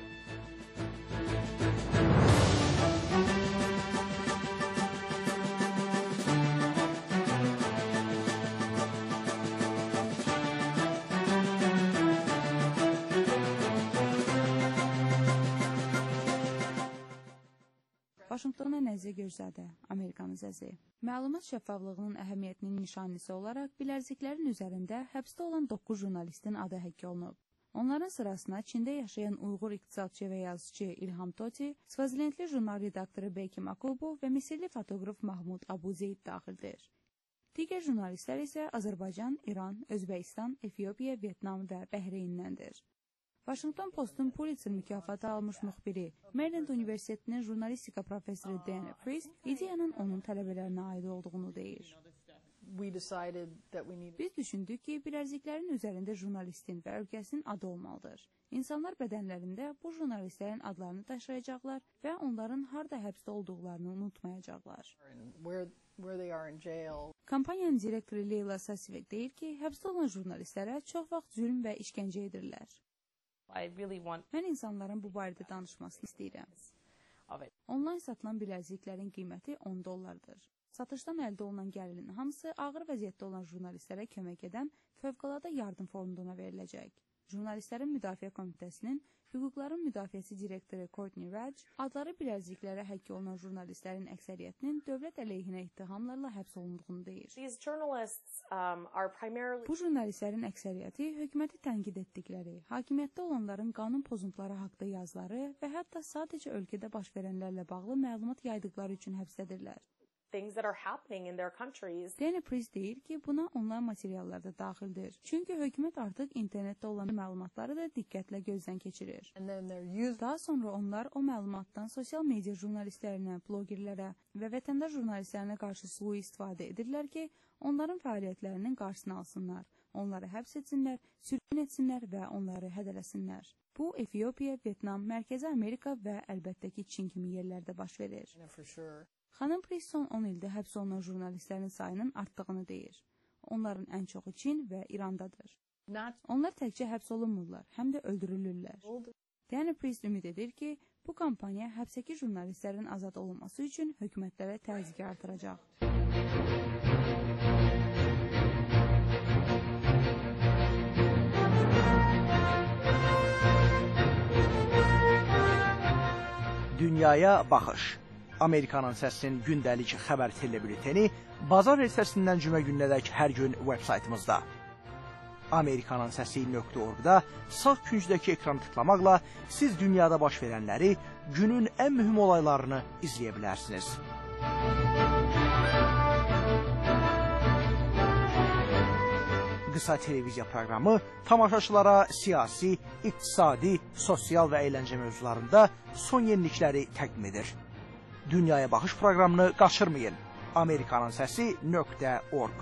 Vaşinqtona Nəzir Gözədə, Amerikanın səsi. Məlumat şəffaflığının əhəmiyyətinin nişanəsi olaraq bilərziklərin üzərində həbsdə olan doqquz jurnalistin adı həkk olunub. Onların sırasına Çində yaşayan Uyğur iqtisadçı və yazıcı İlham Toti, Svazilendli jurnal redaktoru Beyki Makubu və Misirli fotoqraf Mahmud Abu Zeyd daxildir. Digər jurnalistlər isə Azərbaycan, İran, Özbəkistan, Efiopiya, Vyetnam və Bəhreyndəndir. Washington Post'un Pulitzer mükafatı almış müxbiri, Maryland Universitetinin jurnalistika professoru Dan Priest, ideyanın onun tələbələrinə aid olduğunu deyir. Biz düşündük ki, bilərziklərin üzərində jurnalistin və ölkəsinin adı olmalıdır. İnsanlar bədənlərində bu jurnalistlərin adlarını daşıyacaqlar və onların harda həbsdə olduqlarını unutmayacaqlar. Kampanyanın direktoru Leyla Sasivek deyir ki, həbsdə olan jurnalistlərə çox vaxt zülm və işgəncə edirlər. Mən insanların bu barədə danışmasını istəyirəm. Onlayn satılan bilərziklərin qiyməti on dollardır. Satışdan əldə olunan gəlirin hamısı ağır vəziyyətdə olan jurnalistlərə kömək edən Fövqəladə Yardım Fonduna veriləcək. Jurnalistlərin Müdafiə Komitəsinin Hüquqların Müdafiəsi direktoru Courtney Radge adları bilərziklərə həkk olunan jurnalistlərin əksəriyyətinin dövlət əleyhinə ittihamlarla həbs olunduğunu deyir. Bu jurnalistlərin əksəriyyəti hökuməti tənqid etdikləri, hakimiyyətdə olanların qanun pozuntuları haqqında yazıları və hətta sadəcə ölkədə baş verənlərlə bağlı məlumat yaydıqları üçün həbsdədirlər. Dana Priest deyir ki, buna onlar materiallar da daxildir. Çünki hökumət artıq internetdə olan məlumatları da diqqətlə gözdən keçirir. Daha sonra onlar o məlumatdan sosial media jurnalistlərinə, blogerlərə və vətəndaş jurnalistlərinə qarşı sui-istifadə edirlər ki, onların fəaliyyətlərinin qarşısını alsınlar, onları həbs etsinlər, sürgün etsinlər və onları hədələsinlər. Bu, Efiopiya, Vyetnam, Mərkəzi Amerika və əlbəttə ki, Çin kimi yerlərdə baş verir. Xanım Priest son on ildə həbs olunan jurnalistlərin sayının artdığını deyir. Onların ən çoxu Çin və İrandadır. Onlar təkcə həbs olunmurlar, həm də öldürülürlər. Dana Priest ümid edir ki, bu kampaniya həbsdəki jurnalistlərin azad olunması üçün hökumətlərə təzyiqi artıracaq. Dünyaya baxış. Amerikanın Səsinin gündəlik xəbər telebülteni bazar ertəsindən cümə gününədək hər gün veb-saytımızda. Amerikanın Səsi nöqtə org-da sağ küncdəki ekranı tıklamaqla siz dünyada baş verənləri, günün ən mühüm olaylarını izləyə bilərsiniz. Qısa televiziya proqramı tamaşaçılara siyasi, iqtisadi, sosial və əyləncə mövzularında son yenilikləri təqdim edir. Dünyaya baxış proqramını qaçırmayın. Amerikanın Səsi nöqtə org.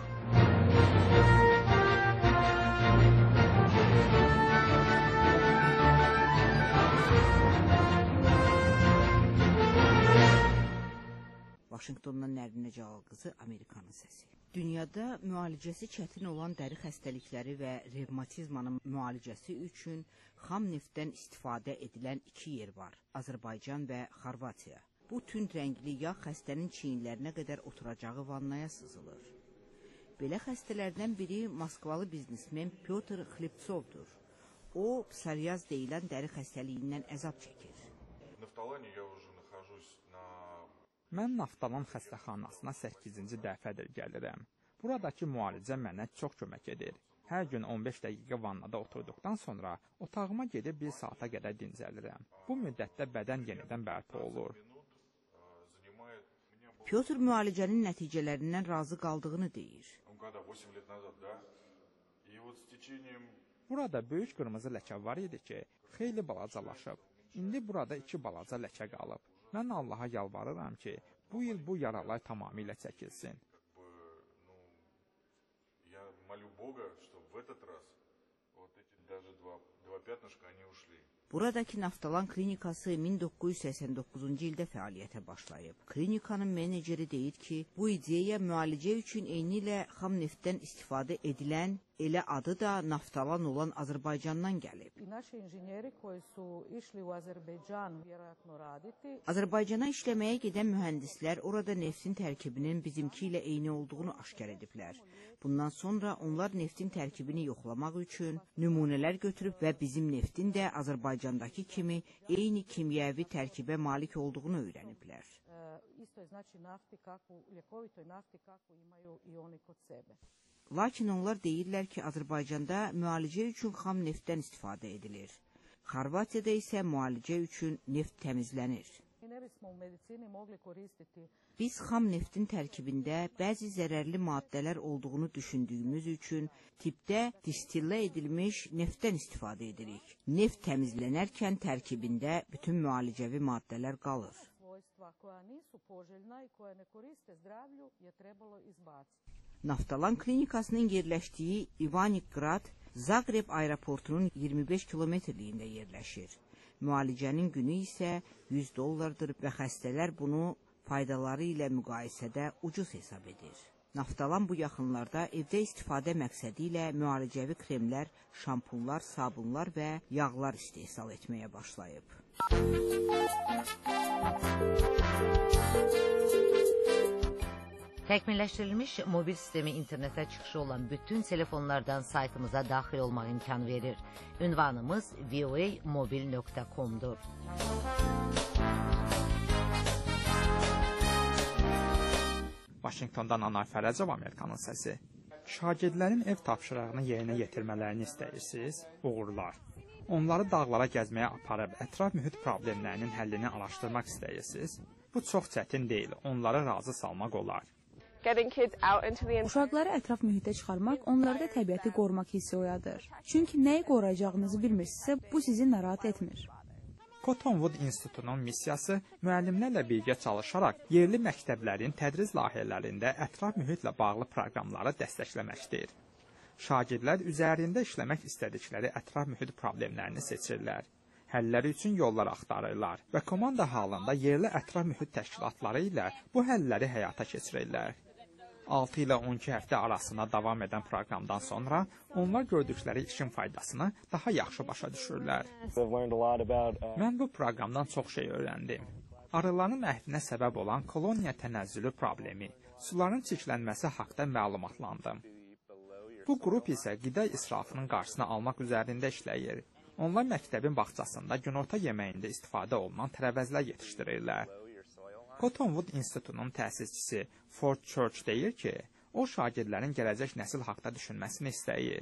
Vaşinqtondan Nərinə Cəlal qızı, Amerikanın Səsi. Dünyada müalicəsi çətin olan dəri xəstəlikləri və revmatizmanın müalicəsi üçün xam neftdən istifadə edilən iki yer var: Azərbaycan və Xorvatiya. Bu tünd rəngli yağ xəstənin çiyinlərinə qədər oturacağı vannaya sızılır. Belə xəstələrdən biri Moskvalı biznesmen Pyotr Xlebtsovdur. O, psoriaz deyilən dəri xəstəliyindən əzab çəkir. Mən Naftalan xəstəxanasına səkkizinci dəfədir gəlirəm. Buradakı müalicə mənə çox kömək edir. Hər gün on beş dəqiqə vannada oturduqdan sonra otağıma gedib bir saata qədər dincəlirəm. Bu müddətdə bədən yenidən bərpa olur. Pyotr müalicənin nəticələrindən razı qaldığını deyir. Burada böyük qırmızı ləkə var idi ki, xeyli balacalaşıb. İndi burada iki balaca ləkə qalıb. Mən Allaha yalvarıram ki, bu il bu yaralar tamamilə çəkilsin. Buradakı Naftalan klinikası min doqquz yüz səksən doqquzuncu ildə fəaliyyətə başlayıb. Klinikanın meneceri deyir ki, bu ideya müalicə üçün eyni ilə xam neftdən istifadə edilən, elə adı da Naftalan olan Azərbaycandan gəlib. Azərbaycana işləməyə gedən mühəndislər orada neftin tərkibinin bizimki ilə eyni olduğunu aşkar ediblər. Bundan sonra onlar neftin tərkibini yoxlamaq üçün nümunələr götürüb və bizim neftin də Azərbaycandakı kimi eyni kimyəvi tərkibə malik olduğunu öyrəniblər. Lakin onlar deyirlər ki, Azərbaycanda müalicə üçün xam neftdən istifadə edilir. Xorvatiyada isə müalicə üçün neft təmizlənir. Biz xam neftin tərkibində bəzi zərərli maddələr olduğunu düşündüyümüz üçün tipdə distillə edilmiş neftdən istifadə edirik. Neft təmizlənərkən tərkibində bütün müalicəvi maddələr qalır. Naftalan klinikasının yerləşdiyi Ivaniqrad, Zaqreb aeroportunun iyirmi beş kilometrliyində yerləşir. Müalicənin günü isə yüz dollardır və xəstələr bunu faydaları ilə müqayisədə ucuz hesab edir. Naftalan bu yaxınlarda evdə istifadə məqsədi ilə müalicəvi kremlər, şampunlar, sabunlar və yağlar istehsal etməyə başlayıb. Təkmilləşdirilmiş mobil sistemi internetə çıxışı olan bütün telefonlardan saytımıza daxil olmaq imkanı verir. Ünvanımız v o a mobil nöqtə com'dur. Vaşinqtondan Anar Fərəcov, Amerikanın Səsi. Şagirdlərin ev tapşırığını yerinə yetirmələrini istəyirsiniz? Uğurlar. Onları dağlara gəzməyə aparıb ətraf mühit problemlərinin həllini araşdırmaq istəyirsiniz? Bu çox çətin deyil, onları razı salmaq olar. Uşaqları ətraf mühitə çıxarmaq onlarda təbiəti qorumaq hissi oyadır. Çünki nəyi qoruyacağınızı bilmirsinizsə, bu sizi narahat etmir. Cottonwood İnstitutunun missiyası müəllimlərlə birgə çalışaraq yerli məktəblərin tədris layihələrində ətraf mühitlə bağlı proqramları dəstəkləməkdir. Şagirdlər üzərində işləmək istədikləri ətraf mühit problemlərini seçirlər. Həlləri üçün yollar axtarırlar və komanda halında yerli ətraf mühit təşkilatları ilə bu həlləri həyata keçirirlər. altı ilə on iki həftə arasında davam edən proqramdan sonra onlar gördükləri işin faydasını daha yaxşı başa düşürlər. Mən bu proqramdan çox şey öyrəndim. Arıların əhvinə səbəb olan koloniya tənəzzülü problemi, suların çirklənməsi haqqında məlumatlandım. Bu qrup isə qida israfının qarşısını almaq üzərində işləyir. Onlar məktəbin bağçasında günorta yeməyində istifadə olunan tərəvəzlər yetişdirirlər. Cottonwood İnstitutunun təsisçisi Ford Church deyir ki, o şagirdlərin gələcək nəsil haqqında düşünməsini istəyir.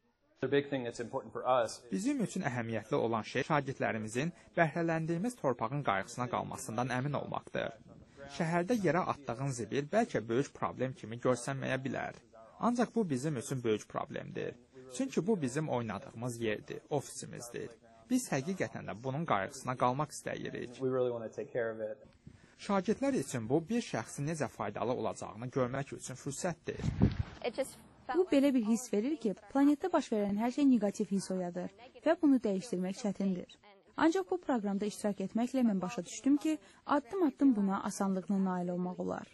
Bizim üçün əhəmiyyətli olan şey şagirdlərimizin bəhrələndiyimiz torpağın qayğısına qalmasından əmin olmaqdır. Şəhərdə yerə atdığın zibil bəlkə böyük problem kimi görsənməyə bilər. Ancaq bu bizim üçün böyük problemdir. Çünki bu bizim oynadığımız yerdir, ofisimizdir. Biz həqiqətən də bunun qayğısına qalmaq istəyirik. Şagirdlər üçün bu, bir şəxsin necə faydalı olacağını görmək üçün fürsətdir. Bu belə bir hiss verir ki, planetdə baş verən hər şey negativ hiss oyadır və bunu dəyişdirmək çətindir. Ancaq bu proqramda iştirak etməklə mən başa düşdüm ki, addım-addım buna asanlıqla nail olmaq olar.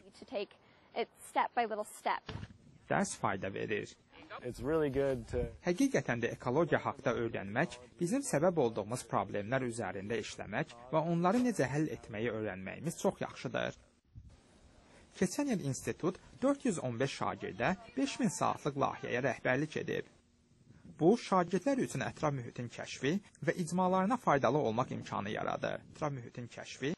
Dərs fayda verir. Həqiqətən də ekologiya haqqında öyrənmək, bizim səbəb olduğumuz problemlər üzərində işləmək və onları necə həll etməyi öyrənməyimiz çox yaxşıdır. Keçən il institut dörd yüz on beş şagirdə beş min saatlıq layihəyə rəhbərlik edib. Bu, şagirdlər üçün ətraf mühitin kəşfi və icmalarına faydalı olmaq imkanı yaradır. Ətraf mühitin kəşfi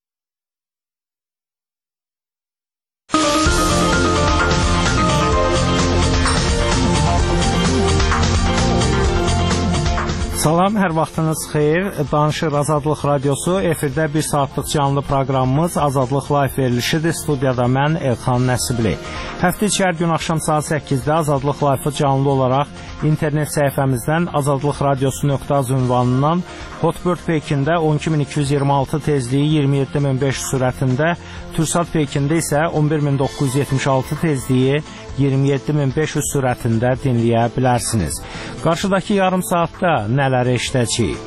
Salam, hər vaxtınız xeyir. Danışır Azadlıq Radiosu. Efirdə bir saatlıq canlı proqramımız Azadlıq Live verilişidir. Studiyada mən Elxan Nəsibli. Həftə içi hər gün axşam saat səkkizdə Azadlıq Live-ı canlı olaraq internet səhifəmizdən azadlıq radiosu nöqtə az ünvanından Hotbird Pekində on iki min iki yüz iyirmi altı tezliyi iyirmi yeddi min beş yüz sürətində, Tursat Pekində isə on bir min doqquz yüz yetmiş altı tezliyi iyirmi yeddi min beş yüz sürətində dinləyə bilərsiniz. Qarşıdakı yarım saatda nələri eşidəcəyik?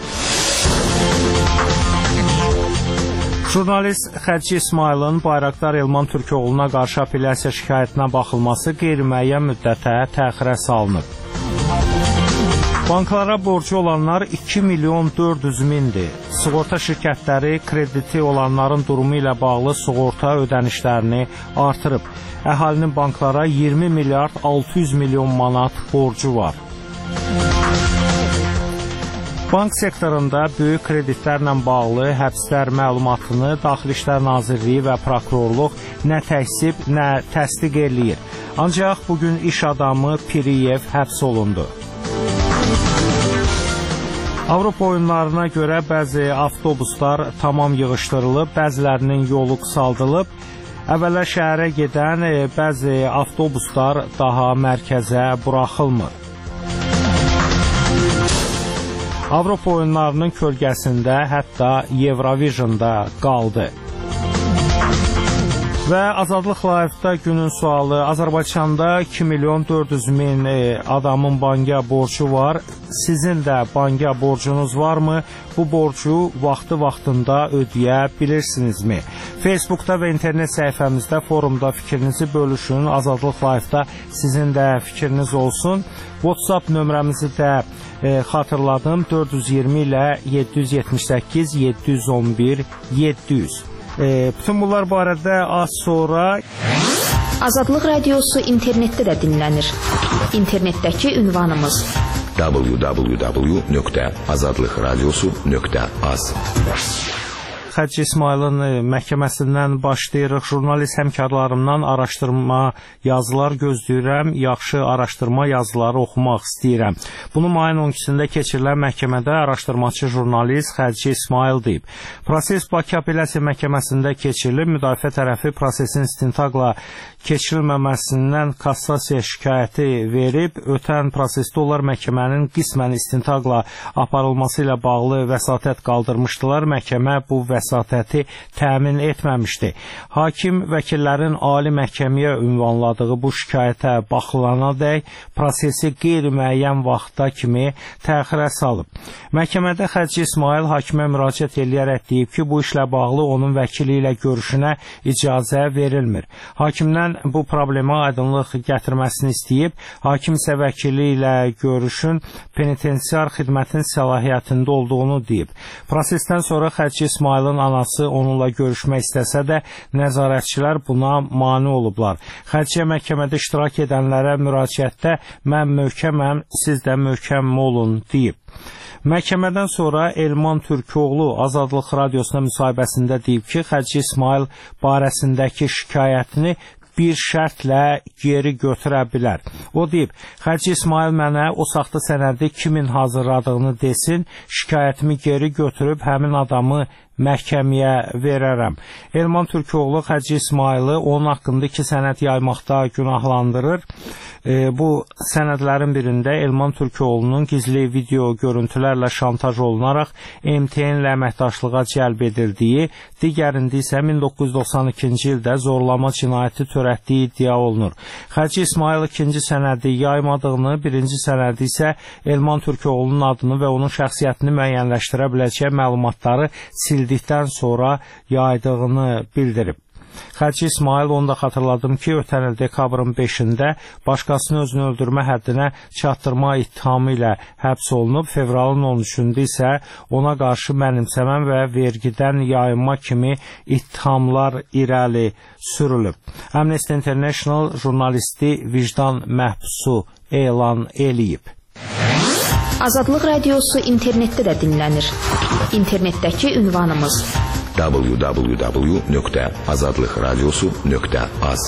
Jurnalist Xədci İsmailin Bayraqdar Elman Türkoğlu'na qarşı apellyasiya şikayətinə baxılması qeyri-müəyyən müddətə təxirə salınıb. Banklara borcu olanlar iki milyon dörd yüz mindir. Sığorta şirkətləri krediti olanların durumu ilə bağlı sığorta ödənişlərini artırıb. Əhalinin banklara iyirmi milyard altı yüz milyon manat borcu var. Bank sektorunda böyük kreditlərlə bağlı həbslər məlumatını Daxili İşlər Nazirliyi və prokurorluq nə təksib, nə təsdiq eləyir. Ancaq bugün iş adamı Piriyev həbs olundu. Avropa oyunlarına görə bəzi avtobuslar tamam yığışdırılıb, bəzilərinin yolu qısaldılıb. Əvvəla şəhərə gedən bəzi avtobuslar daha mərkəzə buraxılmır. Avropa oyunlarının kölgəsində hətta Eurovision'da qaldı. Və Azadlıq Live-da günün sualı: Azərbaycanda iki milyon dörd yüz min adamın banka borcu var. Sizin də banka borcunuz varmı? Bu borcu vaxtı-vaxtında ödəyə bilirsinizmi? Facebookda və internet səhifəmizdə, forumda fikrinizi bölüşün. Azadlıq Live-da sizin də fikriniz olsun. WhatsApp nömrəmizi də e, xatırladım. dörd yüz iyirmi ilə yeddi yüz yetmiş səkkiz yeddi yüz on bir yeddi yüz. E, bütün bunlar barədə az sonra... Azadlıq Radiosu internetdə də dinlənir. İnternetdəki ünvanımız w w w nöqtə azadlıq radiosu nöqtə az. Xəci İsmailin məhkəməsindən başlayırıq. Jurnalist həmkarlarımdan araşdırma yazılar gözləyirəm, yaxşı araşdırma yazıları oxumaq istəyirəm. Bunu mayın on ikisində keçirilən məhkəmədə araşdırmaçı jurnalist Xəci İsmail deyib. Proses Bakı Apellyasiya Məhkəməsində keçirilib. Müdafiə tərəfi prosesin istintaqla keçirilməməsindən kassasiya şikayəti verib. Ötən prosesdə onlar məhkəmənin qismən istintaqla aparılması ilə bağlı vəsatət qaldırmışdılar. Məhkəmə bu vəsatəti təmin etməmişdi. Hakim vəkillərin ali məhkəməyə ünvanladığı bu şikayətə baxılanadək prosesi qeyri-müəyyən vaxta kimi təxirə salıb. Məhkəmədə Xəci İsmail hakimə müraciət edərək deyib ki, bu işlə bağlı onun vəkili ilə görüşünə icazə verilmir. Hakimdən bu problemə aydınlıq gətirməsini istəyib. Hakim isə vəkili ilə görüşün penitensiar xidmətin səlahiyyətində olduğunu deyib. Prosesdən sonra Xəci İsmailin anası onunla görüşmək istəsə də nəzarətçilər buna mane olublar. Xəciyə məhkəmədə iştirak edənlərə müraciətdə mən möhkəməm, siz də möhkəm olun deyib. Məhkəmədən sonra Elman Türkoğlu Azadlıq Radiosuna müsahibəsində deyib ki, Xəci İsmail barəsindəki şikayətini bir şərtlə geri götürə bilər. O deyib, Xəci İsmail mənə o saxta sənədi kimin hazırladığını desin, şikayətimi geri götürüb həmin adamı məhkəməyə verərəm. Elman Türkoğlu Xəci İsmaili onun haqqında iki sənəd yaymaqda günahlandırır. E, bu sənədlərin birində Elman Türkoğlu'nun gizli video görüntülərlə şantaj olunaraq M T N ilə əməkdaşlığa cəlb edildiyi, digərində isə min doqquz yüz doxsan ikinci ildə zorlama cinayəti törətdiyi iddia olunur. Xəci İsmail ikinci sənədi yaymadığını, birinci sənədi isə Elman Türkoğlu'nun adını və onun şəxsiyyətini müəyyənləşdirə biləcək məlumatları sildikdən sonra yaydığını bildirib. Xəci İsmail onu da xatırladım ki, ötən il dekabrın beşində başqasını özünü öldürmə həddinə çatdırma ittihamı ilə həbs olunub. Fevralın on üçündə isə ona qarşı mənimsəmə və vergidən yayınma kimi ittihamlar irəli sürülüb. Amnesty International jurnalisti vicdan məhbusu elan eləyib. Azadlıq Radiosu internetdə də dinlənir. İnternetdəki ünvanımız w w w nöqtə azadlıq radiosu nöqtə az.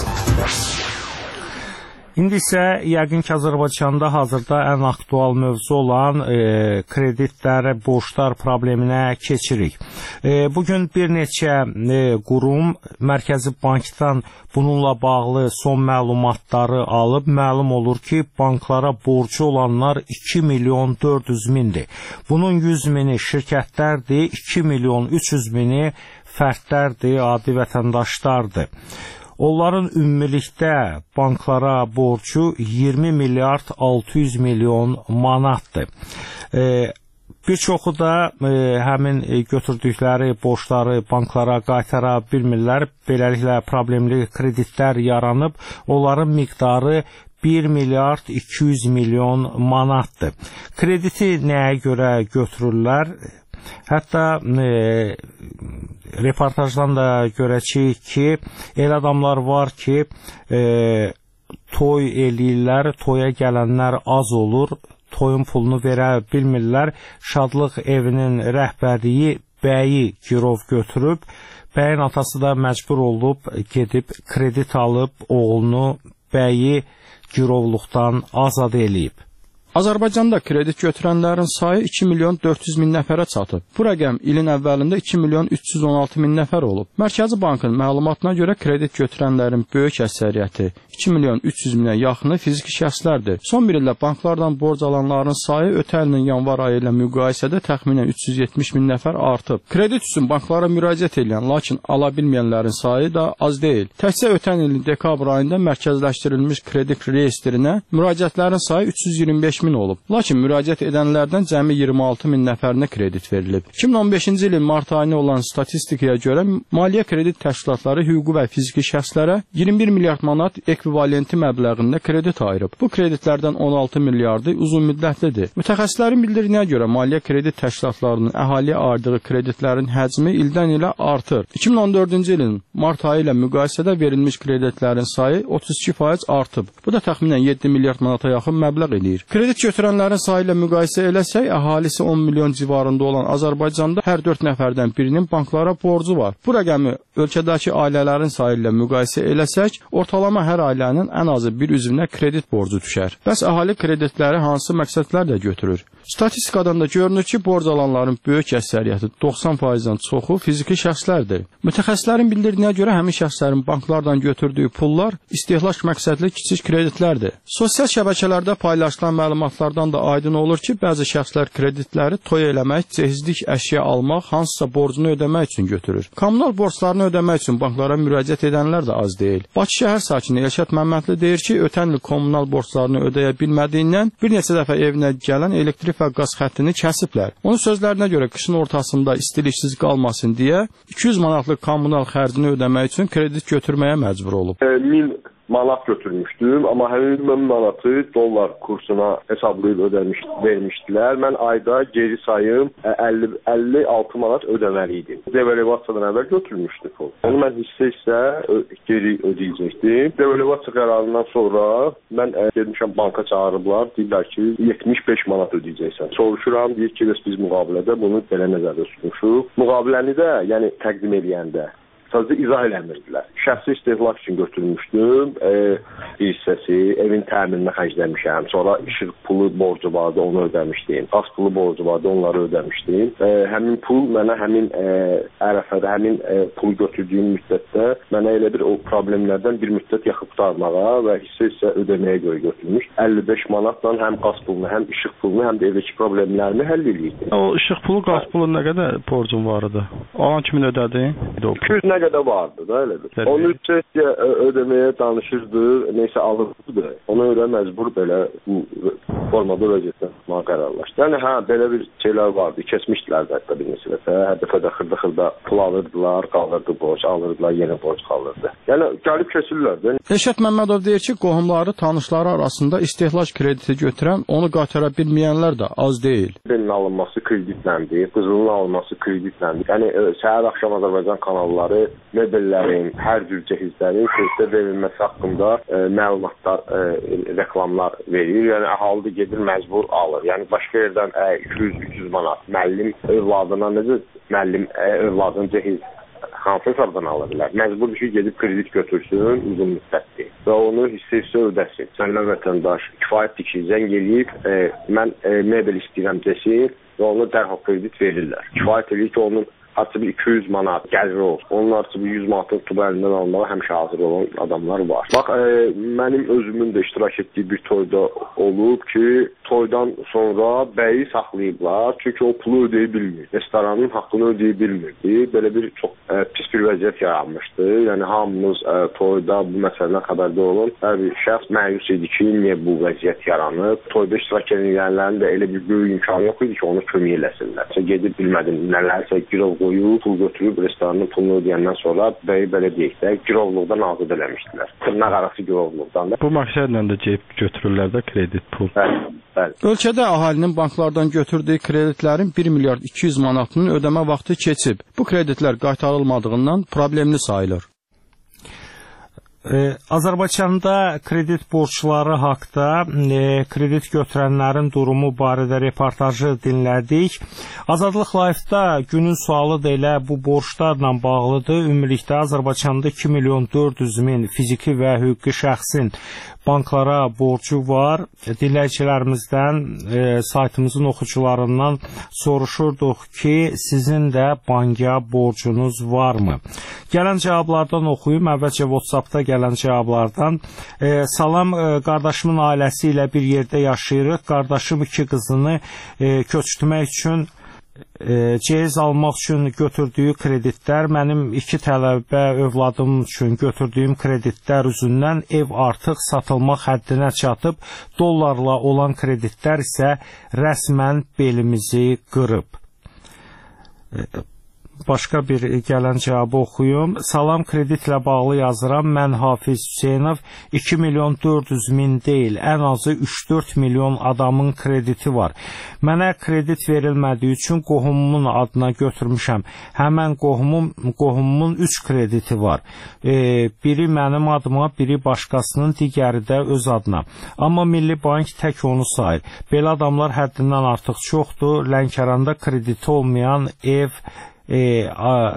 İndi isə yəqin ki, Azərbaycanda hazırda ən aktual mövzu olan e, kreditlər, borclar probleminə keçirik. E, bugün bir neçə e, qurum Mərkəzi Bankdan bununla bağlı son məlumatları alıb. Məlum olur ki, banklara borcu olanlar iki milyon dörd yüz mindir. Bunun yüz mini şirkətlərdir, iki milyon üç yüz mini fərdlərdir, adi vətəndaşlardır. Onların ümumilikdə banklara borcu iyirmi milyard altı yüz milyon manatdır. E, bir çoxu da e, həmin götürdükləri borcları banklara qaytara bilmirlər. Beləliklə problemli kreditlər yaranıb. Onların miqdarı bir milyard iki yüz milyon manatdır. Krediti nəyə görə götürürlər? Hətta e, reportajdan da görəcəyik ki, elə adamlar var ki, e, toy eləyirlər, toya gələnlər az olur, toyun pulunu verə bilmirlər. Şadlıq evinin rəhbərliyi bəyi girov götürüb, bəyin atası da məcbur olub, gedib kredit alıb, oğlunu bəyi girovluqdan azad eləyib. Azərbaycanda kredit götürənlərin sayı iki milyon dörd yüz min nəfərə çatıb. Bu rəqəm ilin əvvəlində iki milyon üç yüz on altı min nəfər olub. Mərkəzi Bankın məlumatına görə kredit götürənlərin böyük əksəriyyəti iki milyon üç yüz minə yaxını fiziki şəxslərdir. Son bir ildə banklardan borc alanların sayı ötən ilin yanvar ayı ilə müqayisədə təxminən üç yüz yetmiş min nəfər artıb. Kredit üçün banklara müraciət edən, lakin ala bilməyənlərin sayı da az deyil. Təkcə ötən ilin dekabr ayında mərkəzləşdirilmiş kredit reyestrinə müraciətlərin sayı üç yüz iyirmi beş min olub. Lakin müraciət edənlərdən cəmi iyirmi altı min nəfərinə kredit verilib. iki min on beşinci ilin mart ayına olan statistikaya görə maliyyə kredit təşkilatları hüquqi və fiziki şəxslərə iyirmi bir milyard manat ekvivalenti məbləğində kredit ayırıb. Bu kreditlərdən on altı milyardı uzun müddətlidir. Mütəxəssislərin bildirdiyinə görə maliyyə kredit təşkilatlarının əhaliyə ayırdığı kreditlərin həcmi ildən ilə artır. iki min on dördüncü ilin mart ayı ilə müqayisədə verilmiş kreditlərin sayı otuz iki faiz artıb. Bu da təxminən yeddi milyard manata yaxın məbləğ eləyir. Kredit Kredit götürənlərin sayı ilə müqayisə eləsək, əhalisi on milyon civarında olan Azərbaycanda hər dörd nəfərdən birinin banklara borcu var. Bu rəqəmi ölkədəki ailələrin sayı ilə müqayisə eləsək, ortalama hər ailənin ən azı bir üzvünə kredit borcu düşər. Bəs əhali kreditləri hansı məqsədlərlə götürür? Statistikadan da görünür ki, borc alanların böyük əksəriyyəti doxsan faizdən çoxu fiziki şəxslərdir. Mütəxəssislərin bildirdiyinə görə həmin şəxslərin banklardan götürdüyü pullar istehlak məqsədli kiçik kreditlərdir. Sosial şəbəkələrdə paylaşılan məlumatlardan da aydın olur ki, bəzi şəxslər kreditləri toy eləmək, cehizlik əşya almaq, hansısa borcunu ödəmək üçün götürür. Kommunal borclarını ödəmək üçün banklara müraciət edənlər də az deyil. Bakı şəhər sakini Elşad Məmmədli deyir ki, ötən il kommunal borclarını ödəyə bilmədiyindən bir neçə dəfə evinə gələn elektrik və qaz xəttini kəsiblər. Onun sözlərinə görə qışın ortasında istiliksiz qalmasın deyə iki yüz manatlıq kommunal xərcini ödəmək üçün kredit götürməyə məcbur olub. min manat götürmüşdüm, amma həmin min manatı dollar kursuna hesablayıb ödəmiş, vermişdilər. Mən ayda geri sayım əlli əlli altı manat ödəməliydim. Devalivasiyadan əvvəl götürmüşdük o. Onu mən hissə-hissə geri ödəyəcəkdim. Devalivasiya qərarından sonra mən getmişəm banka çağırıblar, deyirlər ki, yetmiş beş manat ödəyəcəksən. Soruşuram, deyir ki, biz müqavilədə bunu belə nəzərdə tutmuşuq. Müqaviləni də, yəni təqdim edəndə sadəcə izah eləmirdilər. Şəxsi istehlak üçün götürmüşdüm, e, bir hissəsi, evin təmirinə xərcləmişəm, sonra işıq pulu borcu vardı, onu ödəmişdim, qaz pulu borcu vardı, onları ödəmişdim. E, həmin pul mənə həmin e, ərəfədə, həmin e, pul götürdüyüm müddətdə mənə elə bir o problemlərdən bir müddət yaxıb tutarmağa və hissə-hissə ödəməyə görə götürmüş. əlli beş manatla həm qaz pulunu, həm işıq pulunu, həm də evdəki problemlərimi həll edirdim. O işıq pulu, qaz pulu nə qədər borcun var idi? Alan kimin ödədin? iki yüz nə qədər vardı da elədir. Onu ücretiyə ödəməyə danışırdı, neysə alırdı. Ona görə məcbur belə bu formada vəziyyətdən tutmağa qərarlaşdı. Yəni hə, belə bir şeylər vardı, keçmişdilər də hətta bir neçə dəfə. Hər dəfə də xırda-xırda pul alırdılar, qalırdı borc, alırdılar, yenə borc qalırdı. Yəni gəlib keçirlər. Elşad Məmmədov deyir ki, qohumları, tanışları arasında istehlak krediti götürən, onu qaytara bilməyənlər də az deyil. Belin alınması kreditləndir, qızılın alınması kreditləndir. Yəni səhər axşam Azərbaycan kanalları mebellərin, hər cür cehizlərin kreditə verilməsi haqqında e, məlumatlar, e, reklamlar verir. Yəni əhali gedir, məcbur alır. Yəni başqa yerdən e, iki yüz üç yüz manat müəllim övladına necə müəllim e, övladın cehiz hansı hesabdan ala bilər? Məcburdur ki, gedib kredit götürsün uzun müddətli və onu hissə-hissə ödəsin. Sənlə vətəndaş kifayətdir ki, zəng eləyib, e, mən e, mebel istəyirəm desin və onu dərhal kredit verirlər. Kifayət edir ki, onun artıq iki yüz manat gəlir olsun. Onun artıq yüz manatın tubu əlindən almağa həmişə hazır olan adamlar var. Bax, e, mənim özümün də iştirak etdiyi bir toyda olub ki, toydan sonra bəyi saxlayıblar. Çünki o pulu ödəyə bilmir. Restoranın haqqını ödəyə bilmirdi. Belə bir çox e, pis bir vəziyyət yaranmışdı. Yəni hamımız e, toyda bu məsələdən xəbərdə olun. Hər bir şəxs məyus idi ki, niyə bu vəziyyət yaranıb. Toyda iştirak edənlərin də elə bir böyük imkanı yox idi ki, onu kömək eləsinlər. Sə gedib bilmədim nələrsə girov qoyub, pul götürüb restoranın pulunu ödəyəndən sonra bəyi belə deyək də, girovluqdan azad eləmişdilər. Tırnaq arası girovluqdan da. Bu məqsədlə də ceyb götürürlər də kredit pul. Bəli, bəli. Ölkədə əhalinin banklardan götürdüyü kreditlərin bir milyard iki yüz manatının ödəmə vaxtı keçib. Bu kreditlər qaytarılmadığından problemli sayılır. Ee, Azərbaycanda kredit borçları haqda e, kredit götürənlərin durumu barədə reportajı dinlədik. Azadlıq Live-da günün sualı da elə bu borclarla bağlıdır. Ümumilikdə Azərbaycanda iki milyon dörd yüz min fiziki və hüquqi şəxsin banklara borcu var. Dinləyicilərimizdən e, saytımızın oxucularından soruşurduq ki, sizin də banka borcunuz varmı? Gələn cavablardan oxuyum. Əvvəlcə WhatsApp-da gələn cavablardan. E, salam, e, qardaşımın ailəsi ilə bir yerdə yaşayırıq. Qardaşım iki qızını e, köçürtmək üçün E, cehiz almaq üçün götürdüyü kreditlər, mənim iki tələbə övladım üçün götürdüyüm kreditlər üzündən ev artıq satılmaq həddinə çatıb, dollarla olan kreditlər isə rəsmən belimizi qırıb. E, başqa bir gələn cavabı oxuyum. Salam, kreditlə bağlı yazıram. Mən Hafiz Hüseynov. iki milyon dörd yüz min deyil, ən azı üç dörd milyon adamın krediti var. Mənə kredit verilmədiyi üçün qohumumun adına götürmüşəm. Həmən qohumum, qohumumun üç krediti var. E, biri mənim adıma, biri başqasının, digəri də öz adına. Amma Milli Bank tək onu sayır. Belə adamlar həddindən artıq çoxdur. Lənkəranda krediti olmayan ev E, a,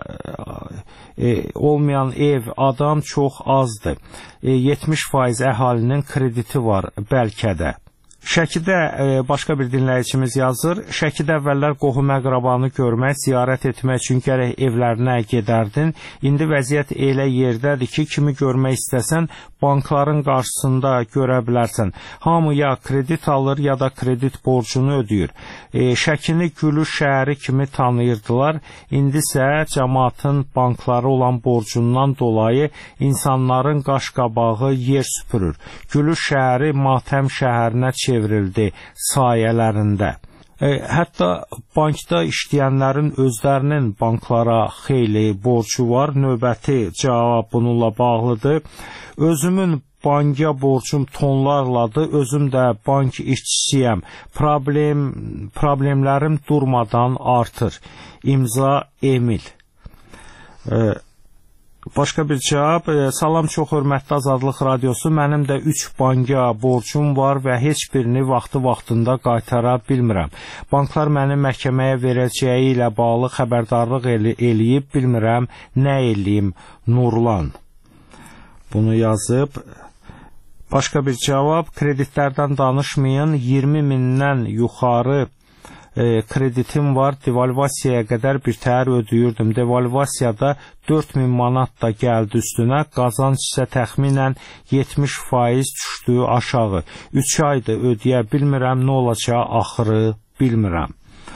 e, olmayan ev, adam çox azdır. E, yetmiş faiz əhalinin krediti var bəlkə də. Şəkidə e, başqa bir dinləyicimiz yazır. Şəkidə əvvəllər qohum əqrabanı görmək, ziyarət etmək üçün gərək evlərinə gedərdin. İndi vəziyyət elə yerdədir ki, kimi görmək istəsən, bankların qarşısında görə bilərsən. Hamı ya kredit alır, ya da kredit borcunu ödəyir. E, Şəkini Gülüş şəhəri kimi tanıyırdılar. İndi isə cəmaatın bankları olan borcundan dolayı insanların qaş-qabağı yer süpürür. Gülüş şəhəri Matəm şəhərinə çevrilir. çevrildi sayələrində. E, hətta bankda işləyənlərin özlərinin banklara xeyli borcu var. Növbəti cavab bununla bağlıdır. Özümün banka borcum tonlarladır. Özüm də bank işçisiyəm. Problem, problemlərim durmadan artır. İmza Emil. E, Başqa bir cavab. Salam, çox hörmətli Azadlıq Radiosu. Mənim də üç banka borcum var və heç birini vaxtı-vaxtında qaytara bilmirəm. Banklar məni məhkəməyə verəcəyi ilə bağlı xəbərdarlıq el eləyib, bilmirəm nə eləyim. Nurlan bunu yazıb. Başqa bir cavab. Kreditlərdən danışmayın. iyirmi mindən yuxarı E, kreditim var, devalvasiyaya qədər bir təhər ödəyirdim. Devalvasiyada dörd min manat da gəldi üstünə, qazanc isə təxminən yetmiş faiz düşdü aşağı. üç aydır ödəyə bilmirəm, nə olacağı axırı bilmirəm.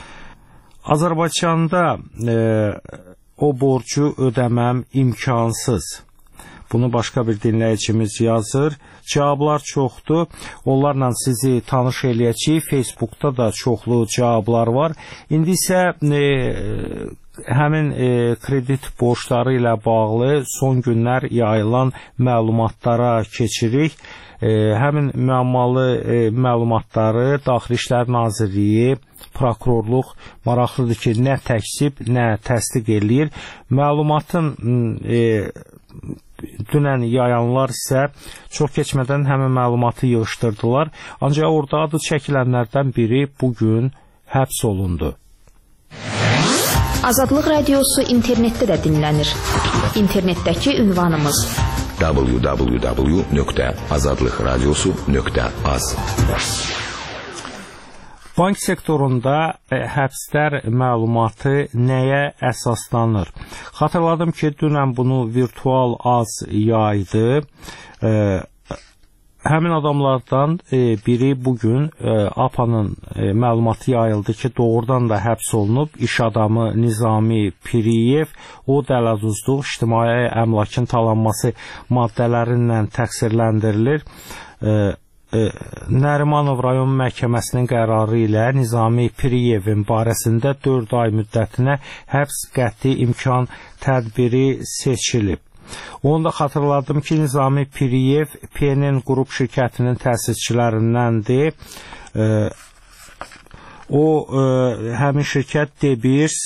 Azərbaycanda e, o borcu ödəməm imkansız. Bunu başqa bir dinləyicimiz yazır. Cavablar çoxdur. Onlarla sizi tanış eləyəcəyik. Facebookda da çoxlu cavablar var. İndi isə e, həmin e, kredit borçları ilə bağlı son günlər yayılan məlumatlara keçirik. E, həmin müəmmalı e, məlumatları Daxili İşlər Nazirliyi, prokurorluq maraqlıdır ki, nə təksib, nə təsdiq eləyir. Məlumatın e, dünən yayanlar isə çox keçmədən həmin məlumatı yığışdırdılar. Ancaq orada adı çəkilənlərdən biri bugün həbs olundu. Azadlıq Radiosu internetdə də dinlənir. İnternetdəki ünvanımız w w w nöqtə azadlıq radiosu nöqtə az. Bank sektorunda e, həbslər məlumatı nəyə əsaslanır? Xatırladım ki, dünən bunu virtual az yaydı. E, həmin adamlardan e, biri bugün e, A P A-nın e, məlumatı yayıldı ki, doğrudan da həbs olunub. İş adamı Nizami Piriyev, o dələduzluq, ictimai əmlakın talanması maddələrindən təqsirləndirilir. E, Nərimanov rayon məhkəməsinin qərarı ilə Nizami Piriyevin barəsində dörd ay müddətinə həbs qəti imkan tədbiri seçilib. Onu da xatırladım ki, Nizami Piriyev P N N qrup şirkətinin təsisçilərindəndir. O, həmin şirkət De Beers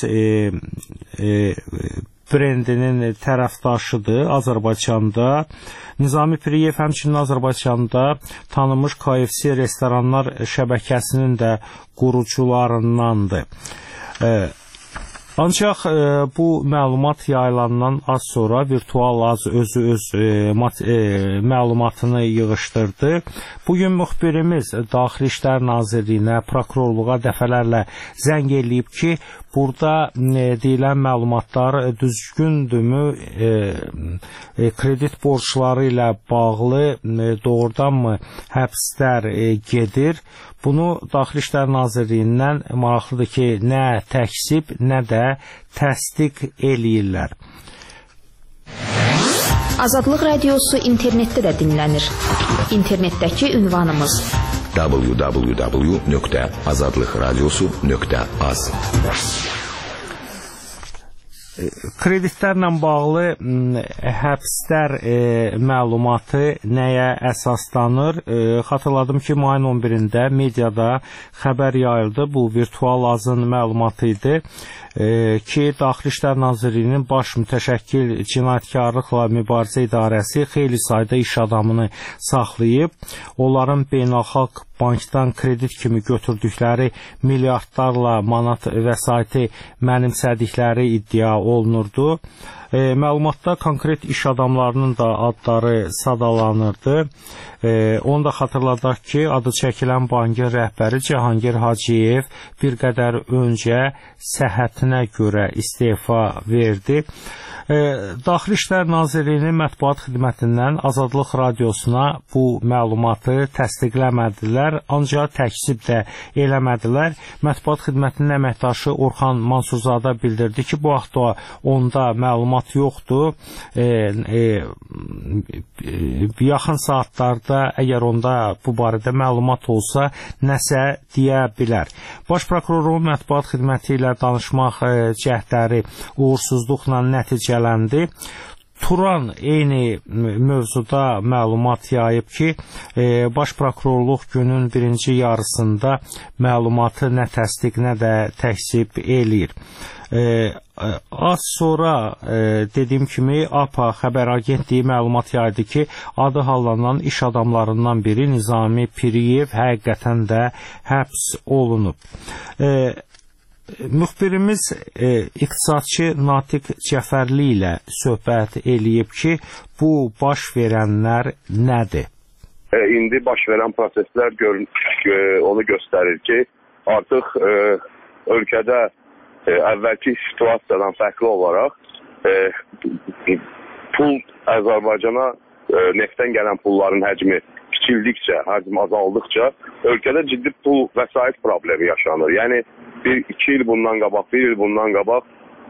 brendinin tərəfdaşıdır Azərbaycanda. Nizami Piriyev həmçinin Azərbaycanda tanınmış K F C restoranlar şəbəkəsinin də qurucularındandır. E, ancaq e, bu məlumat yayılandan az sonra virtual az özü öz e, mat, e, məlumatını yığışdırdı. Bugün müxbirimiz Daxili İşlər Nazirliyinə, prokurorluğa dəfələrlə zəng eləyib ki, burada e, deyilən məlumatlar düzgündürmü, e, e, kredit borçları ilə bağlı e, doğrudanmı həbslər e, gedir? Bunu Daxili İşlər Nazirliyindən maraqlıdır ki, nə təksib, nə də təsdiq eləyirlər. Azadlıq Radiosu internetdə də dinlənir. İnternetdəki ünvanımız w w w nöqtə azadlıq radiosu nöqtə az. kreditlərlə bağlı həbslər e, məlumatı nəyə əsaslanır? E, xatırladım ki, mayın on birində mediada xəbər yayıldı. Bu virtual azın məlumatı idi e, ki, Daxili İşlər Nazirliyinin baş mütəşəkkil cinayətkarlıqla mübarizə idarəsi xeyli sayda iş adamını saxlayıb. Onların beynəlxalq bankdan kredit kimi götürdükləri milyardlarla manat vəsaiti mənimsədikləri iddia olunurdu. E, məlumatda konkret iş adamlarının da adları sadalanırdı. E, onu da xatırladaq ki, adı çəkilən bankın rəhbəri Cahangir Hacıyev bir qədər öncə səhhətinə görə istefa verdi. E, Daxili İşlər Nazirliyinin mətbuat xidmətindən Azadlıq Radiosuna bu məlumatı təsdiqləmədilər, ancaq təkzib də eləmədilər. Mətbuat xidmətinin əməkdaşı Orxan Mansurzadə bildirdi ki, bu vaxtda onda məlumat yoxdur. E, e, yaxın saatlarda əgər onda bu barədə məlumat olsa, nəsə deyə bilər. Baş prokurorun mətbuat xidməti ilə danışmaq e, cəhdləri uğursuzluqla nəticələndi. Turan eyni mövzuda məlumat yayıb ki, e, Baş prokurorluq günün birinci yarısında məlumatı nə təsdiq, nə də təkzib eləyir. E, az sonra e, dediyim kimi A P A xəbər agentliyi məlumat yaydı ki, adı hallanan iş adamlarından biri Nizami Piriyev həqiqətən də həbs olunub. E, Müxbirimiz e, iqtisadçı Natiq Cəfərli ilə söhbət eləyib ki, bu baş verənlər nədir? E, indi baş verən proseslər gör, gö, onu göstərir ki, artıq e, ölkədə e, əvvəlki situasiyadan fərqli olaraq e, pul Azərbaycana e, neftdən gələn pulların həcmi kiçildikcə, həcm azaldıqca ölkədə ciddi pul vəsait problemi yaşanır. Yəni bir iki il bundan qabaq, bir il bundan qabaq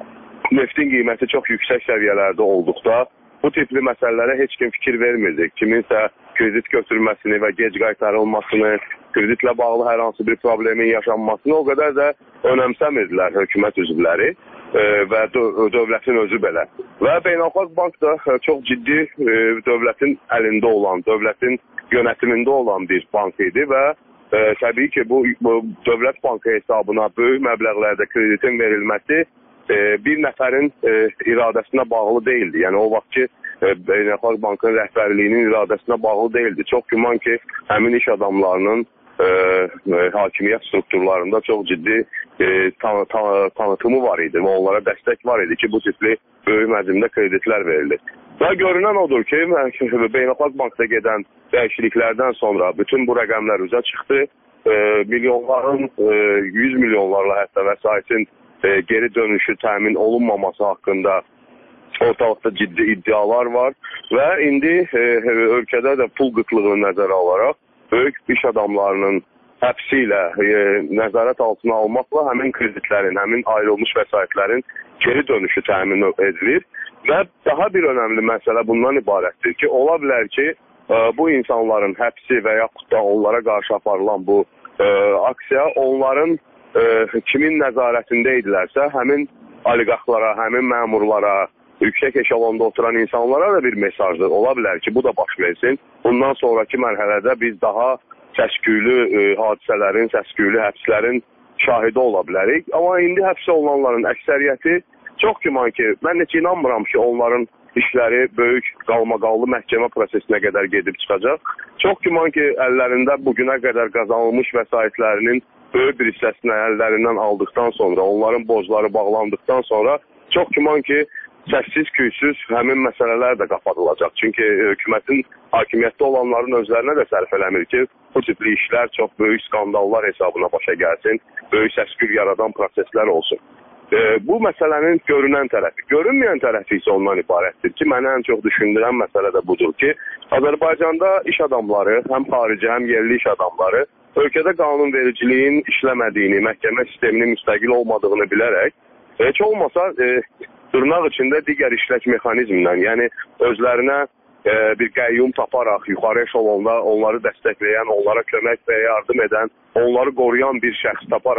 neftin qiyməti çox yüksək səviyyələrdə olduqda bu tipli məsələlərə heç kim fikir vermirdi. Kiminsə kredit götürməsini və gec qaytarılmasını, kreditlə bağlı hər hansı bir problemin yaşanmasını o qədər də önəmsəmirdilər hökumət üzvləri e, və dövlətin özü belə. Və Beynəlxalq Bank da çox ciddi e, dövlətin əlində olan, dövlətin yönetimində olan bir bank idi və E, təbii ki, bu, bu dövlət bankı hesabına böyük məbləğlərdə kreditin verilməsi e, bir nəfərin e, iradəsinə bağlı deyildi. Yəni o vaxt ki, e, Beynəlxalq Bankın rəhbərliyinin iradəsinə bağlı deyildi. Çox güman ki, həmin iş adamlarının e, e, hakimiyyət strukturlarında çox ciddi e, tan tan tanıtımı var idi və onlara dəstək var idi ki, bu tipli böyük həcmdə kreditlər verilir. Və görünən odur ki, Beynəlxalq Bankda gedən dəyişikliklərdən sonra bütün bu rəqəmlər üzə çıxdı. E, milyonların, e, yüz milyonlarla hətta vəsaitin e, geri dönüşü təmin olunmaması haqqında ortalıqda ciddi iddialar var. Və indi e, ölkədə də pul qıtlığını nəzərə alaraq böyük iş adamlarının həbsi ilə e, nəzarət altına almaqla həmin kreditlərin, həmin ayrılmış vəsaitlərin geri dönüşü təmin edilir. Və daha bir önəmli məsələ bundan ibarətdir ki, ola bilər ki, e, bu insanların həbsi və yaxud da onlara qarşı aparılan bu e, aksiya onların e, kimin nəzarətində idilərsə, həmin oliqarxlara, həmin məmurlara, yüksək eşelonda oturan insanlara da bir mesajdır. Ola bilər ki, bu da baş versin. Bundan sonraki mərhələdə biz daha səsküylü e, hadisələrin, səsküylü həbslərin şahidi ola bilərik. Amma indi həbs olunanların əksəriyyəti çox güman ki, mən heç inanmıram ki, onların işləri böyük qalmaqallı məhkəmə prosesinə qədər gedib çıxacaq. Çox güman ki, əllərində bugünə qədər qazanılmış vəsaitlərinin böyük bir hissəsini əllərindən aldıqdan sonra, onların borcları bağlandıqdan sonra çox güman ki, səssiz, küysüz həmin məsələlər də qapadılacaq. Çünki hökumətin hakimiyyətdə olanların özlərinə də sərf eləmir ki, bu tipli işlər çox böyük skandallar hesabına başa gəlsin, böyük səskül yaradan proseslər olsun. E, bu məsələnin görünən tərəfi. Görünməyən tərəfi isə ondan ibarətdir ki, mənə ən çox düşündürən məsələ də budur ki, Azərbaycanda iş adamları, həm xarici, həm yerli iş adamları ölkədə qanunvericiliyin işləmədiyini, məhkəmə sisteminin müstəqil olmadığını bilərək, heç olmasa e, dırnaq içində digər işlək mexanizmlə, yəni özlərinə e, bir qəyyum taparaq, yuxarı eşelonda onları dəstəkləyən, onlara kömək və yardım edən, onları qoruyan bir şəxs taparaq,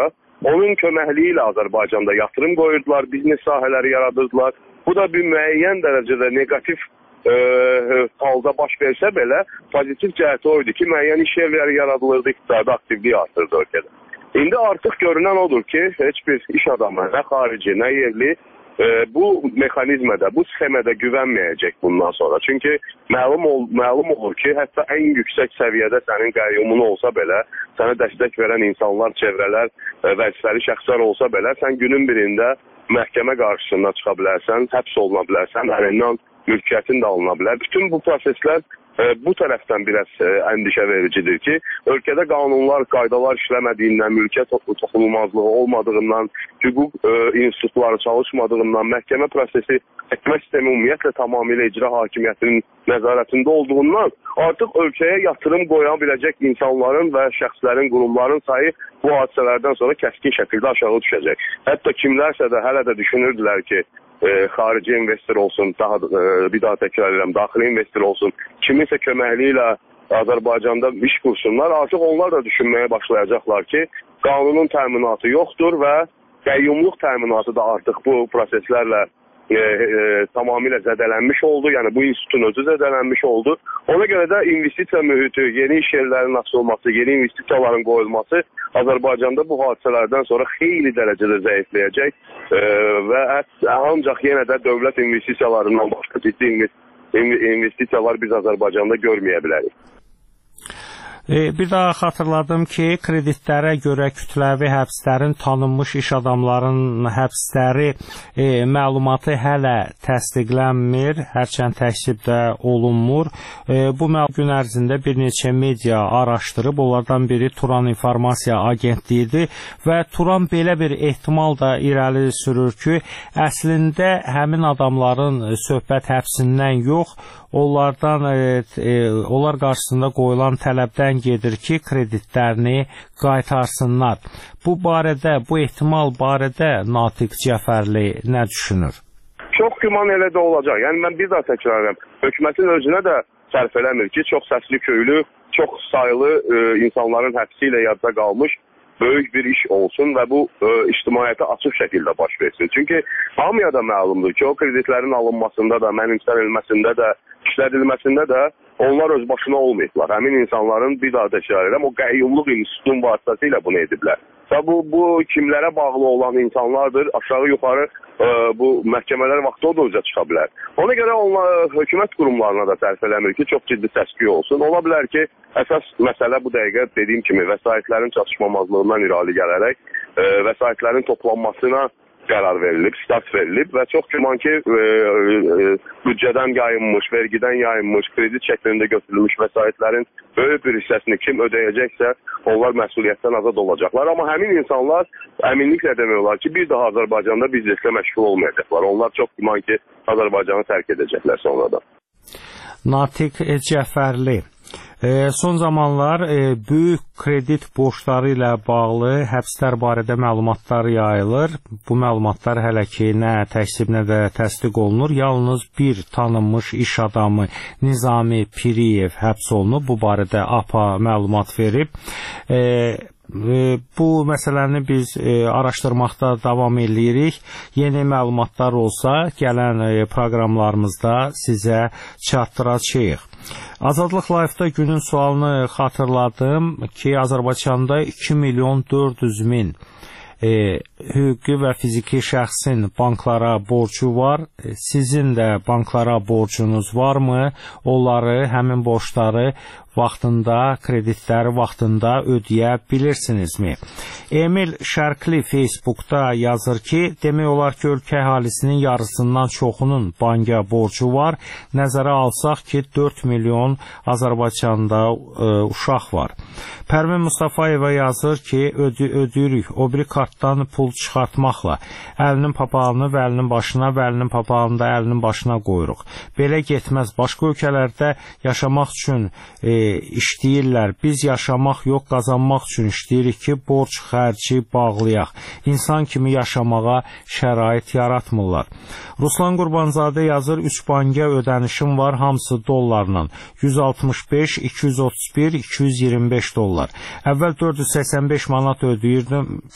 onun köməkliyi ilə Azərbaycanda yatırım qoyurdular, biznes sahələri yaradırdılar. Bu da bir müəyyən dərəcədə negativ e, halda baş versə belə, pozitiv cəhəti o idi ki, müəyyən iş yerləri yaradılırdı, iqtisadi aktivliyi artırdı ölkədə. İndi artıq görünən odur ki, heç bir iş adamı, nə xarici, nə yerli e, bu mexanizmədə, bu sxemədə güvənməyəcək bundan sonra. Çünki məlum, ol, məlum olur ki, hətta ən yüksək səviyyədə sənin qəyyumun olsa belə, sənə dəstək verən insanlar, çevrələr, e, vəzifəli şəxslər olsa belə, sən günün birində məhkəmə qarşısında çıxa bilərsən, həbs oluna bilərsən, əlindən mülkiyyətin də alına bilər. Bütün bu proseslər e, bu tərəfdən biraz e, əndişə vericidir ki, ölkədə qanunlar, qaydalar işləmədiyindən, mülkiyyət toxunulmazlığı olmadığından, hüquq e, institutları çalışmadığından, məhkəmə prosesi, məhkəmə sistemi ümumiyyətlə tamamilə icra hakimiyyətinin nəzarətində olduğundan artıq ölkəyə yatırım qoya biləcək insanların və şəxslərin, qurumların sayı bu hadisələrdən sonra kəskin şəkildə aşağı düşəcək. Hətta kimlərsə də hələ də düşünürdülər ki, E, xarici investor olsun, daha e, bir daha təkrar edirəm, daxili investor olsun, kiminsə köməkliyi ilə Azərbaycanda iş qursunlar, artıq onlar da düşünməyə başlayacaqlar ki, qanunun təminatı yoxdur və qəyyumluq təminatı da artıq bu proseslərlə e, e, tamamilə zədələnmiş oldu, yəni bu institutun özü zədələnmiş oldu. Ona görə də investisiya mühiti, yeni iş yerlərinin açılması, yeni investisiyaların qoyulması Azərbaycanda bu hadisələrdən sonra xeyli dərəcədə zəifləyəcək e, və ancaq yenə də dövlət investisiyalarından başqa ciddi investisiyalar biz Azərbaycanda görməyə bilərik. Bir daha xatırladım ki, kreditlərə görə kütləvi həbslərin, tanınmış iş adamlarının həbsləri e, məlumatı hələ təsdiqlənmir, hərçənd təksib də olunmur. E, bu gün ərzində bir neçə media araşdırıb, onlardan biri Turan İnformasiya Agentliyidir və Turan belə bir ehtimal da irəli sürür ki, əslində həmin adamların söhbət həbsindən yox, onlardan e, e, onlar qarşısında qoyulan tələbdən gedir ki, kreditlərini qaytarsınlar. Bu barədə, bu ehtimal barədə Natiq Cəfərli nə düşünür? Çox güman elə də olacaq. Yəni mən bir daha təkrar edirəm. Hökumətin özünə də sərf eləmir ki, çox səsli köylü, çox saylı e, insanların həbsi ilə yadda qalmış böyük bir iş olsun və bu e, ictimaiyyətə açıq şəkildə baş versin. Çünki hamıya da məlumdur ki, o kreditlərin alınmasında da, mənimsənilməsində də, işlədilməsində də onlar öz başına olmayıblar. Həmin insanların bir daha təkrar edirəm, o qəyyumluq institutunun vasitəsilə bunu ediblər. Və bu, bu kimlərə bağlı olan insanlardır, aşağı yuxarı e, bu məhkəmələr vaxtı o da özə çıxa bilər. Ona görə onlar, hökumət qurumlarına da sərf eləmir ki, çox ciddi səsküy olsun. Ola bilər ki, əsas məsələ bu dəqiqə dediyim kimi vəsaitlərin çatışmamazlığından irəli gələrək e, vəsaitlərin toplanmasına qərar verilib, start verilib və çox güman ki, e, e, büdcədən yayınmış, vergidən yayınmış, kredit şəklində götürülmüş vəsaitlərin böyük bir hissəsini kim ödəyəcəksə, onlar məsuliyyətdən azad olacaqlar. Amma həmin insanlar əminliklə demək olar ki, bir daha Azərbaycanda bizneslə məşğul olmayacaqlar. Onlar çox güman ki, Azərbaycanı tərk edəcəklər sonradan. Natiq Cəfərli. E, son zamanlar e, böyük kredit borcları ilə bağlı həbslər barədə məlumatlar yayılır. Bu məlumatlar hələ ki nə təksib, nə də təsdiq olunur. Yalnız bir tanınmış iş adamı Nizami Piriyev həbs olunub. Bu barədə A P A məlumat verib. E, Bu məsələni biz araşdırmaqda davam edirik. Yeni məlumatlar olsa, gələn proqramlarımızda sizə çatdıracağıq. Azadlıq Live-da günün sualını xatırladım ki, Azərbaycanda iki milyon dörd yüz min e, hüquqi və fiziki şəxsin banklara borcu var. Sizin də banklara borcunuz varmı? Onları, həmin borcları vaxtında, kreditləri vaxtında ödəyə bilirsinizmi? Emil Şərqli Facebookda yazır ki, demək olar ki, ölkə əhalisinin yarısından çoxunun banka borcu var. Nəzərə alsaq ki, dörd milyon Azərbaycanda e, uşaq var. Pərvin Mustafayeva yazır ki, ödü, ödürük, o biri kartdan pul çıxartmaqla əlinin papağını və əlinin başına və əlinin papağını da əlinin başına qoyuruq. Belə getməz. Başqa ölkələrdə yaşamaq üçün e, işləyirlər. Biz yaşamaq yox, qazanmaq üçün işləyirik ki, borc xərci bağlayaq. İnsan kimi yaşamağa şərait yaratmırlar. Ruslan Qurbanzadə yazır, üç banka ödənişim var, hamısı dollarla. yüz altmış beş, iki yüz otuz bir, iki yüz iyirmi beş dollar. Əvvəl dörd yüz səksən beş manat ödəyirdim, bitirdim.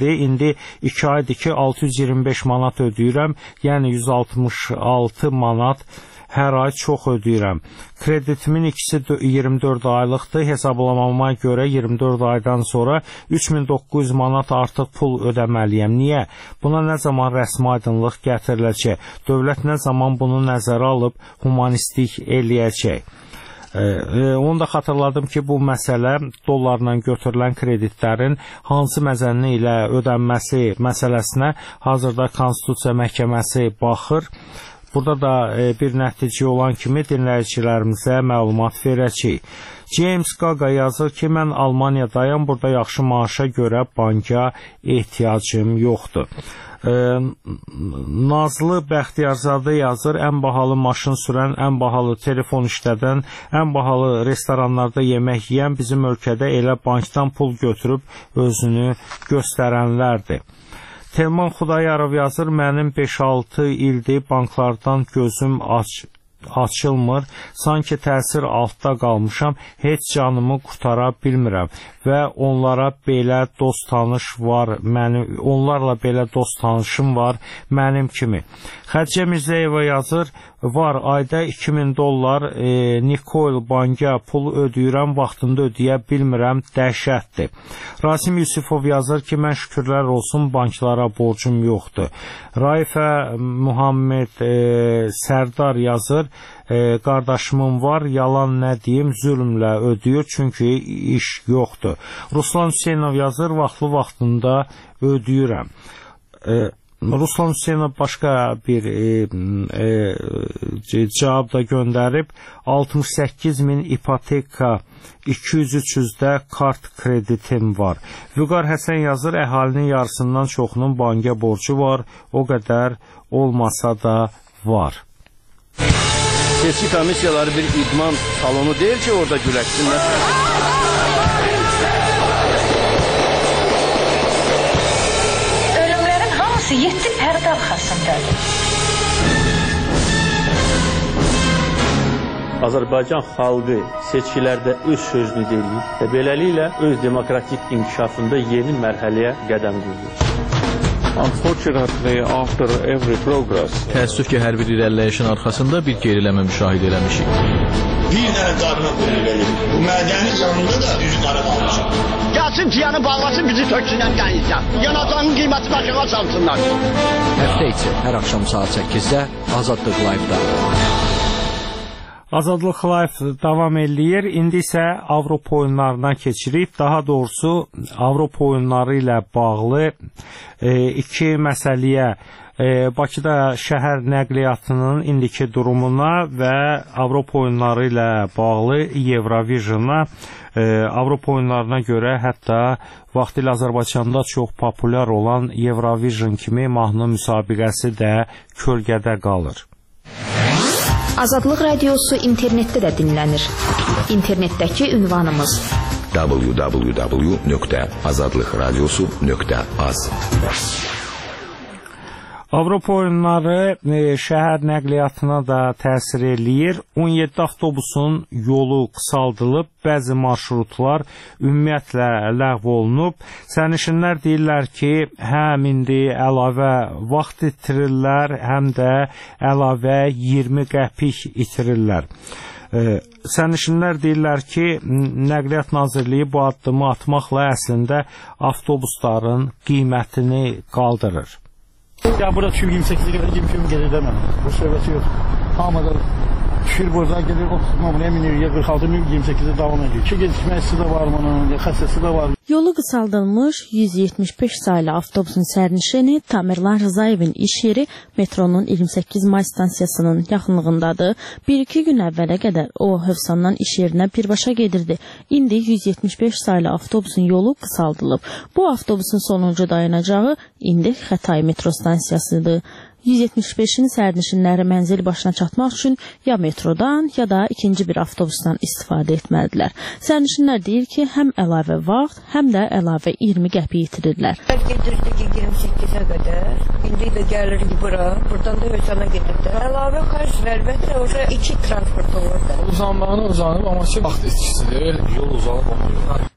idi. İndi iki aydır ki altı yüz iyirmi beş manat ödəyirəm, yəni yüz altmış altı manat hər ay çox ödəyirəm. Kreditimin ikisi iyirmi dörd aylıqdır. Hesablamama görə iyirmi dörd aydan sonra üç min doqquz yüz manat artıq pul ödəməliyəm. Niyə? Buna nə zaman rəsmi aydınlıq gətiriləcək? Dövlət nə zaman bunu nəzərə alıb humanistlik eləyəcək? Ee, onu da xatırladım ki, bu məsələ dollarla götürülən kreditlərin hansı məzənni ilə ödənməsi məsələsinə hazırda Konstitusiya Məhkəməsi baxır. Burada da e, bir nəticə olan kimi dinləyicilərimizə məlumat verəcəyik. James Gaga yazır ki, mən Almaniyadayım, burada yaxşı maaşa görə banka ehtiyacım yoxdur. Ee, Nazlı Bəxtiyarzadə yazır, ən bahalı maşın sürən, ən bahalı telefon işlədən, ən bahalı restoranlarda yemək yeyən bizim ölkədə elə bankdan pul götürüb özünü göstərənlərdir. Telman Xudayarov yazır, mənim beş altı ildir banklardan gözüm aç, açılmır, sanki təsir altda qalmışam, heç canımı qurtara bilmirəm və onlara belə dost tanış var, mənim, onlarla belə dost tanışım var mənim kimi. Xədicə Mirzəyeva yazır, var ayda iki min dollar e, Nikol banka pul ödəyirəm, vaxtında ödəyə bilmirəm, dəhşətdir. Rasim Yusifov yazır ki, mən şükürlər olsun banklara borcum yoxdur. Raifə Muhammed e, Sərdar yazır, e, qardaşımın var, yalan nə deyim, zülmlə ödəyir, çünki iş yoxdur. Ruslan Hüseynov yazır, vaxtlı vaxtında ödəyirəm. E, Ruslan Hüseynov başqa bir e, e, cavab da göndərib, altmış səkkiz min ipoteka, iki yüz üç yüzdə kart kreditim var. Vüqar Həsən yazır, əhalinin yarısından çoxunun banka borcu var, o qədər olmasa da var. Seçki komissiyaları bir idman salonu deyil ki, orada güləşsinlər. Yedi pərdə arxasındadır. Azərbaycan xalqı seçkilərdə öz sözünü deyir və beləliklə öz demokratik inkişafında yeni mərhələyə qədəm qoyur. Unfortunately, after every progress, təəssüf ki, hər bir irəliləyişin arxasında bir geriləmə müşahidə eləmişik. Bir dənə qarına qoyulur. Bu mədəni canında da düz qarı qalmışıq. Gəlsin tiyanı bağlasın, bizi töksünən qəyizdən. Yanacağının qiyməti başına salsınlar. Həftə içi hər axşam saat səkkizdə Azadlıq Live-da. Azadlıq Live davam eləyir. İndi isə Avropa oyunlarına keçirik. Daha doğrusu Avropa oyunları ilə bağlı e, iki məsələyə, e, Bakıda şəhər nəqliyyatının indiki durumuna və Avropa oyunları ilə bağlı Eurovisiona, e, Avropa oyunlarına görə hətta vaxtilə Azərbaycanda çox populyar olan Eurovision kimi mahnı müsabiqəsi də kölgədə qalır. Azadlıq Radiosu internetdə də dinlənir. İnternetdəki ünvanımız w w w nöqtə azadlıqradiosu nöqtə az. Avropa oyunları e, şəhər nəqliyyatına da təsir eləyir. on yeddi avtobusun yolu qısaldılıb, bəzi marşrutlar ümumiyyətlə ləğv olunub. Sərnişinlər deyirlər ki, həm indi əlavə vaxt itirirlər, həm də əlavə iyirmi qəpik itirirlər. E, sərnişinlər deyirlər ki, Nəqliyyat Nazirliyi bu addımı atmaqla əslində avtobusların qiymətini qaldırır. Ya burada düşür iyirmi səkkizə qədər iyirmi gün gedir deməm. Bu söhbəti yox. Hamıda düşür burada gedir otuz nömrəyə minir, ya qırx altı min iyirmi səkkizə davam edir. Ki gecikməsi də var bunun, ya xəstəsi də var. Yolu qısaldılmış yüz yetmiş beş saylı avtobusun sərnişini Tamerlan Rızayevin iş yeri metronun iyirmi səkkiz may stansiyasının yaxınlığındadır. Bir iki gün əvvələ qədər o Hövsandan iş yerinə birbaşa gedirdi. İndi yüz yetmiş beş saylı avtobusun yolu qısaldılıb. Bu avtobusun sonuncu dayanacağı indi Xətai metro stansiyasıdır. yüz yetmiş beşin sərnişinləri mənzil başına çatmaq üçün ya metrodan, ya da ikinci bir avtobusdan istifadə etməlidirlər. Sərnişinlər deyir ki, həm əlavə vaxt, həm də əlavə iyirmi qəpik itirirlər. Gedirdik iyirmi səkkizə qədər, indi də gəlirik bura, buradan da Hövsana gedirdi. Əlavə xərc əlbəttə, orada iki transport olur. Uzanmağına uzanıb, amma ki, vaxt itkisidir, yol uzanıb olmuyor.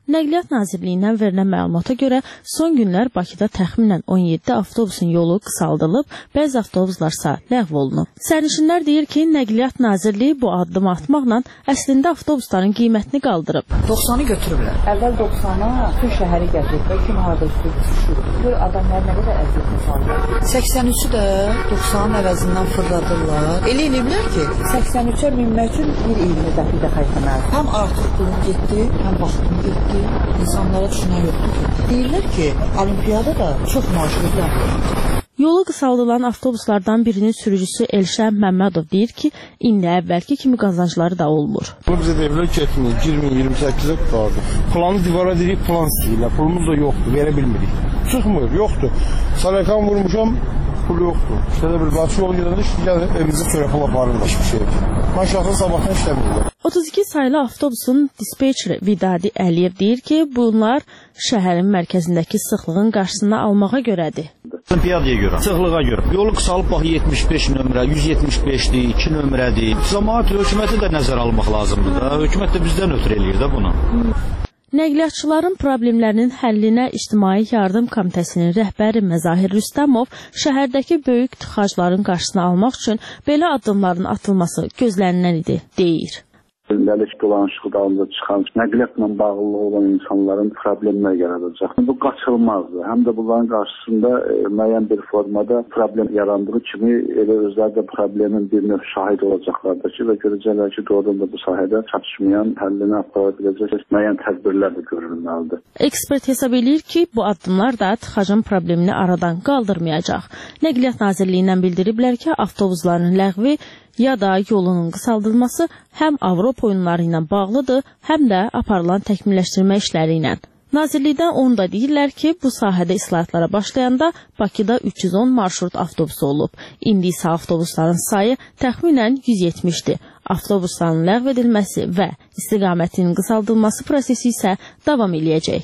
Nəqliyyat Nazirliyindən verilən məlumata görə son günlər Bakıda təxminən on yeddi avtobusun yolu qısaldılıb, bəzi avtobuslarsa ləğv olunub. Sərnişinlər deyir ki, Nəqliyyat Nazirliyi bu addım atmaqla əslində avtobusların qiymətini qaldırıb. doxsanı götürüblər. Əvvəl doxsana bütün şəhəri gətiriblər, kim harada üstü düşür. Gör adamlar nə qədər əziyyətini salırlar. səksən üçü də doxsanın əvəzindən fırladırlar. Elə eləyiblər ki, səksən üçə minmək üçün bir iyirmi dəqiqə xərcləməlidir. Həm artıq pulum getdi, həm vaxtım getdi. İnsanlara düşünən yoxdur ki. Deyirlər ki, olimpiyada da çox maaşlılar. Yolu qısaldılan avtobuslardan birinin sürücüsü Elşən Məmmədov deyir ki, indi əvvəlki kimi qazancları da olmur. Bu bizə deyirlər ki, iyirmi iyirmi səkkizə qutardı. Planı divara deyirik, plan istəyirlər. Pulumuz da yoxdur, verə bilmirik. Çıxmır, yoxdur. Salakan vurmuşam, pul yoxdur. İşte də bir qaçı yol gedəndə işləyəndə evimizə çörək pul aparırlar, hiçbir şey. Mən şahsen sabahdan işləmirlər. otuz iki saylı avtobusun dispetçeri Vidadi Əliyev deyir ki, bunlar şəhərin mərkəzindəki sıxlığın qarşısını almağa görədir. Olimpiyadaya görə, sıxlığa görə. Yolu qısalıb bax yetmiş beş nömrə, yüz yetmiş beşdir, iki nömrədir. Cəmaət hökuməti də nəzərə almaq lazımdır da. Hökumət də bizdən ötürü eləyir də bunu. Nəqliyyatçıların problemlərinin həllinə İctimai Yardım Komitəsinin rəhbəri Məzahir Rüstəmov şəhərdəki böyük tıxacların qarşısını almaq üçün belə addımların atılması gözlənilən idi, deyir. Gündəlik dolanışıq dalında çıxan nəqliyyatla bağlı olan insanların problemlər yaradacaq. Bu qaçılmazdır. Həm də bunların qarşısında e, müəyyən bir formada problem yarandığı kimi elə özləri də problemin bir növ şahid olacaqlardır ki, və görəcəklər ki, doğrudan da bu sahədə çatışmayan, həllinə apara biləcək müəyyən tədbirlər də görülməlidir. Ekspert hesab edir ki, bu addımlar da tıxacın problemini aradan qaldırmayacaq. Nəqliyyat Nazirliyindən bildiriblər ki, avtobusların ləğvi ya da yolunun qısaldılması həm Avropa oyunları ilə bağlıdır, həm də aparılan təkmilləşdirmə işləri ilə. Nazirlikdən onu da deyirlər ki, bu sahədə islahatlara başlayanda Bakıda üç yüz on marşrut avtobusu olub. İndi isə avtobusların sayı təxminən yüz yetmişdir. Avtobusların ləğv edilməsi və istiqamətinin qısaldılması prosesi isə davam eləyəcək.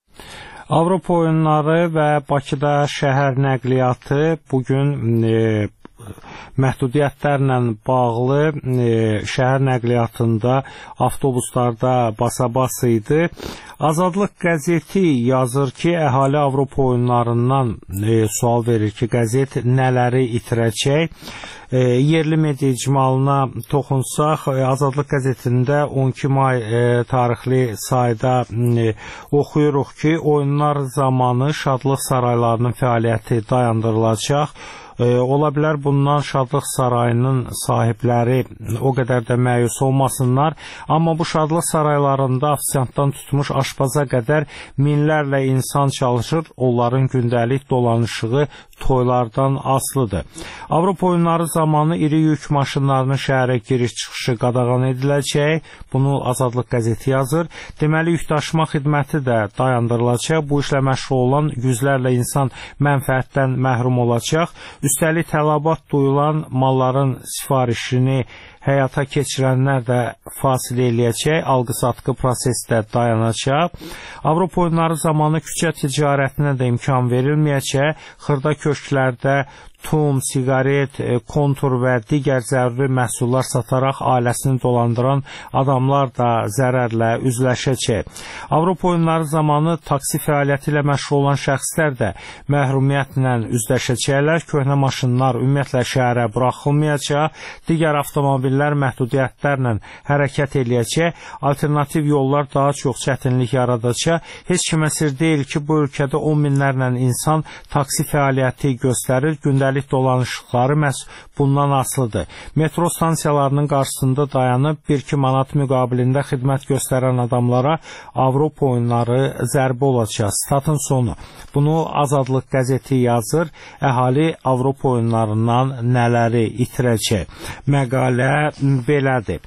Avropa oyunları və Bakıda şəhər nəqliyyatı bugün e, məhdudiyyətlərlə bağlı e, şəhər nəqliyyatında avtobuslarda basa-bas idi. Azadlıq qəzeti yazır ki, əhali Avropa oyunlarından e, sual verir ki, qəzet nələri itirəcək? E, yerli media icmalına toxunsaq, e, Azadlıq qəzetində on iki may e, tarixli sayda e, oxuyuruq ki, oyunlar zamanı şadlıq saraylarının fəaliyyəti dayandırılacaq. E, ola bilər bundan Şadlıq Sarayının sahibləri o qədər də məyus olmasınlar, amma bu Şadlıq Saraylarında afisantdan tutmuş aşpaza qədər minlərlə insan çalışır, onların gündəlik dolanışığı toylardan asılıdır. Avropa oyunları zamanı iri yük maşınlarının şəhərə giriş-çıxışı qadağan ediləcək, bunu Azadlıq qəzeti yazır. Deməli, yükdaşıma xidməti də dayandırılacaq, bu işlə məşğul olan yüzlərlə insan mənfəətdən məhrum olacaq. Üstəlik tələbat duyulan malların sifarişini həyata keçirənlər də fasilə eləyəcək, alqı-satqı prosesi də dayanacaq. Avropa oyunları zamanı küçə ticarətinə də imkan verilməyəcək, xırda köşklərdə tum, siqaret, kontur və digər zəruri məhsullar sataraq ailəsini dolandıran adamlar da zərərlə üzləşəcək. Avropa oyunları zamanı taksi fəaliyyəti ilə məşğul olan şəxslər də məhrumiyyətlə üzləşəcəklər. Köhnə maşınlar ümumiyyətlə şəhərə buraxılmayacaq, digər avtomobillər məhdudiyyətlərlə hərəkət eləyəcək, alternativ yollar daha çox çətinlik yaradacaq. Heç kimə sir deyil ki, bu ölkədə on minlərlə insan taksi fəaliyyəti göstərir, gündəlik dolanışıqları məhz bundan asılıdır. Metro stansiyalarının qarşısında dayanıb bir iki manat müqabilində xidmət göstərən adamlara Avropa oyunları zərbə olacaq. Statın sonu. Bunu Azadlıq qəzeti yazır. Əhali Avropa oyunlarından nələri itirəcək? Məqalə belədir.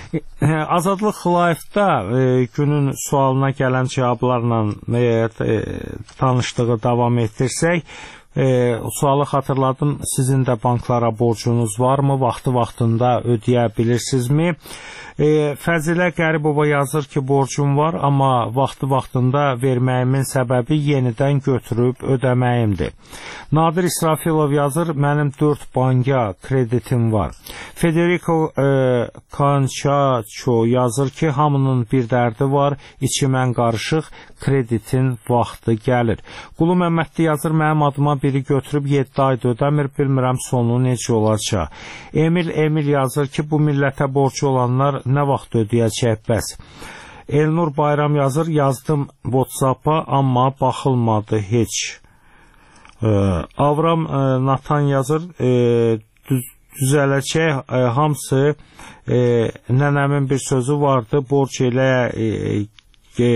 Azadlıq Live-da e, günün sualına gələn cavablarla e, e, tanışdığı davam etirsək, E, sualı xatırladım. Sizin də banklara borcunuz varmı? Vaxtı-vaxtında ödəyə bilirsinizmi? E, Fəzilə Qəribova yazır ki, borcum var, amma vaxtı-vaxtında verməyimin səbəbi yenidən götürüb ödəməyimdir. Nadir İsrafilov yazır, mənim dörd banka kreditim var. Federico e, Kançaço yazır ki, hamının bir dərdi var, içimən qarışıq, kreditin vaxtı gəlir. Qulu Məmmədli yazır, mənim adıma biri götürüb yeddi ayda ödəmir, bilmirəm sonu necə olacaq. Emil Emil yazır ki, bu millətə borcu olanlar nə vaxt ödəyəcək bəs? Elnur Bayram yazır, yazdım WhatsApp-a, amma baxılmadı heç. Ee, Avram e, Natan yazır, e, düz, düzələcək, e, hamısı e, nənəmin bir sözü vardı, borc elə e, e,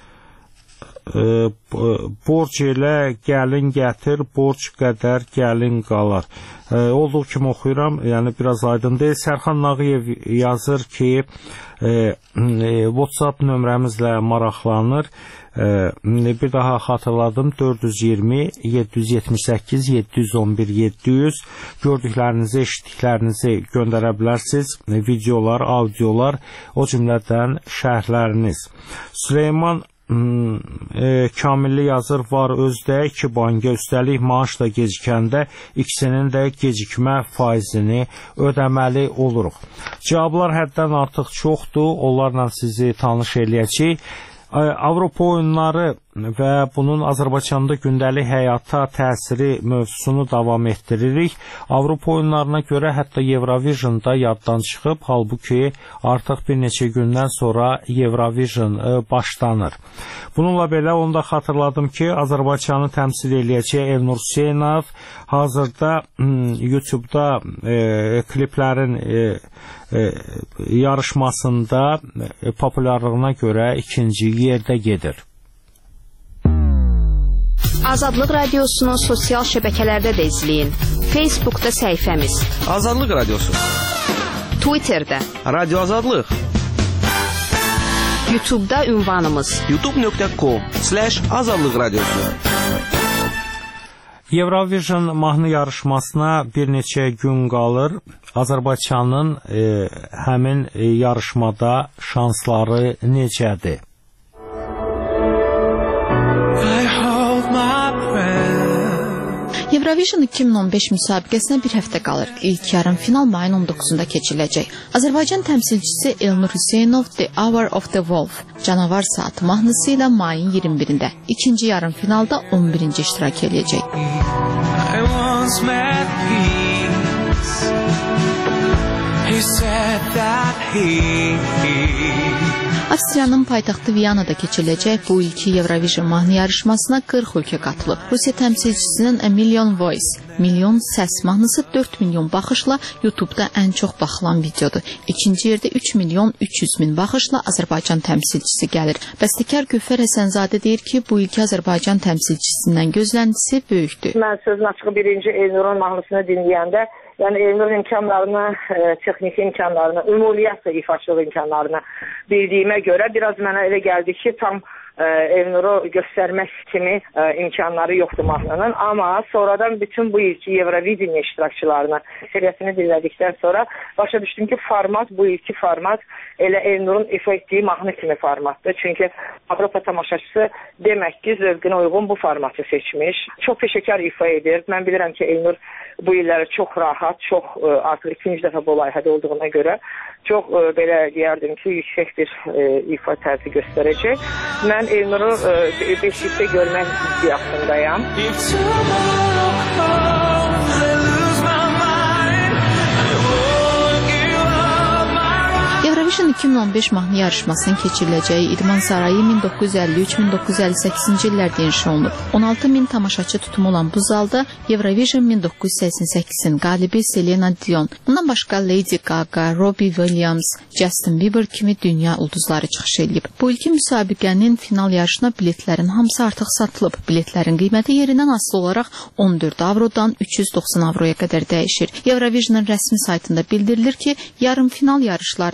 e, borc elə gəlin gətir, borc qədər gəlin qalar. E, olduğu kimi oxuyuram, yəni biraz aydın deyil. Sərxan Nağıyev yazır ki, e, e, WhatsApp nömrəmizlə maraqlanır. E, bir daha xatırladım, dörd yüz iyirmi yeddi yüz yetmiş səkkiz yeddi yüz on bir yeddi yüz. Gördüklərinizi, eşitdiklərinizi göndərə bilərsiniz. E, videolar, audiolar, o cümlədən şərhləriniz. Süleyman E, Kamilli yazır, var özdə iki banka, üstəlik maaş da gecikəndə ikisinin də gecikmə faizini ödəməli oluruq. Cavablar həddən artıq çoxdur, onlarla sizi tanış eləyəcəyik. Avropa oyunları və bunun Azərbaycanda gündəlik həyata təsiri mövzusunu davam etdiririk. Avropa oyunlarına görə hətta Eurovision da yaddan çıxıb, halbuki artıq bir neçə gündən sonra Eurovision başlanır. Bununla belə onu da xatırladım ki, Azərbaycanı təmsil eləyəcək Elnur Hüseynov hazırda YouTube-da e, kliplərin e, e, yarışmasında e, populyarlığına görə ikinci yerdə gedir. Azadlıq Radiosunu sosial şəbəkələrdə də izləyin. Facebookda səhifəmiz Azadlıq Radiosu, Twitterdə Radio Azadlıq, YouTube'da ünvanımız youtube nöqtə com slash azadlıq radiosu. Eurovision mahnı yarışmasına bir neçə gün qalır. Azərbaycanın e, həmin e, yarışmada şansları necədir? Eurovision iki min on beş müsabiqəsinə bir həftə qalır. İlk yarım final mayın on doqquzunda keçiriləcək. Azərbaycan təmsilçisi Elnur Hüseynov The Hour of the Wolf, Canavar Saatı mahnısı ilə mayın iyirmi birində, ikinci yarım finalda on birinci iştirak edəcək. Avstriyanın paytaxtı Viyanada keçiriləcək bu ilki Eurovision mahnı yarışmasına qırx ölkə qatılıb. Rusiya təmsilçisinin A Million Voice, Milyon Səs mahnısı dörd milyon baxışla YouTube-da ən çox baxılan videodur. İkinci yerdə üç milyon üç yüz min baxışla Azərbaycan təmsilçisi gəlir. Bəstəkar Gövhər Həsənzadə deyir ki, bu ilki Azərbaycan təmsilçisindən gözləntisi böyükdür. Mən sözün açığı birinci Elnur'un mahnısını dinləyəndə, yəni Elnur'un imkanlarını, e, texniki imkanlarını, ümumiyyətlə ifaçılıq imkanlarını bildiyimə görə biraz mənə elə gəldi ki, tam e, Elnur'u göstərmək kimi e, imkanları yoxdur mahnının. Amma sonradan bütün bu ilki Eurovision iştirakçılarını seriyasını dinlədikdən sonra başa düşdüm ki, format, bu ilki format elə Elnur'un ifa etdiyi mahnı kimi formatdır. Çünki Avropa tamaşaçısı demək ki, zövqünə uyğun bu formatı seçmiş. Çox peşəkar ifa edir. Mən bilirəm ki, Elnur bu illəri çox rahat, çox e, artıq ikinci dəfə bu layihədə olduğuna görə çox e, belə deyərdim ki, yüksək bir e, ifa tərzi göstərəcək. Mən Elnur'u e, beşlikdə görmək istəyasındayım. Eurovision iki min on beş mahnı yarışmasının keçiriləcəyi İdman Sarayı min doqquz yüz əlli üç min doqquz yüz əlli səkkizinci illərdə inşa olunub. on altı min tamaşaçı tutumu olan bu zalda Eurovision min doqquz yüz səksən səkkizin qalibi Selena Dion, bundan başqa Lady Gaga, Robbie Williams, Justin Bieber kimi dünya ulduzları çıxış edib. Bu ilki müsabiqənin final yarışına biletlərin hamısı artıq satılıb. Biletlərin qiyməti yerindən asılı olaraq on dörd avrodan üç yüz doxsan avroya qədər dəyişir. Eurovision'ın rəsmi saytında bildirilir ki, yarım final yarışlarına hələ ki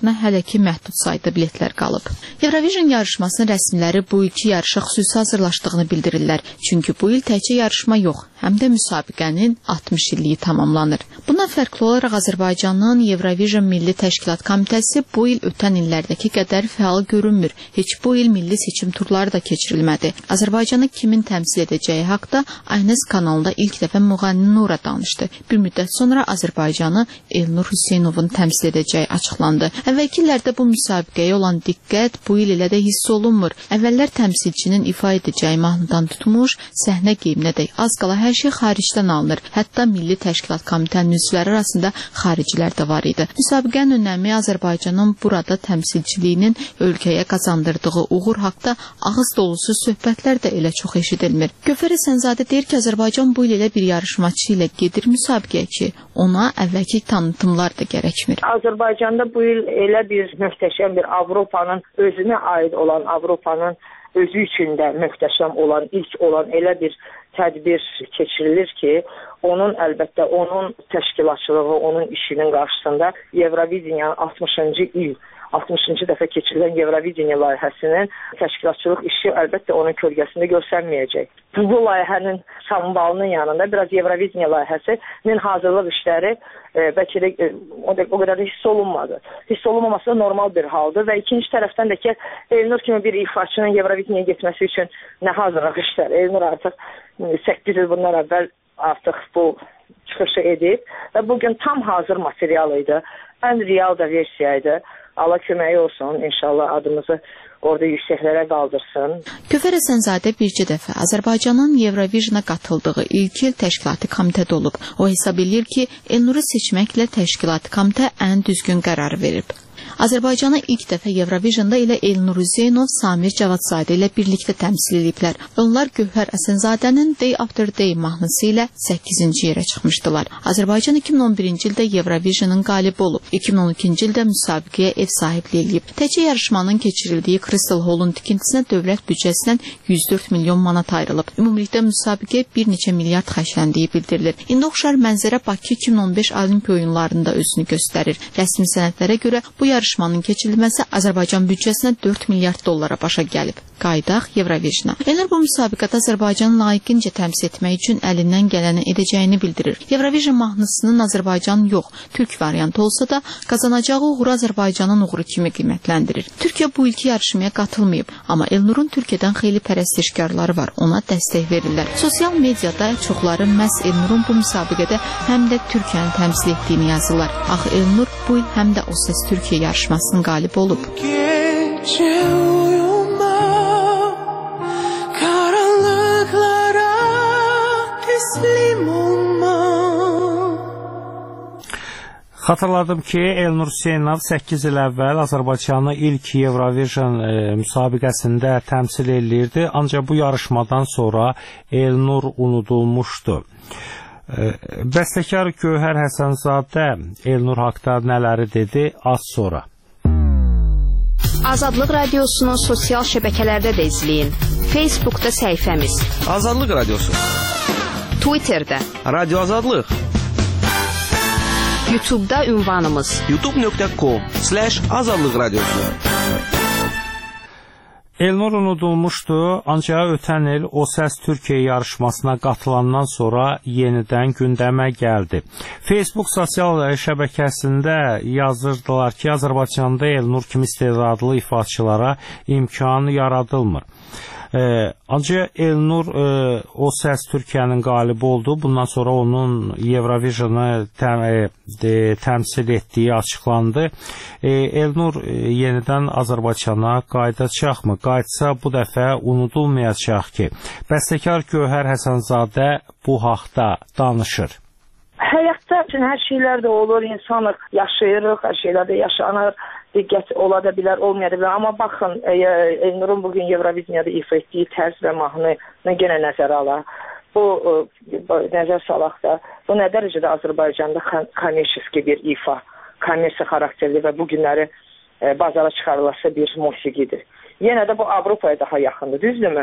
ki, məhdud sayda biletlər qalıb. Eurovision yarışmasının rəsmiləri bu ilki yarışa xüsusi hazırlaşdığını bildirirlər. Çünki bu il təkcə yarışma yox, həm də müsabiqənin altmış illiyi tamamlanır. Bundan fərqli olaraq Azərbaycanın Eurovision Milli Təşkilat Komitəsi bu il ötən illərdəki qədər fəal görünmür. Heç bu il milli seçim turları da keçirilmədi. Azərbaycanı kimin təmsil edəcəyi haqda Aynəs kanalında ilk dəfə müğənni Nura danışdı. Bir müddət sonra Azərbaycanı Elnur Hüseynovun təmsil edəcəyi açıqlandı. Əvvəlki illərdə bu müsabiqəyə olan diqqət bu il ilə də hiss olunmur. Əvvəllər təmsilçinin ifa edəcəyi mahnıdan tutmuş, səhnə geyiminədək az qala hər şey xaricdən alınır. Hətta Milli Təşkilat Komitənin üzvləri arasında xaricilər də var idi. Müsabiqənin önəmi Azərbaycanın burada təmsilçiliyinin ölkəyə qazandırdığı uğur haqda ağız dolusu söhbətlər də elə çox eşidilmir. Gövhər Həsənzadə deyir ki, Azərbaycan bu il elə bir yarışmaçı ilə gedir müsabiqəyə ki, ona əvvəlki tanıtımlar da gərəkmir. Azərbaycanda bu il elə bir möhtəşəm bir Avropanın özünə aid olan, Avropanın özü üçün də möhtəşəm olan, ilk olan elə bir tədbir keçirilir ki, onun əlbəttə onun təşkilatçılığı, onun işinin qarşısında Eurovision altmışıncı il altmışıncı dəfə keçirilən Eurovision layihəsinin təşkilatçılıq işi əlbəttə onun kölgəsində görsənməyəcək. Bu layihənin sambalının yanında biraz Eurovision layihəsinin hazırlıq işləri e, bəlkə də e, o, da, o qədər də hiss olunmadı. Hiss olunmaması da normal bir haldır və ikinci tərəfdən də ki, Elnur kimi bir ifaçının Eurovision'a getməsi üçün nə hazırlıq işlər. Elnur artıq səkkiz il bundan əvvəl artıq bu çıxışı edib və bugün tam hazır material idi. Ən real da versiya idi. Allah köməyi olsun, inşallah adımızı orada yüksəklərə qaldırsın. Gövhər Həsənzadə bircə dəfə Azərbaycanın Eurovision'a qatıldığı ilk il təşkilati komitədə olub. O hesab edir ki, Elnuru seçməklə təşkilati komitə ən düzgün qərar verib. Azərbaycanı ilk dəfə Eurovision'da ilə Elnur Hüseynov, Samir Cavadzadə ilə birlikdə təmsil ediblər. Onlar Gövhər Həsənzadənin Day After Day mahnısı ilə səkkizinci yerə çıxmışdılar. Azərbaycan iki min on birinci ildə Eurovision'ın qalibi olub. iki min on ikinci ildə müsabiqəyə ev sahibliyi eləyib. Təkcə yarışmanın keçirildiyi Crystal Hall'un tikintisinə dövlət büdcəsindən yüz dörd milyon manat ayrılıb. Ümumilikdə müsabiqəyə bir neçə milyard xərcləndiyi bildirilir. İndi oxşar mənzərə Bakı iki min on beş Olimpiya oyunlarında özünü göstərir. Rəsmi sənədlərə görə bu yarışmanın keçirilməsi Azərbaycan büdcəsinə dörd milyard dollara başa gəlib. Qaydaq Eurovision'a. Elnur bu müsabiqədə Azərbaycanı layiqincə təmsil etmək üçün əlindən gələni edəcəyini bildirir. Eurovision mahnısının Azərbaycan yox, Türk variantı olsa da qazanacağı uğuru Azərbaycanın uğuru kimi qiymətləndirir. Türkiyə bu ilki yarışmaya qatılmayıb, amma Elnurun Türkiyədən xeyli pərəstişkarları var, ona dəstək verirlər. Sosial mediada çoxları məhz Elnurun bu müsabiqədə həm də Türkiyəni təmsil etdiyini yazırlar. Axı Elnur bu il həm də O Səs Türkiyə yarışmasının qalibi olub. Gecə uyuma, qaranlıqlara təslim olma. Xatırladım ki, Elnur Hüseynov səkkiz il əvvəl Azərbaycanı ilk Eurovision e, müsabiqəsində təmsil edirdi, ancaq bu yarışmadan sonra Elnur unudulmuşdu. E, bəstəkar Gövhər Həsənzadə Elnur haqda nələri dedi az sonra. Azadlıq Radiosunu sosial şəbəkələrdə də izləyin. Facebookda səhifəmiz Azadlıq Radiosu, Twitterdə Radio Azadlıq, YouTube'da ünvanımız youtube nöqtə com slash azadlıq radiosu. Elnur unudulmuşdu, ancaq ötən il O Səs Türkiyə yarışmasına qatılandan sonra yenidən gündəmə gəldi. Facebook sosial şəbəkəsində yazırdılar ki, Azərbaycanda Elnur kimi istedadlı ifaçılara imkan yaradılmır. Ee, ancaq Elnur e, O Səs Türkiyənin qalibi oldu. Bundan sonra onun Eurovision'ı təm, e, təmsil etdiyi açıqlandı. E, Elnur e, yenidən Azərbaycana qayıdacaqmı? Qayıtsa bu dəfə unudulmayacaq ki, bəstəkar Gövhər Həsənzadə bu haqda danışır. Həyatda üçün hər şeylər də olur, insanlıq yaşayırıq, hər şeylər də yaşanır. Diqqət ola da bilər, olmaya da bilər. Amma baxın, e, Elnurun bugün Eurovision'da ifa etdiyi tərz və mahnı yenə nəzərə alaq. Bu, e, nəzər salaq da, bu nə dərəcədə Azərbaycanda kommersiya bir ifa, kommersiya xarakterli və bu günləri e, bazara çıxarılası bir musiqidir. Yenə də bu Avropaya daha yaxındır, düzdürmü?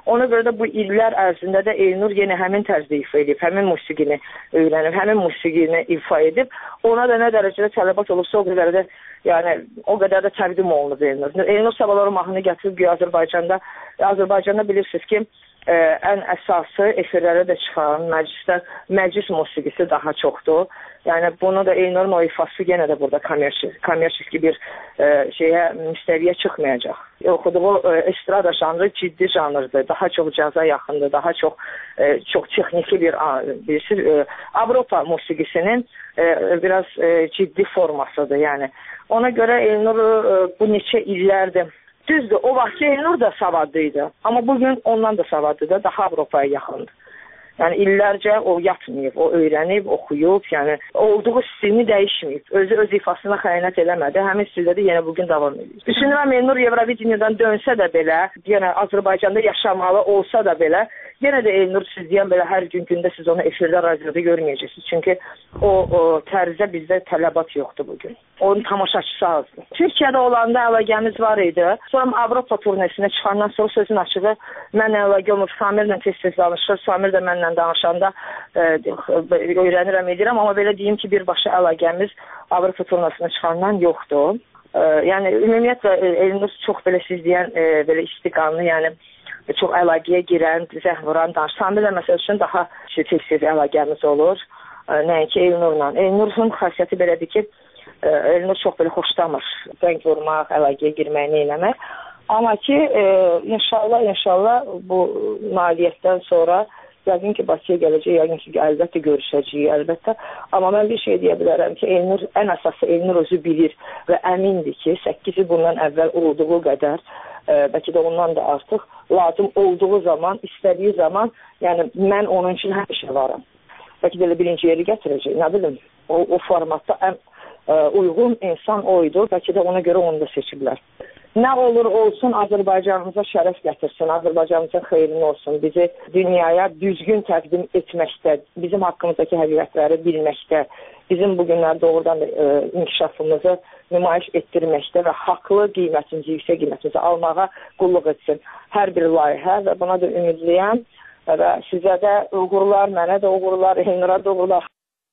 Ona görə də bu illər ərzində də Elnur yenə həmin tərzdə ifa edib, həmin musiqini öyrənib, həmin musiqini ifa edib. Ona da nə dərəcədə tələbat olubsa, o qədər də yəni o qədər də təqdim olunub Elnur. Elnur sabahları mahnını gətirib ki, Azərbaycanda, Azərbaycanda bilirsiniz ki, ə, ən əsası efirlərə də çıxan məclisdə məclis musiqisi daha çoxdur. Yəni bunu da Elnurun o ifası yenə də burada kommersiya bir ə, şeyə, müstəviyə çıxmayacaq. Oxuduğu ə, estrada janrı ciddi janrdır, daha çox caza yaxındır, daha çox ə, çox texniki bir, bilirsiniz, ə, Avropa musiqisinin ə, biraz ə, ciddi formasıdır. Yəni ona görə Elnur ə, bu neçə illərdir. Düzdür, o vaxt Elnur da savadlıydı, amma bugün ondan da savadlıdır, daha Avropaya yaxındır. Yəni illərcə o yatmayıb, o öyrənib, oxuyub, yəni olduğu stilini dəyişməyib, özü öz ifasına xəyanət eləmədi, həmin stildə də yenə bugün davam edir. Düşünürəm Elnur Evrovizniyadan dönsə də belə, yenə Azərbaycanda yaşamalı olsa da belə, yenə də Elnur siz deyən belə hər gün gündə siz onu efirdə, radioda görməyəcəksiniz. Çünki o, o tərzə bizdə tələbat yoxdur bugün. Onun tamaşaçısı azdır. Türkiyədə olanda əlaqəmiz var idi. Sonra Avropa turnesinə çıxandan sonra sözün açığı mən əlaqə olmur. Samirlə tez-tez danışır. Samir də mənlə danışanda e, öyrənirəm, edirəm. Amma belə deyim ki, birbaşa əlaqəmiz Avropa turnesine çıxandan yoxdur. E, yəni ümumiyyətlə Elnur çox belə siz deyən e, belə istiqanlı, yəni çox əlaqəyə girən, zəh vuran danış. Samirlə məsəl üçün daha tez-tez əlaqəmiz olur. E, nəinki Elnurla. Elnurun xasiyyəti belədir ki, Elnur çox belə xoşlamır zəng vurmaq, əlaqəyə girmək, neyləmək. Amma ki, e, inşallah, inşallah bu nailiyyətdən sonra yəqin ki, Bakıya gələcək, yəqin ki, əlbəttə görüşəcəyik, əlbəttə. Amma mən bir şey deyə bilərəm ki, Elnur, ən əsası Elnur özü bilir və əmindir ki, səkkiz il bundan əvvəl olduğu qədər, e, bəlkə də ondan da artıq lazım olduğu zaman, istədiyi zaman, yəni mən onun üçün həmişə varam. Bəlkə də birinci yeri gətirəcək, nə bilim, o, o formatda ən uyğun insan oydu, bəlkə də ona görə onu da seçiblər. Nə olur olsun Azərbaycanımıza şərəf gətirsin, Azərbaycanımıza xeyrin olsun, bizi dünyaya düzgün təqdim etməkdə, bizim haqqımızdakı həqiqətləri bilməkdə, bizim bugünlər doğrudan e, inkişafımızı nümayiş etdirməkdə və haqlı qiymətimizi, yüksək qiymətimizi almağa qulluq etsin hər bir layihə və buna da ümidliyəm və sizə də uğurlar, mənə də uğurlar, Elnura da uğurlar.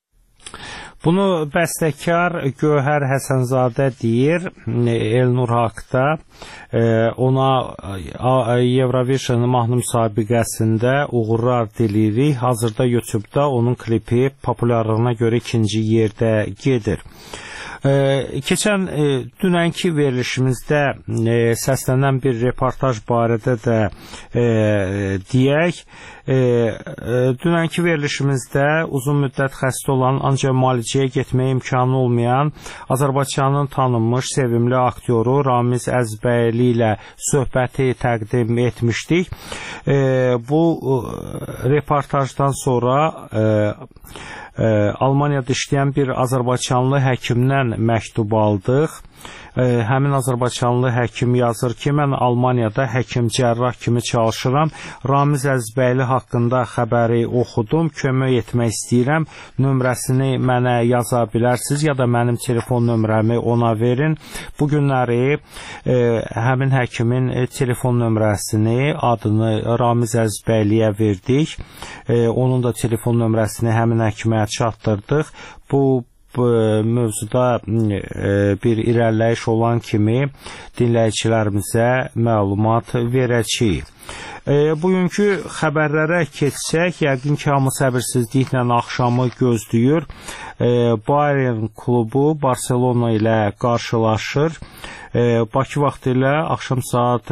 Bunu bəstəkar Gövhər Həsənzadə deyir Elnur haqda. Ona Eurovision mahnı müsabiqəsində uğurlar diləyirik. Hazırda YouTube-da onun klipi populyarlığına görə ikinci yerdə gedir. Ee, keçən e, dünənki verilişimizdə e, səslənən bir reportaj barədə də e, deyək. E, e, dünənki verilişimizdə uzun müddət xəstə olan, ancaq müalicəyə getməyə imkanı olmayan Azərbaycanın tanınmış, sevimli aktyoru Ramiz Əzbəyli ilə söhbəti təqdim etmişdik. E, bu e, reportajdan sonra e, e, Almaniyada işləyən bir Azərbaycanlı həkimdən məktub aldıq. E, həmin Azərbaycanlı həkim yazır ki, mən Almaniyada həkim cərrah kimi çalışıram. Ramiz Əzbəyli haqqında xəbəri oxudum, kömək etmək istəyirəm. Nömrəsini mənə yaza bilərsiniz ya da mənim telefon nömrəmi ona verin. Bu günləri e, həmin həkimin e, telefon nömrəsini, adını Ramiz Əzbəyliyə verdik. E, onun da telefon nömrəsini həmin həkimə çatdırdıq. Bu mövzuda bir irəliləyiş olan kimi dinləyicilərimizə məlumat verəcəyik. Bugünkü xəbərlərə keçsək, yəqin ki, hamı səbirsizliklə axşamı gözləyir. Bayern klubu Barcelona ilə qarşılaşır. Bakı vaxtı ilə axşam saat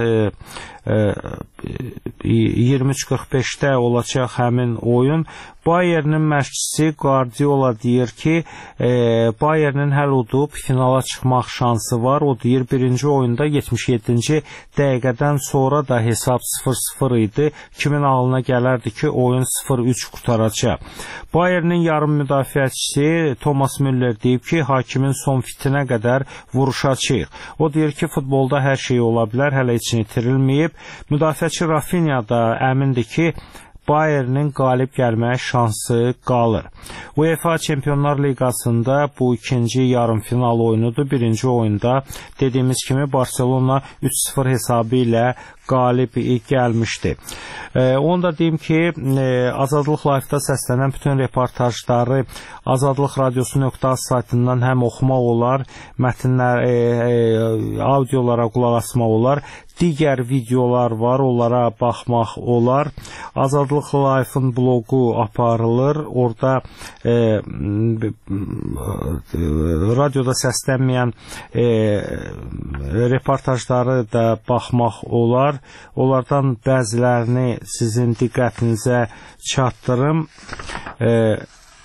iyirmi üç qırx beşdə olacaq həmin oyun. Bayernin məşqçisi Guardiola deyir ki, e, Bayernin həll udub finala çıxmaq şansı var. O deyir, birinci oyunda yetmiş yeddinci dəqiqədən sonra da hesab sıfır sıfır idi. Kimin ağlına gələrdi ki, oyun sıfır üç qutaracaq. Bayernin yarım müdafiəçisi Thomas Müller deyib ki, hakimin son fitinə qədər vuruşacaq. O deyir ki, futbolda hər şey ola bilər, hələ heç itirilməyib. Müdafiəçi Rafinha da əmindir ki, Bayernin qalib gəlməyə şansı qalır. UEFA Çempionlar Liqasında bu ikinci yarımfinal oyunudur. Birinci oyunda dediyimiz kimi Barcelona üç sıfır hesabı ilə qalib gəlmişdi. E, onu da deyim ki, e, Azadlıq Live-da səslənən bütün reportajları azadlıq radiosu nöqtə az saytından həm oxumaq olar, mətnlər, e, e, audiolara qulaq asmaq olar, digər videolar var, onlara baxmaq olar. Azadlıq Live-ın bloqu aparılır, orada e, radioda səslənməyən e, reportajları da baxmaq olar. Onlardan bəzilərini sizin diqqətinizə çatdırım. E,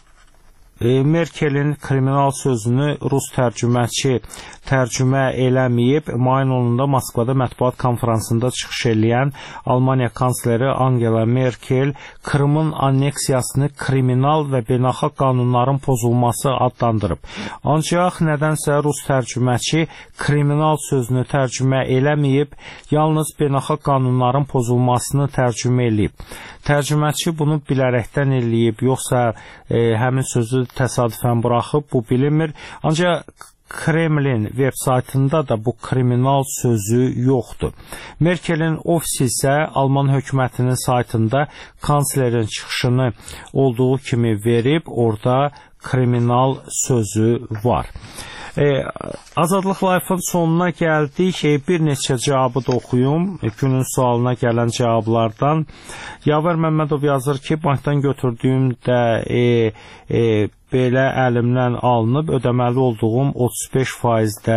Merkelin kriminal sözünü rus tərcüməçi tərcümə eləməyib. Mayın onunda Moskvada mətbuat konferansında çıxış eləyən Almaniya kansleri Angela Merkel Krımın anneksiyasını kriminal və beynəlxalq qanunların pozulması adlandırıb. Ancaq nədənsə rus tərcüməçi kriminal sözünü tərcümə eləməyib, yalnız beynəlxalq qanunların pozulmasını tərcümə eləyib. Tərcüməçi bunu bilərəkdən eləyib, yoxsa e, həmin sözü təsadüfən buraxıb, bu bilinmir. Ancaq Kremlin veb saytında da bu kriminal sözü yoxdur. Merkelin ofisi isə Alman hökumətinin saytında kanslerin çıxışını olduğu kimi verib, orada kriminal sözü var. E, Azadlıq Live-ın sonuna gəldik. E, bir neçə cavabı da oxuyum. E, günün sualına gələn cavablardan. Yavər Məmmədov yazır ki, bankdan götürdüyüm də e, e, belə əlimdən alınıb, ödəməli olduğum otuz beş faizdə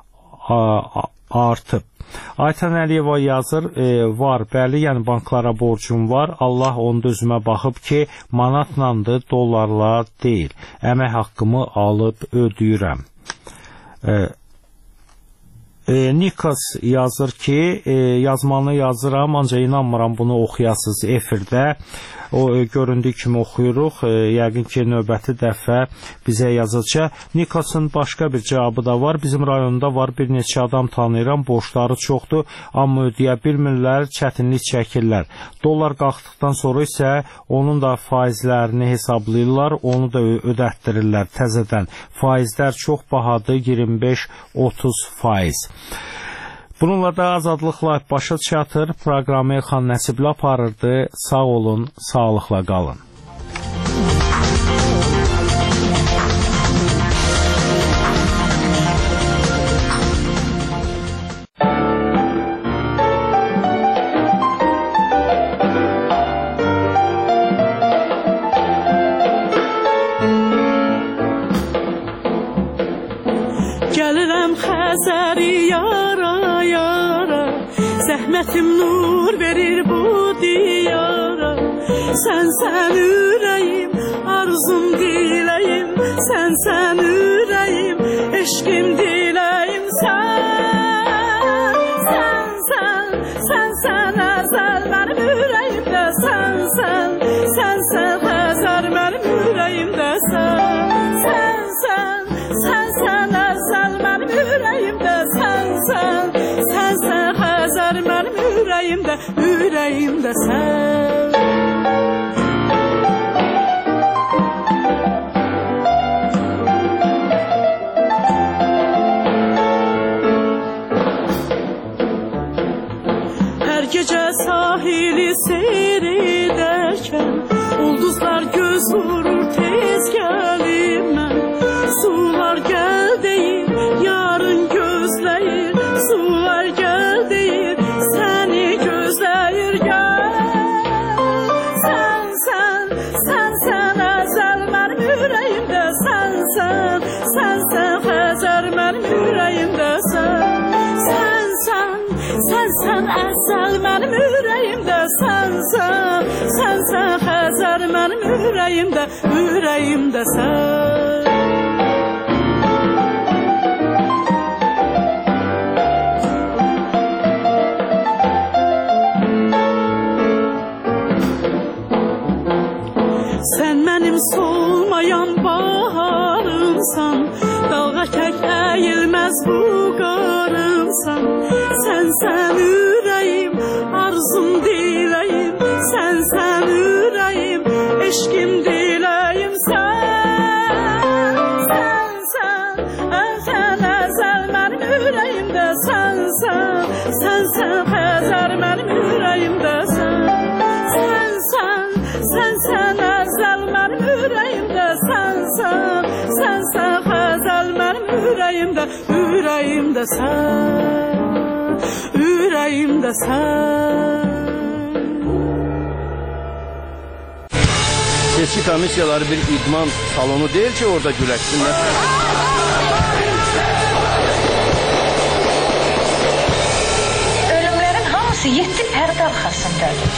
artıb. Aytan Əliyeva yazır, e, var, bəli, yəni banklara borcum var. Allah onu da özümə baxıb ki, manatlandır, dollarla deyil. Əmək haqqımı alıb ödəyirəm. E, e, Nikos yazır ki, e, yazmanı yazıram, ancaq inanmıram bunu oxuyasınız efirdə. O e, göründüyü kimi oxuyuruq. E, yəqin ki, növbəti dəfə bizə yazacaq. Nikos'un başqa bir cavabı da var. Bizim rayonda var, bir neçə adam tanıyıram, borçları çoxdur, amma ödəyə bilmirlər, çətinlik çəkirlər. Dollar qalxdıqdan sonra isə onun da faizlərini hesablayırlar, onu da ödətdirirlər təzədən. Faizlər çox bahadır, iyirmi beş otuz faiz. Bununla da Azadlıq Live başa çatır. Proqramı Elxan Nəsibli aparırdı. Sağ olun, sağlıqla qalın. Gəlirəm Xəzəri yara yara, zəhmətim nur verir bu diyara. Sən sən ürəyim, arzum diləyim, sən sən ürəyim, eşqim diləyim. Sən, sən sən, sən sən əzəl mənim ürəyimdə. Sən sən, sən sən Xəzər mənim ürəyimdə. Sən, sən sən, sən sən əzəl mənim ürəyimdə. Sən sən, sən sən Xəzər mənim ürəyimdə, ürəyimdə sən. Hər gecə sahili seyr edərkən ulduzlar göz vurur, tez gəlim mən. Sular gəl deyir, yarın gözləyir. Sular gəl deyir, səni gözləyir. Gəl, sən sən, sən sən əzəl mənim ürəyimdə. Sən sən, sən sən Xəzər mənim ürəyimdə. Sən, sən sən, sən sən əzəl mənim ürəyimdə. Sən sən, sən sən Xəzər mənim ürəyimdə, ürəyimdə sən. Sən mənim solmayan baharımsan, dalğa tək əyilməz bu qarımsan. Sən sən ürəyim, arzum diləyim, sən sən ürəyim. eşkim diləyim sən, sənsən, əzəl əzəl mənim ürəyimdə sənsən, sənsən Xəzər mənim ürəyimdə sən, sənsən, sənsən əzəl mənim ürəyimdə sənsən, sənsən Xəzər mənim ürəyimdə, ürəyimdə sən, ürəyimdə sən. Seçki komissiyaları bir idman salonu deyil ki, orada güləşsinlər. Ölümlərin hamısı yeddi pərdə arxasındadır.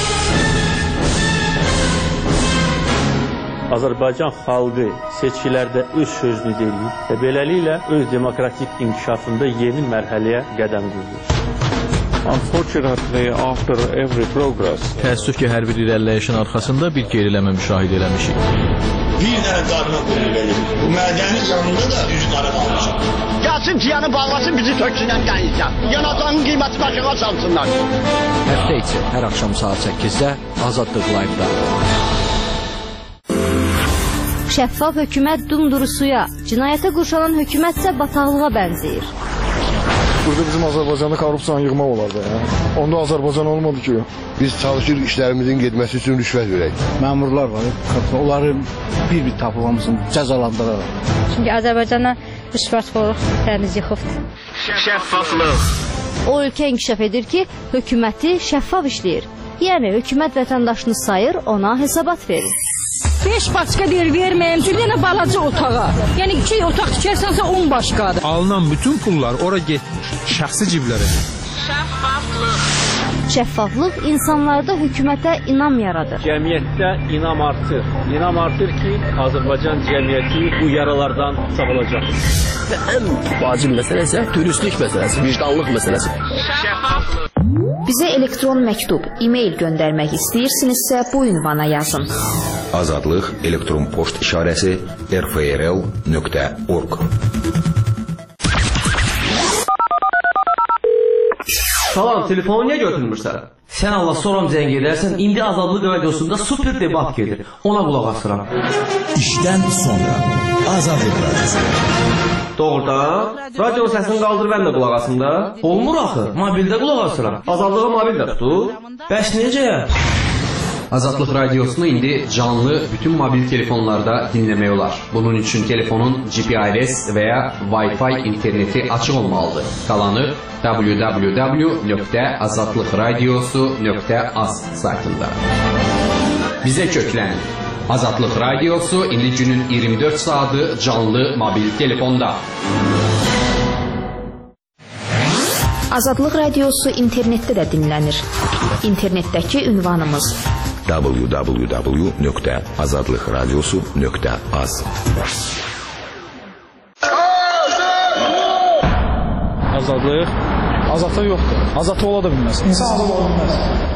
Azərbaycan xalqı seçkilərdə öz sözünü deyir və beləliklə öz demokratik inkişafında yeni mərhələyə qədəm qoyur. Unfortunately, after every progress, təəssüf ki, hər bir irəliləyişin arxasında bir geriləmə müşahidə eləmişik. Bir dənə qarına qoyun verir. Bu mədəni canında da düz qara qalmışıq. Gəlsin ciyanı bağlasın, bizi töksünən dənizdən. Yanacağın qiyməti başına salsınlar. Həftə içi hər axşam saat səkkizdə Azadlıq Live-da. Şəffaf hökumət dumduru suya, cinayətə qurşanan hökumətsə bataqlığa bənzəyir. Burada bizim Azərbaycanda korrupsiyanı yığmaq olar da. Ya. Onda Azərbaycan olmadı ki. Biz çalışırıq işlərimizin getməsi üçün rüşvət verək. Məmurlar var, onları bir-bir tapılmamızın cəzalandıraraq. Çünki Azərbaycana rüşvətxorluq təmiz yıxıbdır. Şəffaflıq. O ölkə inkişaf edir ki, hökuməti şəffaf işləyir. Yəni hökumət vətəndaşını sayır, ona hesabat verir. beş başqa deyir verməyim, bir dənə balaca otağa. Yəni iki otaq tikərsənsə on başqadır. Alınan bütün pullar ora getmir, şəxsi ciblərə. Şəffaflıq. Şəffaflıq insanlarda hökumətə inam yaradır. Cəmiyyətdə inam artır. İnam artır ki, Azərbaycan cəmiyyəti bu yaralardan sağolacaq. Və ən vacib məsələ isə dürüstlük məsələsi, vicdanlıq məsələsi. Şəffaflıq. Bizə elektron məktub, e-mail göndərmək istəyirsinizsə bu ünvana yazın. Azadlıq elektron poçt işarəsi r f r l nöqtə org. Salam, telefonu niyə götürmürsən? Sən Allah soram zəng edərsən, indi Azadlıq radiosunda super debat gedir. Ona qulaq asıram. İşdən sonra Azadlıq radiosu. Doğrudan, radio səsini qaldır mən də qulaq asım da. Olmur axı, mobildə qulaq asıram. Azadlığı mobildə tutur. Bəs necə? Azadlıq radiosunu indi canlı bütün mobil telefonlarda dinləmək olar. Bunun üçün telefonun G P R S və ya Wi-Fi interneti açıq olmalıdır. Qalanı w w w nöqtə azadlıq radiosu nöqtə az saytında. Bizə köklənin. Azadlıq radiosu indi günün iyirmi dörd saatı canlı mobil telefonda. Azadlıq radiosu internetdə də dinlənir. İnternetdəki ünvanımız w w w nöqtə azadlıq radiosu nöqtə az. Azadlıq azadlıq yoxdur. Azadlıq ola da bilməz. İnsan azad ola bilməz.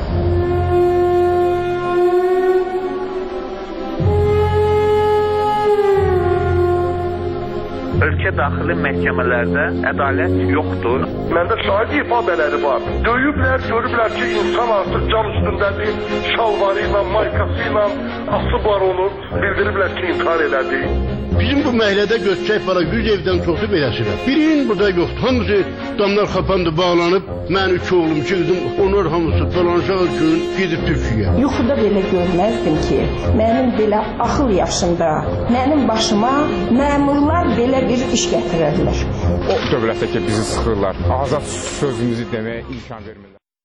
Ölkə daxili məhkəmələrdə ədalət yoxdur. Məndə şahid ifadeləri var. Döyüblər, görüblər ki, insan artıq cam üstündədir, şalvarı ilə, maykası ilə asıblar onu, bildiriblər ki, intihar elədi. Bizim bu məhəllədə göçək var, yüz evdən çoxu beləsidir. Birinin burada yoxdur. Hamısı damlar xapandı, bağlanıb. Mən üç oğlum, iki qızım, onlar hamısı dolanışaq üçün gedib Türkiyə. Yuxuda belə görməzdim ki, mənim belə axıl yaşında, mənim başıma məmurlar belə bir iş gətirərlər. O dövlətdəki bizi sıxırlar, azad sözümüzü deməyə imkan vermirlər.